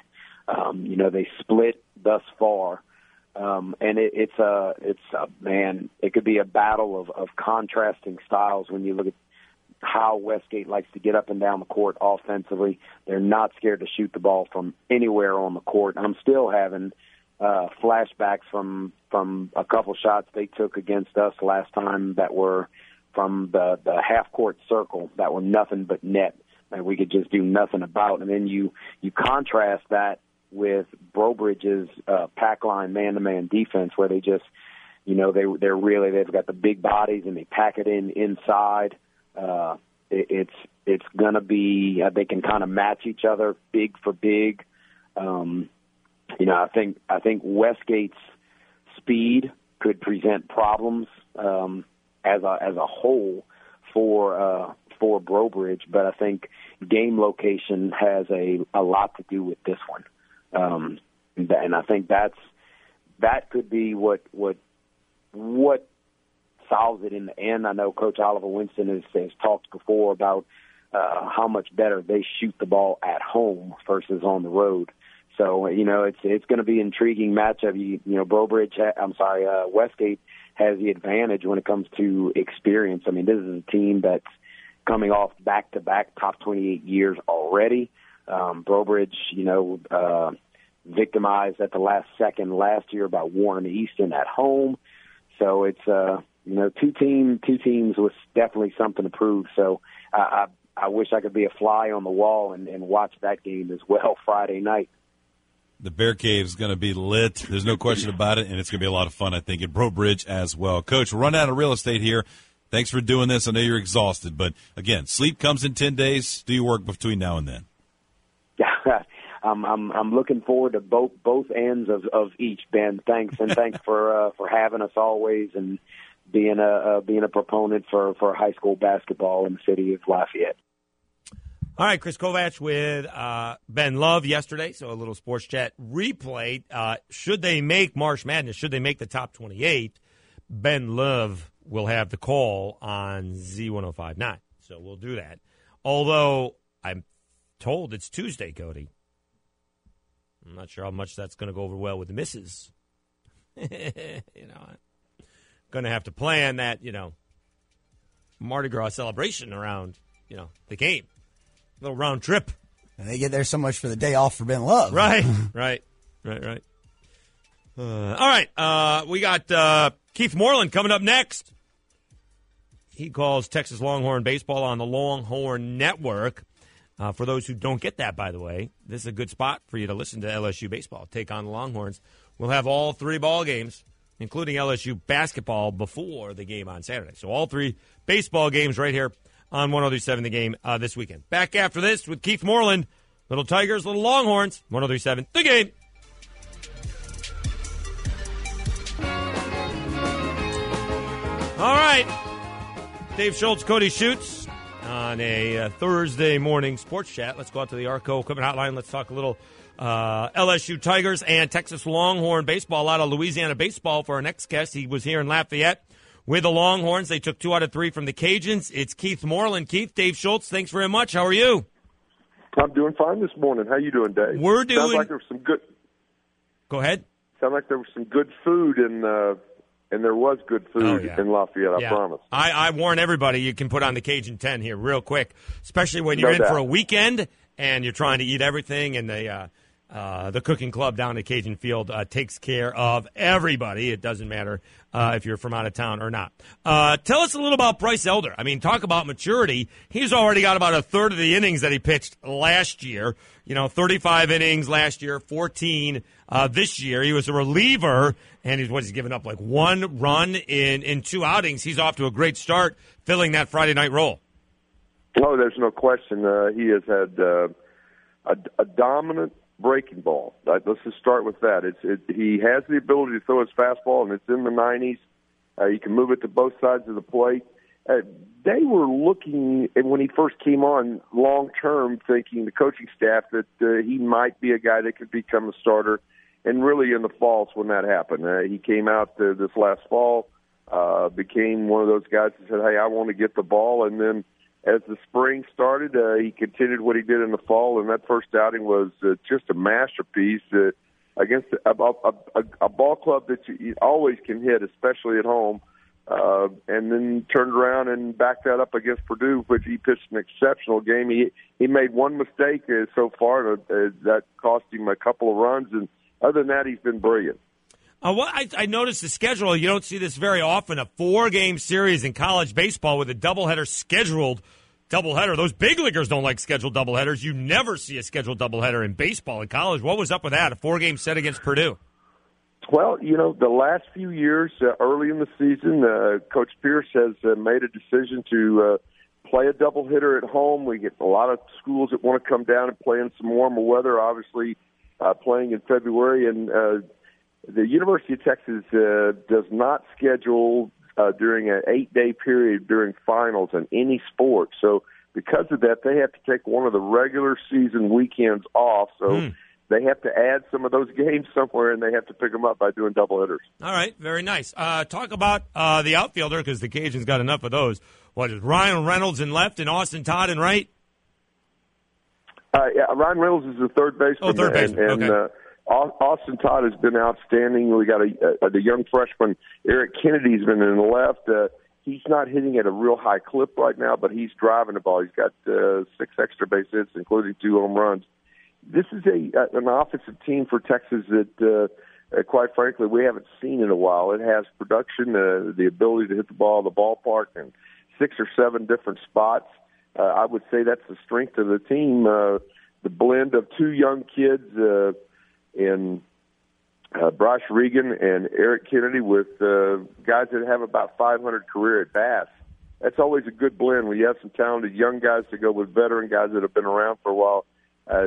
Um, you know, they split thus far. Um, and it, it's a, it's a, man, it could be a battle of, of contrasting styles when you look at how Westgate likes to get up and down the court offensively. They're not scared to shoot the ball from anywhere on the court. And I'm still having uh, flashbacks from, from a couple shots they took against us last time that were from the, the half-court circle that were nothing but net that we could just do nothing about. And then you, you contrast that with Brobridge's uh, pack line man-to-man defense, where they just, you know, they they're really they've got the big bodies and they pack it in inside. Uh, it, it's it's gonna be uh, they can kind of match each other big for big. Um, you know, I think I think Westgate's speed could present problems um, as a as a whole for uh, for Brobridge, but I think game location has a a lot to do with this one. Um, and I think that's that could be what what what solves it in the end. I know Coach Oliver Winston has, has talked before about uh, how much better they shoot the ball at home versus on the road. So you know it's it's going to be an intriguing matchup. You, you know, Brobridge, I'm sorry, uh, Westgate has the advantage when it comes to experience. I mean, this is a team that's coming off back-to-back top twenty-eight years already. Um, Brobridge, you know, uh, victimized at the last second last year by Warren Easton at home. So it's, uh, you know, two team, two teams was definitely something to prove. So I, I, I wish I could be a fly on the wall and, and watch that game as well Friday night. The Bear Cave is going to be lit. There's no question about it, and it's going to be a lot of fun, I think, at Brobridge as well. Coach, we're running out of real estate here. Thanks for doing this. I know you're exhausted, but, again, sleep comes in ten days. Do your work between now and then. I'm I'm I'm looking forward to both both ends of, of each, Ben. Thanks and thanks for uh, for having us always and being a uh, being a proponent for, for high school basketball in the city of Lafayette. All right, Chris Kovach with uh, Ben Love yesterday. So a little sports chat replay. Uh, should they make March Madness? Should they make the top twenty-eight? Ben Love will have the call on Z one oh five point nine. So we'll do that. Although I'm told it's Tuesday, Cody. I'm not sure how much that's going to go over well with the missus. you know, I'm going to have to plan that, you know, Mardi Gras celebration around, you know, the game. A little round trip. And they get there so much for the day off for Ben Love. Right, right, right, right. Uh, all right, uh, we got uh, Keith Moreland coming up next. He calls Texas Longhorn baseball on the Longhorn Network. Uh, for those who don't get that, by the way, this is a good spot for you to listen to L S U baseball. Take on the Longhorns. We'll have all three ball games, including L S U basketball, before the game on Saturday. So all three baseball games right here on one oh three point seven The Game uh, this weekend. Back after this with Keith Moreland. Little Tigers, little Longhorns. one oh three point seven The Game. All right. Dave Schultz, Cody Schutz on a uh, Thursday morning sports chat. Let's go out to the Arco Equipment Hotline. Let's talk a little uh, L S U Tigers and Texas Longhorn baseball out of Louisiana baseball for our next guest. He was here in Lafayette with the Longhorns. They took two out of three from the Cajuns. It's Keith Moreland. Keith, Dave Schultz, thanks very much. How are you? I'm doing fine this morning. How you doing, Dave? We're doing. Sounds like there was some good. Go ahead. Sounds like there was some good food in. Uh, And there was good food oh, yeah. in Lafayette, I yeah. promise. I, I warn everybody, you can put on the Cajun ten here real quick, especially when you're no in doubt. for a weekend and you're trying to eat everything, and the uh, uh, the cooking club down at Cajun Field uh, takes care of everybody. It doesn't matter uh, if you're from out of town or not. Uh, tell us a little about Bryce Elder. I mean, talk about maturity. He's already got about a third of the innings that he pitched last year. You know, thirty-five innings last year, fourteen uh, this year. He was a reliever, and he's what he's given up like one run in, in two outings. He's off to a great start, filling that Friday night role. Oh, there's no question. Uh, he has had uh, a, a dominant breaking ball. Uh, let's just start with that. It's it, he has the ability to throw his fastball, and it's in the nineties. Uh, he can move it to both sides of the plate. Uh, they were looking, and when he first came on, long-term, thinking the coaching staff that uh, he might be a guy that could become a starter. And really in the falls when that happened. Uh, he came out uh, this last fall, uh, became one of those guys that said, hey, I want to get the ball. And then as the spring started, uh, he continued what he did in the fall, and that first outing was uh, just a masterpiece uh, against a, a, a, a ball club that you always can hit, especially at home. Uh, and then turned around and backed that up against Purdue, which he pitched an exceptional game. He he made one mistake uh, so far uh, that cost him a couple of runs, and other than that, he's been brilliant. Uh, what I, I noticed the schedule. You don't see this very often. A four-game series in college baseball with a doubleheader scheduled doubleheader. Those big leaguers don't like scheduled doubleheaders. You never see a scheduled doubleheader in baseball in college. What was up with that? A four-game set against Purdue. Well, you know, the last few years, uh, early in the season, uh, Coach Pierce has uh, made a decision to uh, play a doubleheader at home. We get a lot of schools that want to come down and play in some warmer weather, obviously uh, playing in February. And uh, the University of Texas uh, does not schedule uh, during an eight-day period during finals in any sport. So because of that, they have to take one of the regular season weekends off. So mm. they have to add some of those games somewhere, and they have to pick them up by doing doubleheaders. All right, very nice. Uh, talk about uh, the outfielder, because the Cajuns got enough of those. What is Ryan Reynolds in left and Austin Todd in right? Uh, yeah, Ryan Reynolds is the third baseman. Oh, third baseman. And, and okay. uh, Austin Todd has been outstanding. We got a, a, the young freshman, Eric Kennedy's been in the left. Uh, he's not hitting at a real high clip right now, but he's driving the ball. He's got uh, six extra base hits, including two home runs. This is a an offensive team for Texas that, uh, uh, quite frankly, we haven't seen in a while. It has production, uh, the ability to hit the ball in the ballpark in six or seven different spots. Uh, I would say that's the strength of the team. Uh, the blend of two young kids uh, in uh, Bryce Regan and Eric Kennedy with uh, guys that have about five hundred career at bats. That's always a good blend when you have some talented young guys to go with veteran guys that have been around for a while. Uh,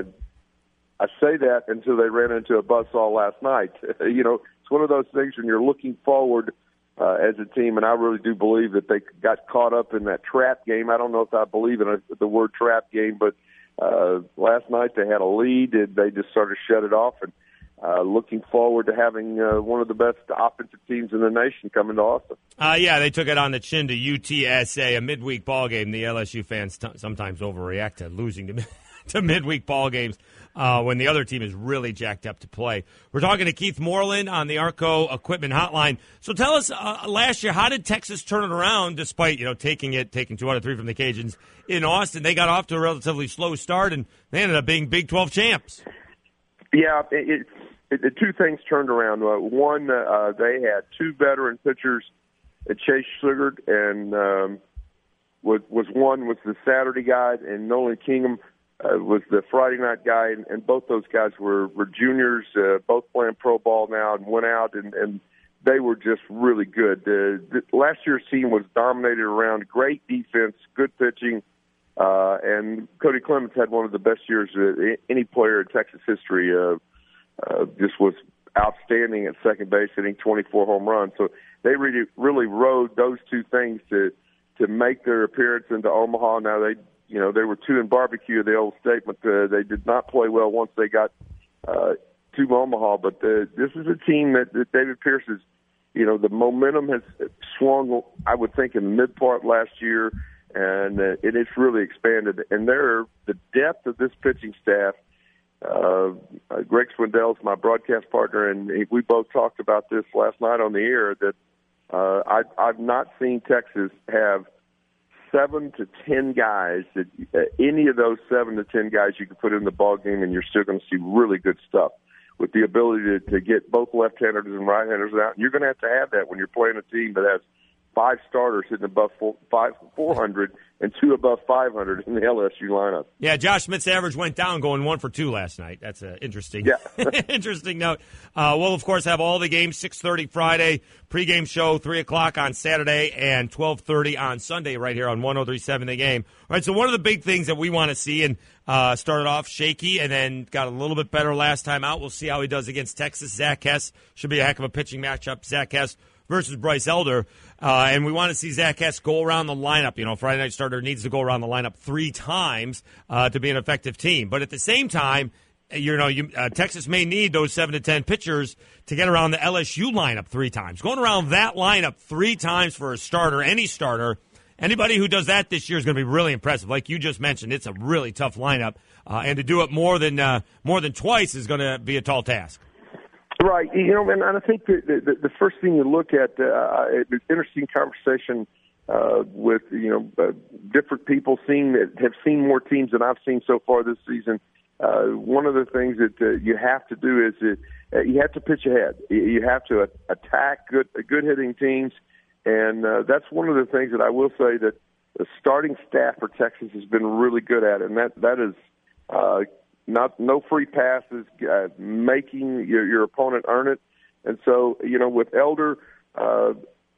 I say that until they ran into a buzzsaw last night. You know, it's one of those things when you're looking forward uh, as a team, and I really do believe that they got caught up in that trap game. I don't know if I believe in a, the word trap game, but uh, last night they had a lead, and they just sort of shut it off, and uh, looking forward to having uh, one of the best offensive teams in the nation coming to Austin. Uh, yeah, they took it on the chin to U T S A, a midweek ball game. The L S U fans t- sometimes overreact to losing to, to midweek ball games. Uh, when the other team is really jacked up to play. We're talking to Keith Moreland on the Arco Equipment Hotline. So tell us, uh, last year, how did Texas turn it around despite, you know, taking it, taking two out of three from the Cajuns in Austin? They got off to a relatively slow start, and they ended up being Big twelve champs. Yeah, it, it, it, two things turned around. Uh, one, uh, they had two veteran pitchers, uh, Chase Sigurd, and um, was, was one was the Saturday guy, and Nolan Kingham Uh, was the Friday night guy, and, and both those guys were, were juniors, uh, both playing pro ball now, and went out, and, and they were just really good. Uh, the, last year's team was dominated around great defense, good pitching, uh, and Cody Clemens had one of the best years uh, any player in Texas history. Uh, uh, just was outstanding at second base, hitting twenty-four home runs. So they really, really rode those two things to to make their appearance into Omaha. Now they. You know, they were two in barbecue, the old statement. Uh, they did not play well once they got uh, to Omaha. But uh, this is a team that, that David Pierce is, you know, the momentum has swung, I would think, in the mid part last year, and uh, it has really expanded. And there, the depth of this pitching staff, uh, uh, Greg Swindell is my broadcast partner, and we both talked about this last night on the air, that uh, I, I've not seen Texas have seven to ten guys that uh, any of those seven to ten guys you can put in the ball game, and you're still going to see really good stuff with the ability to, to get both left-handers and right-handers out. And you're going to have to have that when you're playing a team that has five starters hitting above four, five, four hundred and two above five hundred in the L S U lineup. Yeah, Josh Smith's average went down going one for two last night. That's an interesting, yeah. interesting note. Uh, we'll, of course, have all the games, six thirty Friday, pregame show, three o'clock on Saturday, and twelve thirty on Sunday right here on one oh three point seven The Game. All right, so one of the big things that we want to see, and uh, started off shaky and then got a little bit better last time out. We'll see how he does against Texas. Zach Hess should be a heck of a pitching matchup. Zach Hess versus Bryce Elder. Uh, and we want to see Zach Hess go around the lineup. You know, Friday Night Starter needs to go around the lineup three times uh, to be an effective team. But at the same time, you know, you, uh, Texas may need those seven to ten pitchers to get around the L S U lineup three times. Going around that lineup three times for a starter, any starter, Anybody who does that this year is going to be really impressive. Like you just mentioned, it's a really tough lineup, uh, and to do it more than uh, more than twice is going to be a tall task. Right. You know, and I think the, the, the first thing you look at, uh, it's an interesting conversation uh, with, you know, uh, different people seeing that have seen more teams than I've seen so far this season. Uh, one of the things that uh, you have to do is uh, you have to pitch ahead. You have to attack good, good hitting teams. And uh, that's one of the things that I will say that the starting staff for Texas has been really good at, and that that is uh, not no free passes, uh, making your, your opponent earn it. And so, you know, with Elder uh,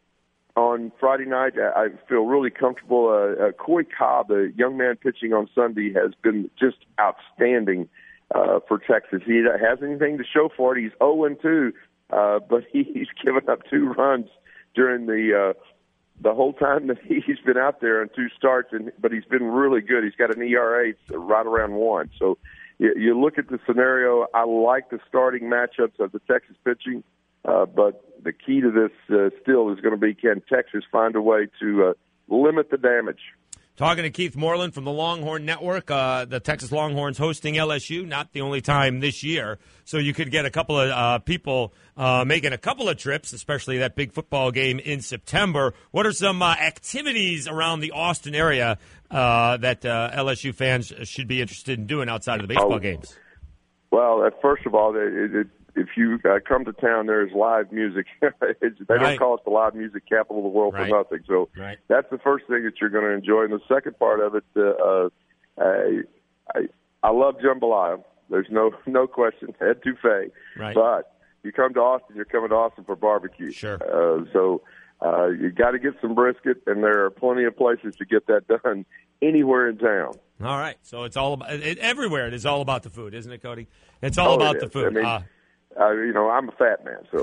on Friday night, I, I feel really comfortable. Uh, uh, Coy Cobb, the young man pitching on Sunday, has been just outstanding uh, for Texas. He has anything to show for it. He's oh and two, uh, but he's given up two runs during the uh, the whole time that he's been out there in two starts, and but he's been really good. He's got an E R A right around one. So you, you look at the scenario. I like the starting matchups of the Texas pitching, uh, but the key to this uh, still is going to be, can Texas find a way to uh, limit the damage? Talking to Keith Moreland from the Longhorn Network, uh, the Texas Longhorns hosting L S U, not the only time this year. So you could get a couple of uh, people uh, making a couple of trips, especially that big football game in September. What are some uh, activities around the Austin area uh, that uh, L S U fans should be interested in doing outside of the baseball oh, games? Well, uh, first of all, it, it, if you uh, come to town, there's live music. it's, they Right. don't call it the live music capital of the world Right. for nothing. So Right. that's the first thing that you're going to enjoy. And the second part of it, uh, uh, I, I, I love jambalaya. There's no no question, etouffee. Right. But you come to Austin, you're coming to Austin for barbecue. Sure. Uh, so uh, you got to get some brisket, and there are plenty of places to get that done anywhere in town. All right. So it's all about it, everywhere. It is all about the food, isn't it, Cody? It's all Oh, about it the is. food. I mean, uh, Uh, you know, I'm a fat man, so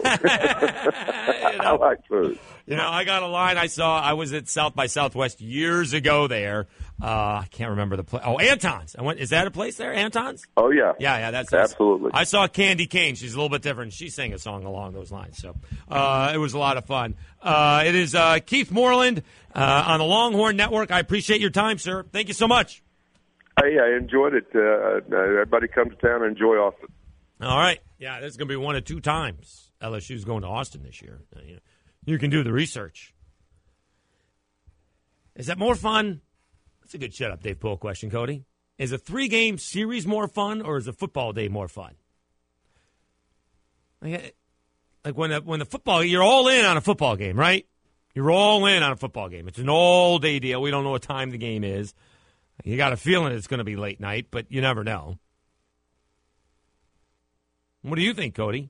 I like food. You know, I got a line I saw. I was at South by Southwest years ago there. Uh, I can't remember the place. Oh, Anton's. I went. Is that a place there, Anton's? Oh, yeah. Yeah, yeah, that's Absolutely. I saw Candy Cane. She's a little bit different. She sang a song along those lines. So uh, it was a lot of fun. Uh, it is uh, Keith Moreland uh, on the Longhorn Network. I appreciate your time, sir. Thank you so much. Hey, I enjoyed it. Uh, everybody come to town and enjoy Austin. All right. Yeah, this is going to be one of two times L S U's going to Austin this year. Uh, you know, you can do the research. Is that more fun? That's a good shut up, Dave Poole question, Cody. Is a three-game series more fun, or is a football day more fun? Like, like when, a, when the football, you're all in on a football game, right? You're all in on a football game. It's an all-day deal. We don't know what time the game is. You got a feeling it's going to be late night, but you never know. What do you think, Cody?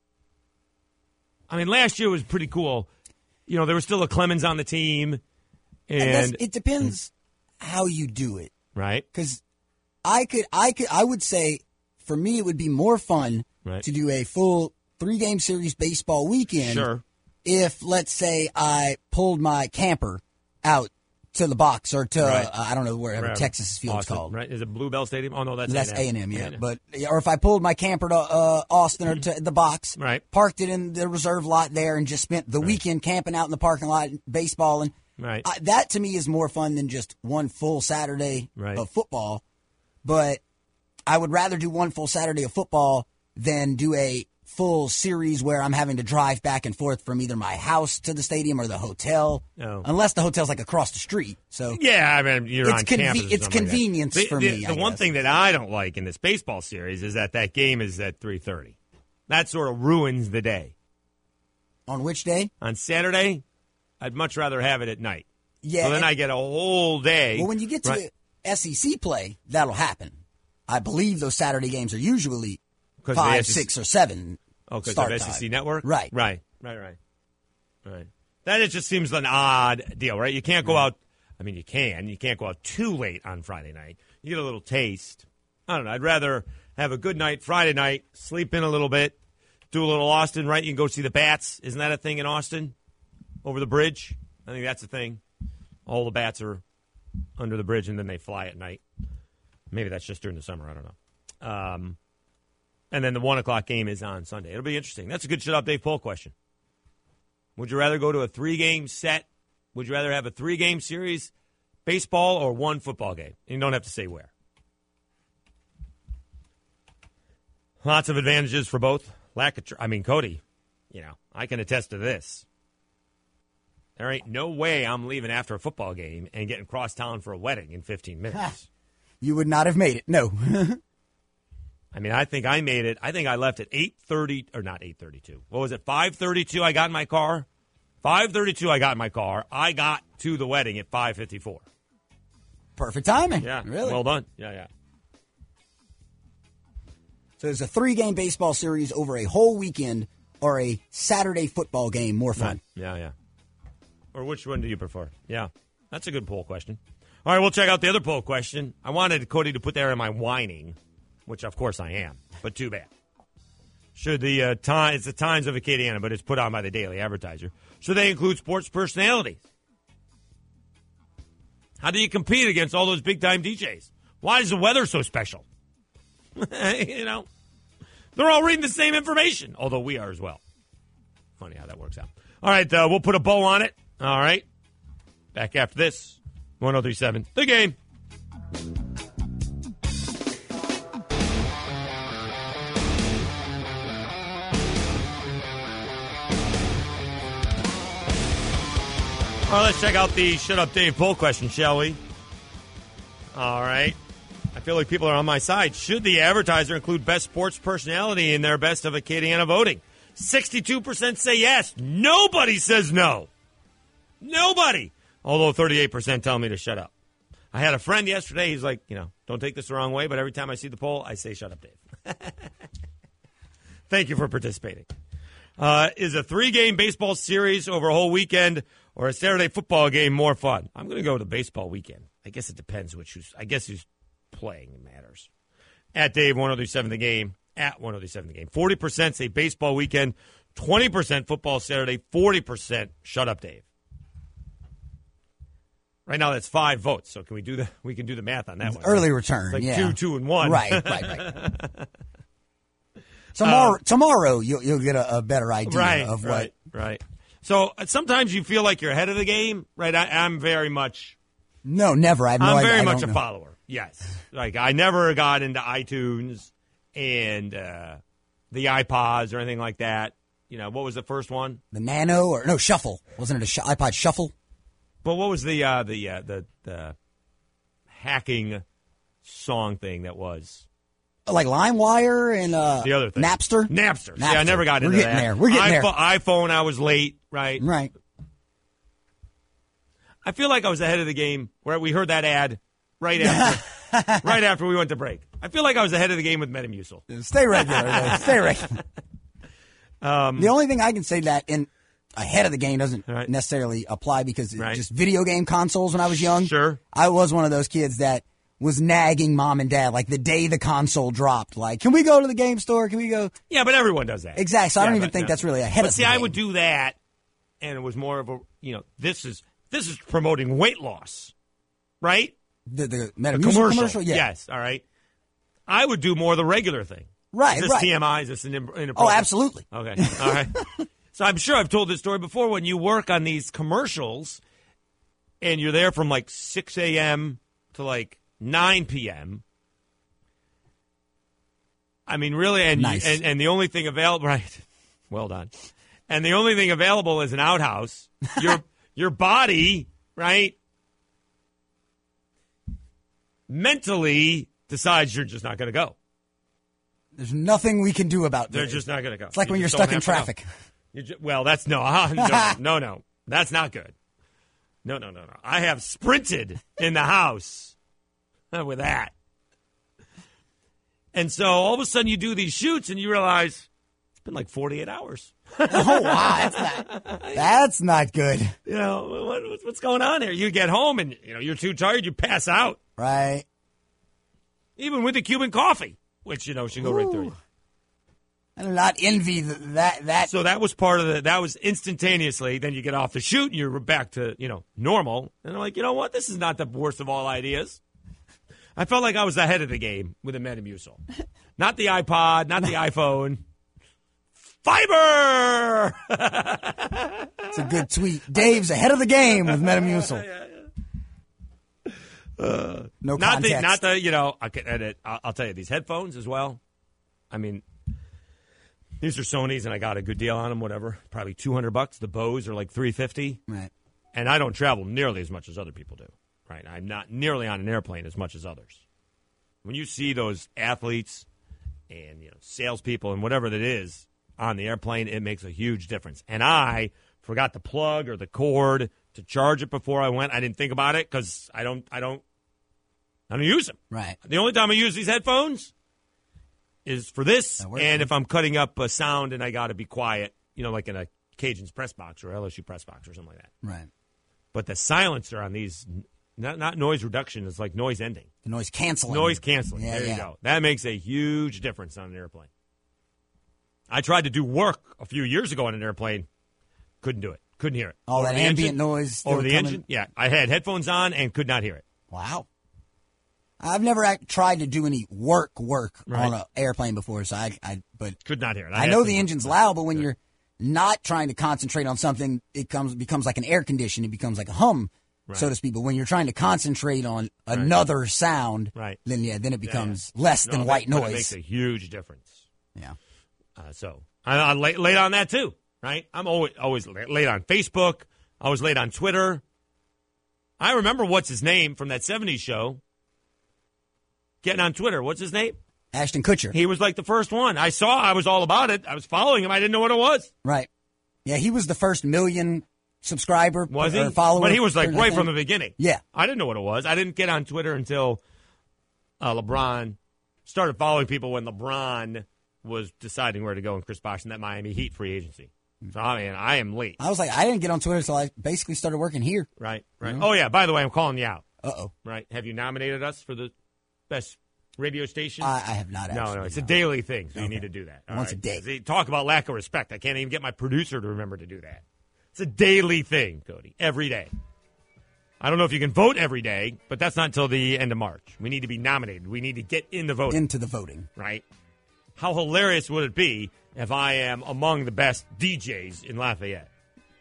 I mean, last year was pretty cool. You know, there was still a Clemens on the team. And, And it depends how you do it. Right. Because I could, I could, I would say, for me, it would be more fun Right. to do a full three-game series baseball weekend. Sure. If, let's say, I pulled my camper out to the box or to Right. uh, I don't know wherever Wherever. Texas field's Austin, called. Right? Is it Bluebell Stadium? Oh no, that's That's A A and M, yeah. But or if I pulled my camper to uh, Austin or to the box, Right. parked it in the reserve lot there, and just spent the weekend camping out in the parking lot, baseballing. Right. I, that to me is more fun than just one full Saturday Right. of football. But I would rather do one full Saturday of football than do a full series where I'm having to drive back and forth from either my house to the stadium or the hotel. Oh. Unless the hotel's like across the street. So Yeah, I mean, you're It's on conve- campus. or it's something like that. convenience The- for the, me, The I one guess. thing that I don't like in this baseball series is that that game is at three thirty. That sort of ruins the day. On which day? On Saturday, I'd much rather have it at night. Yeah, So then and- I get a whole day. Well, when you get to right? S E C play, that'll happen. I believe those Saturday games are usually 'Cause the five, S E C six, or seven. Oh, because start of S E C time. Network? Right. Right, right, right. Right. That it just seems an odd deal, right? You can't go out. I mean, you can. You can't go out too late on Friday night. You get a little taste. I don't know. I'd rather have a good night Friday night, sleep in a little bit, do a little Austin, right? You can go see the Bats. Isn't that a thing in Austin? Over the bridge? I think that's a thing. All the Bats are under the bridge, and then they fly at night. Maybe that's just during the summer. I don't know. Um, and then the one o'clock game is on Sunday. It'll be interesting. That's a good shut up Dave Poll question. Would you rather go to a three game set Would you rather have a three-game series, baseball, or one football game? And you don't have to say where. Lots of advantages for both. Lack of, tr- I mean, Cody, you know, I can attest to this. There ain't no way I'm leaving after a football game and getting cross town for a wedding in fifteen minutes. You would not have made it. No. I mean, I think I made it. I think I left at eight thirty, or not eight thirty-two. What was it, five thirty-two I got in my car? five thirty-two I got in my car. I got to the wedding at five fifty-four. Perfect timing. Yeah, really. Well done. Yeah, yeah. So it's a three-game baseball series over a whole weekend or a Saturday football game more fun? Yeah, yeah. Or which one do you prefer? Yeah, that's a good poll question. All right, we'll check out the other poll question. I wanted Cody to put there in my whining, which of course I am, but too bad. Should the uh, time, it's the Times of Acadiana, but it's put on by the Daily Advertiser. Should they include sports personalities? How do you compete against all those big-time D Js? Why is the weather so special? You know, they're all reading the same information, although we are as well. Funny how that works out. All right, uh, we'll put a bow on it. All right. Back after this. one oh three seven, The Game. All right, let's check out the Shut Up Dave poll question, shall we? All right. I feel like people are on my side. Should the Advertiser include best sports personality in their best of Acadiana voting? sixty-two percent say yes. Nobody says no. Nobody. Although thirty-eight percent tell me to shut up. I had a friend yesterday. He's like, you know, don't take this the wrong way, but every time I see the poll, I say shut up, Dave. Thank you for participating. Uh, is a three-game baseball series over a whole weekend or a Saturday football game more fun? I'm going to go to baseball weekend. I guess it depends which who's, I guess who's playing matters. At Dave, one oh three seven The Game. At one oh three seven The Game. forty percent say baseball weekend, twenty percent football Saturday, forty percent shut up, Dave. Right now, that's five votes. So can we do the? We can do the math on that one. Early right? return, It's like yeah. two, two, and one. Right, right, right. Tomorrow, uh, tomorrow you'll you'll get a, a better idea right, of what. Right, right. So uh, sometimes you feel like you're ahead of the game, right? I, I'm very much. No, never. I have no I'm idea. very I much a know. follower. Yes, like I never got into iTunes and uh, the iPods or anything like that. You know, what was the first one? The Nano or no Shuffle? Wasn't it a sh- iPod Shuffle? But what was the uh, the uh, the the hacking song thing that was? Like LimeWire and uh, The other thing. Napster? Napster. Napster. See, I never got We're into getting that. there. We're getting iPhone, there. iPhone, I was late, right? Right. I feel like I was ahead of the game where we heard that ad right after right after we went to break. I feel like I was ahead of the game with Metamucil. Stay regular. though. Stay regular. Um, the only thing I can say that in ahead of the game doesn't Right. necessarily apply because it's Right. just video game consoles when I was young. Sure. I was one of those kids that was nagging mom and dad like the day the console dropped. Like, can we go to the game store? Can we go? Yeah, but everyone does that. Exactly. So I Yeah, don't even but- think no. that's really ahead but of see, the I game. would do that, and it was more of a, you know, this is this is promoting weight loss, right? The, the The Metamucil commercial. commercial? Yeah. Yes, all right. I would do more the regular thing. Right, Is this right. T M I? Is this an im- inappropriate? Oh, absolutely. Okay, all right. So I'm sure I've told this story before. When you work on these commercials, and you're there from like six a.m. to like nine p.m., I mean, really, and, Nice. and and the only thing available, right? Well done. And the only thing available is an outhouse. Your your body, right? Mentally decides you're just not going to go. There's nothing we can do about They're this. just not going to go. It's like You when you're just stuck don't in have to go. traffic. You ju- well, that's no, uh, no, no, no. That's not good. No, no, no, no. I have sprinted in the house with that. And so all of a sudden you do these shoots and you realize it's been like forty-eight hours. Oh, wow. That's not, that's not good. You know, what, what's- what's going on here? You get home and, you know, you're too tired, you pass out. Right. Even with the Cuban coffee, which, you know, should go right through you. I do not envy the, that. that. So that was part of the, that was instantaneously. Then you get off the shoot and you're back to, you know, normal. And I'm like, you know what? This is not the worst of all ideas. I felt like I was ahead of the game with the Metamucil. Not the iPod, not the iPhone. fiber. It's a good tweet. Dave's ahead of the game with Metamucil. Uh, no not context. the, not the, you know, I can edit. I'll, I'll tell you, these headphones as well. I mean, these are Sony's, and I got a good deal on them, whatever. Probably two hundred bucks. The Bose are like three fifty. Right. And I don't travel nearly as much as other people do, right? I'm not nearly on an airplane as much as others. When you see those athletes and, you know, salespeople and whatever that is on the airplane, it makes a huge difference. And I forgot the plug or the cord to charge it before I went. I didn't think about it because I don't, I don't, I don't use them. Right. The only time I use these headphones is for this, and if I'm cutting up a sound and I got to be quiet, you know, like in a Cajuns press box or L S U press box or something like that. Right. But the silencer on these, not not noise reduction, is like noise ending. The noise canceling. Noise canceling. Yeah, there yeah. you go. That makes a huge difference on an airplane. I tried to do work a few years ago on an airplane. Couldn't do it. Couldn't hear it. All Over that the ambient engine, noise still over the coming. engine. Yeah, I had headphones on and could not hear it. Wow. I've never act, tried to do any work work Right. on an airplane before, so I, I but Could not hear it. I, had know to- the engine's loud, but when you're not trying to concentrate on something, it comes becomes like an air condition. It becomes like a hum, Right. so to speak. But when you're trying to concentrate on another sound, Right. then yeah, then it Yeah, becomes yeah. less No, than that- white but noise. It makes a huge difference. Yeah. Uh, so I, I late, late on that too, right? I'm always always late, late on Facebook. I was late on Twitter. I remember what's his name from that seventies show. Getting on Twitter. What's his name? Ashton Kutcher. He was like the first one. I saw. I was all about it. I was following him. I didn't know what it was. Right. Yeah, he was the first million subscriber Was he? or follower. But he was like I right think. from the beginning. Yeah. I didn't know what it was. I didn't get on Twitter until uh, LeBron started following people when LeBron was deciding where to go in Chris Bosh in that Miami Heat free agency. So, I mean, I am late. I was like, I didn't get on Twitter until I basically started working here. Right, right. Mhm. Oh, yeah, by the way, I'm calling you out. Uh-oh. Right. Have you nominated us for the best radio station? I, I have not No, actually. no, it's a daily thing, so you need to do that. All Once right? a day. See, talk about lack of respect. I can't even get my producer to remember to do that. It's a daily thing, Cody, every day. I don't know if you can vote every day, but that's not until the end of March. We need to be nominated. We need to get in the voting. Into the voting. Right? How hilarious would it be if I am among the best D Js in Lafayette?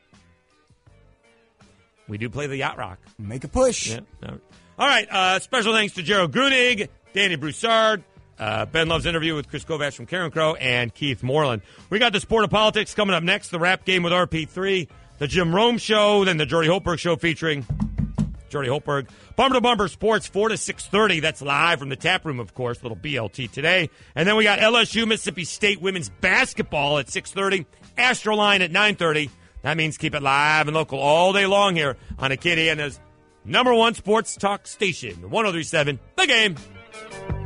We do play the Yacht Rock. Make a push. Yeah. All right. Uh, special thanks to Gerald Grunig, Danny Broussard, uh, Ben Love's interview with Chris Kovacs from Karen Crow, and Keith Moreland. We got the Sport of Politics coming up next, the rap game with R P three, the Jim Rome Show, then the Jordy Holtberg Show featuring Jordy Holtberg. Bumper to Bumper Sports, four to six thirty. That's live from the tap room, of course, little B L T today. And then we got L S U, Mississippi State women's basketball at six thirty, Astroline at nine thirty. That means keep it live and local all day long here on Acadiana's number one sports talk station, one oh three point seven The Game.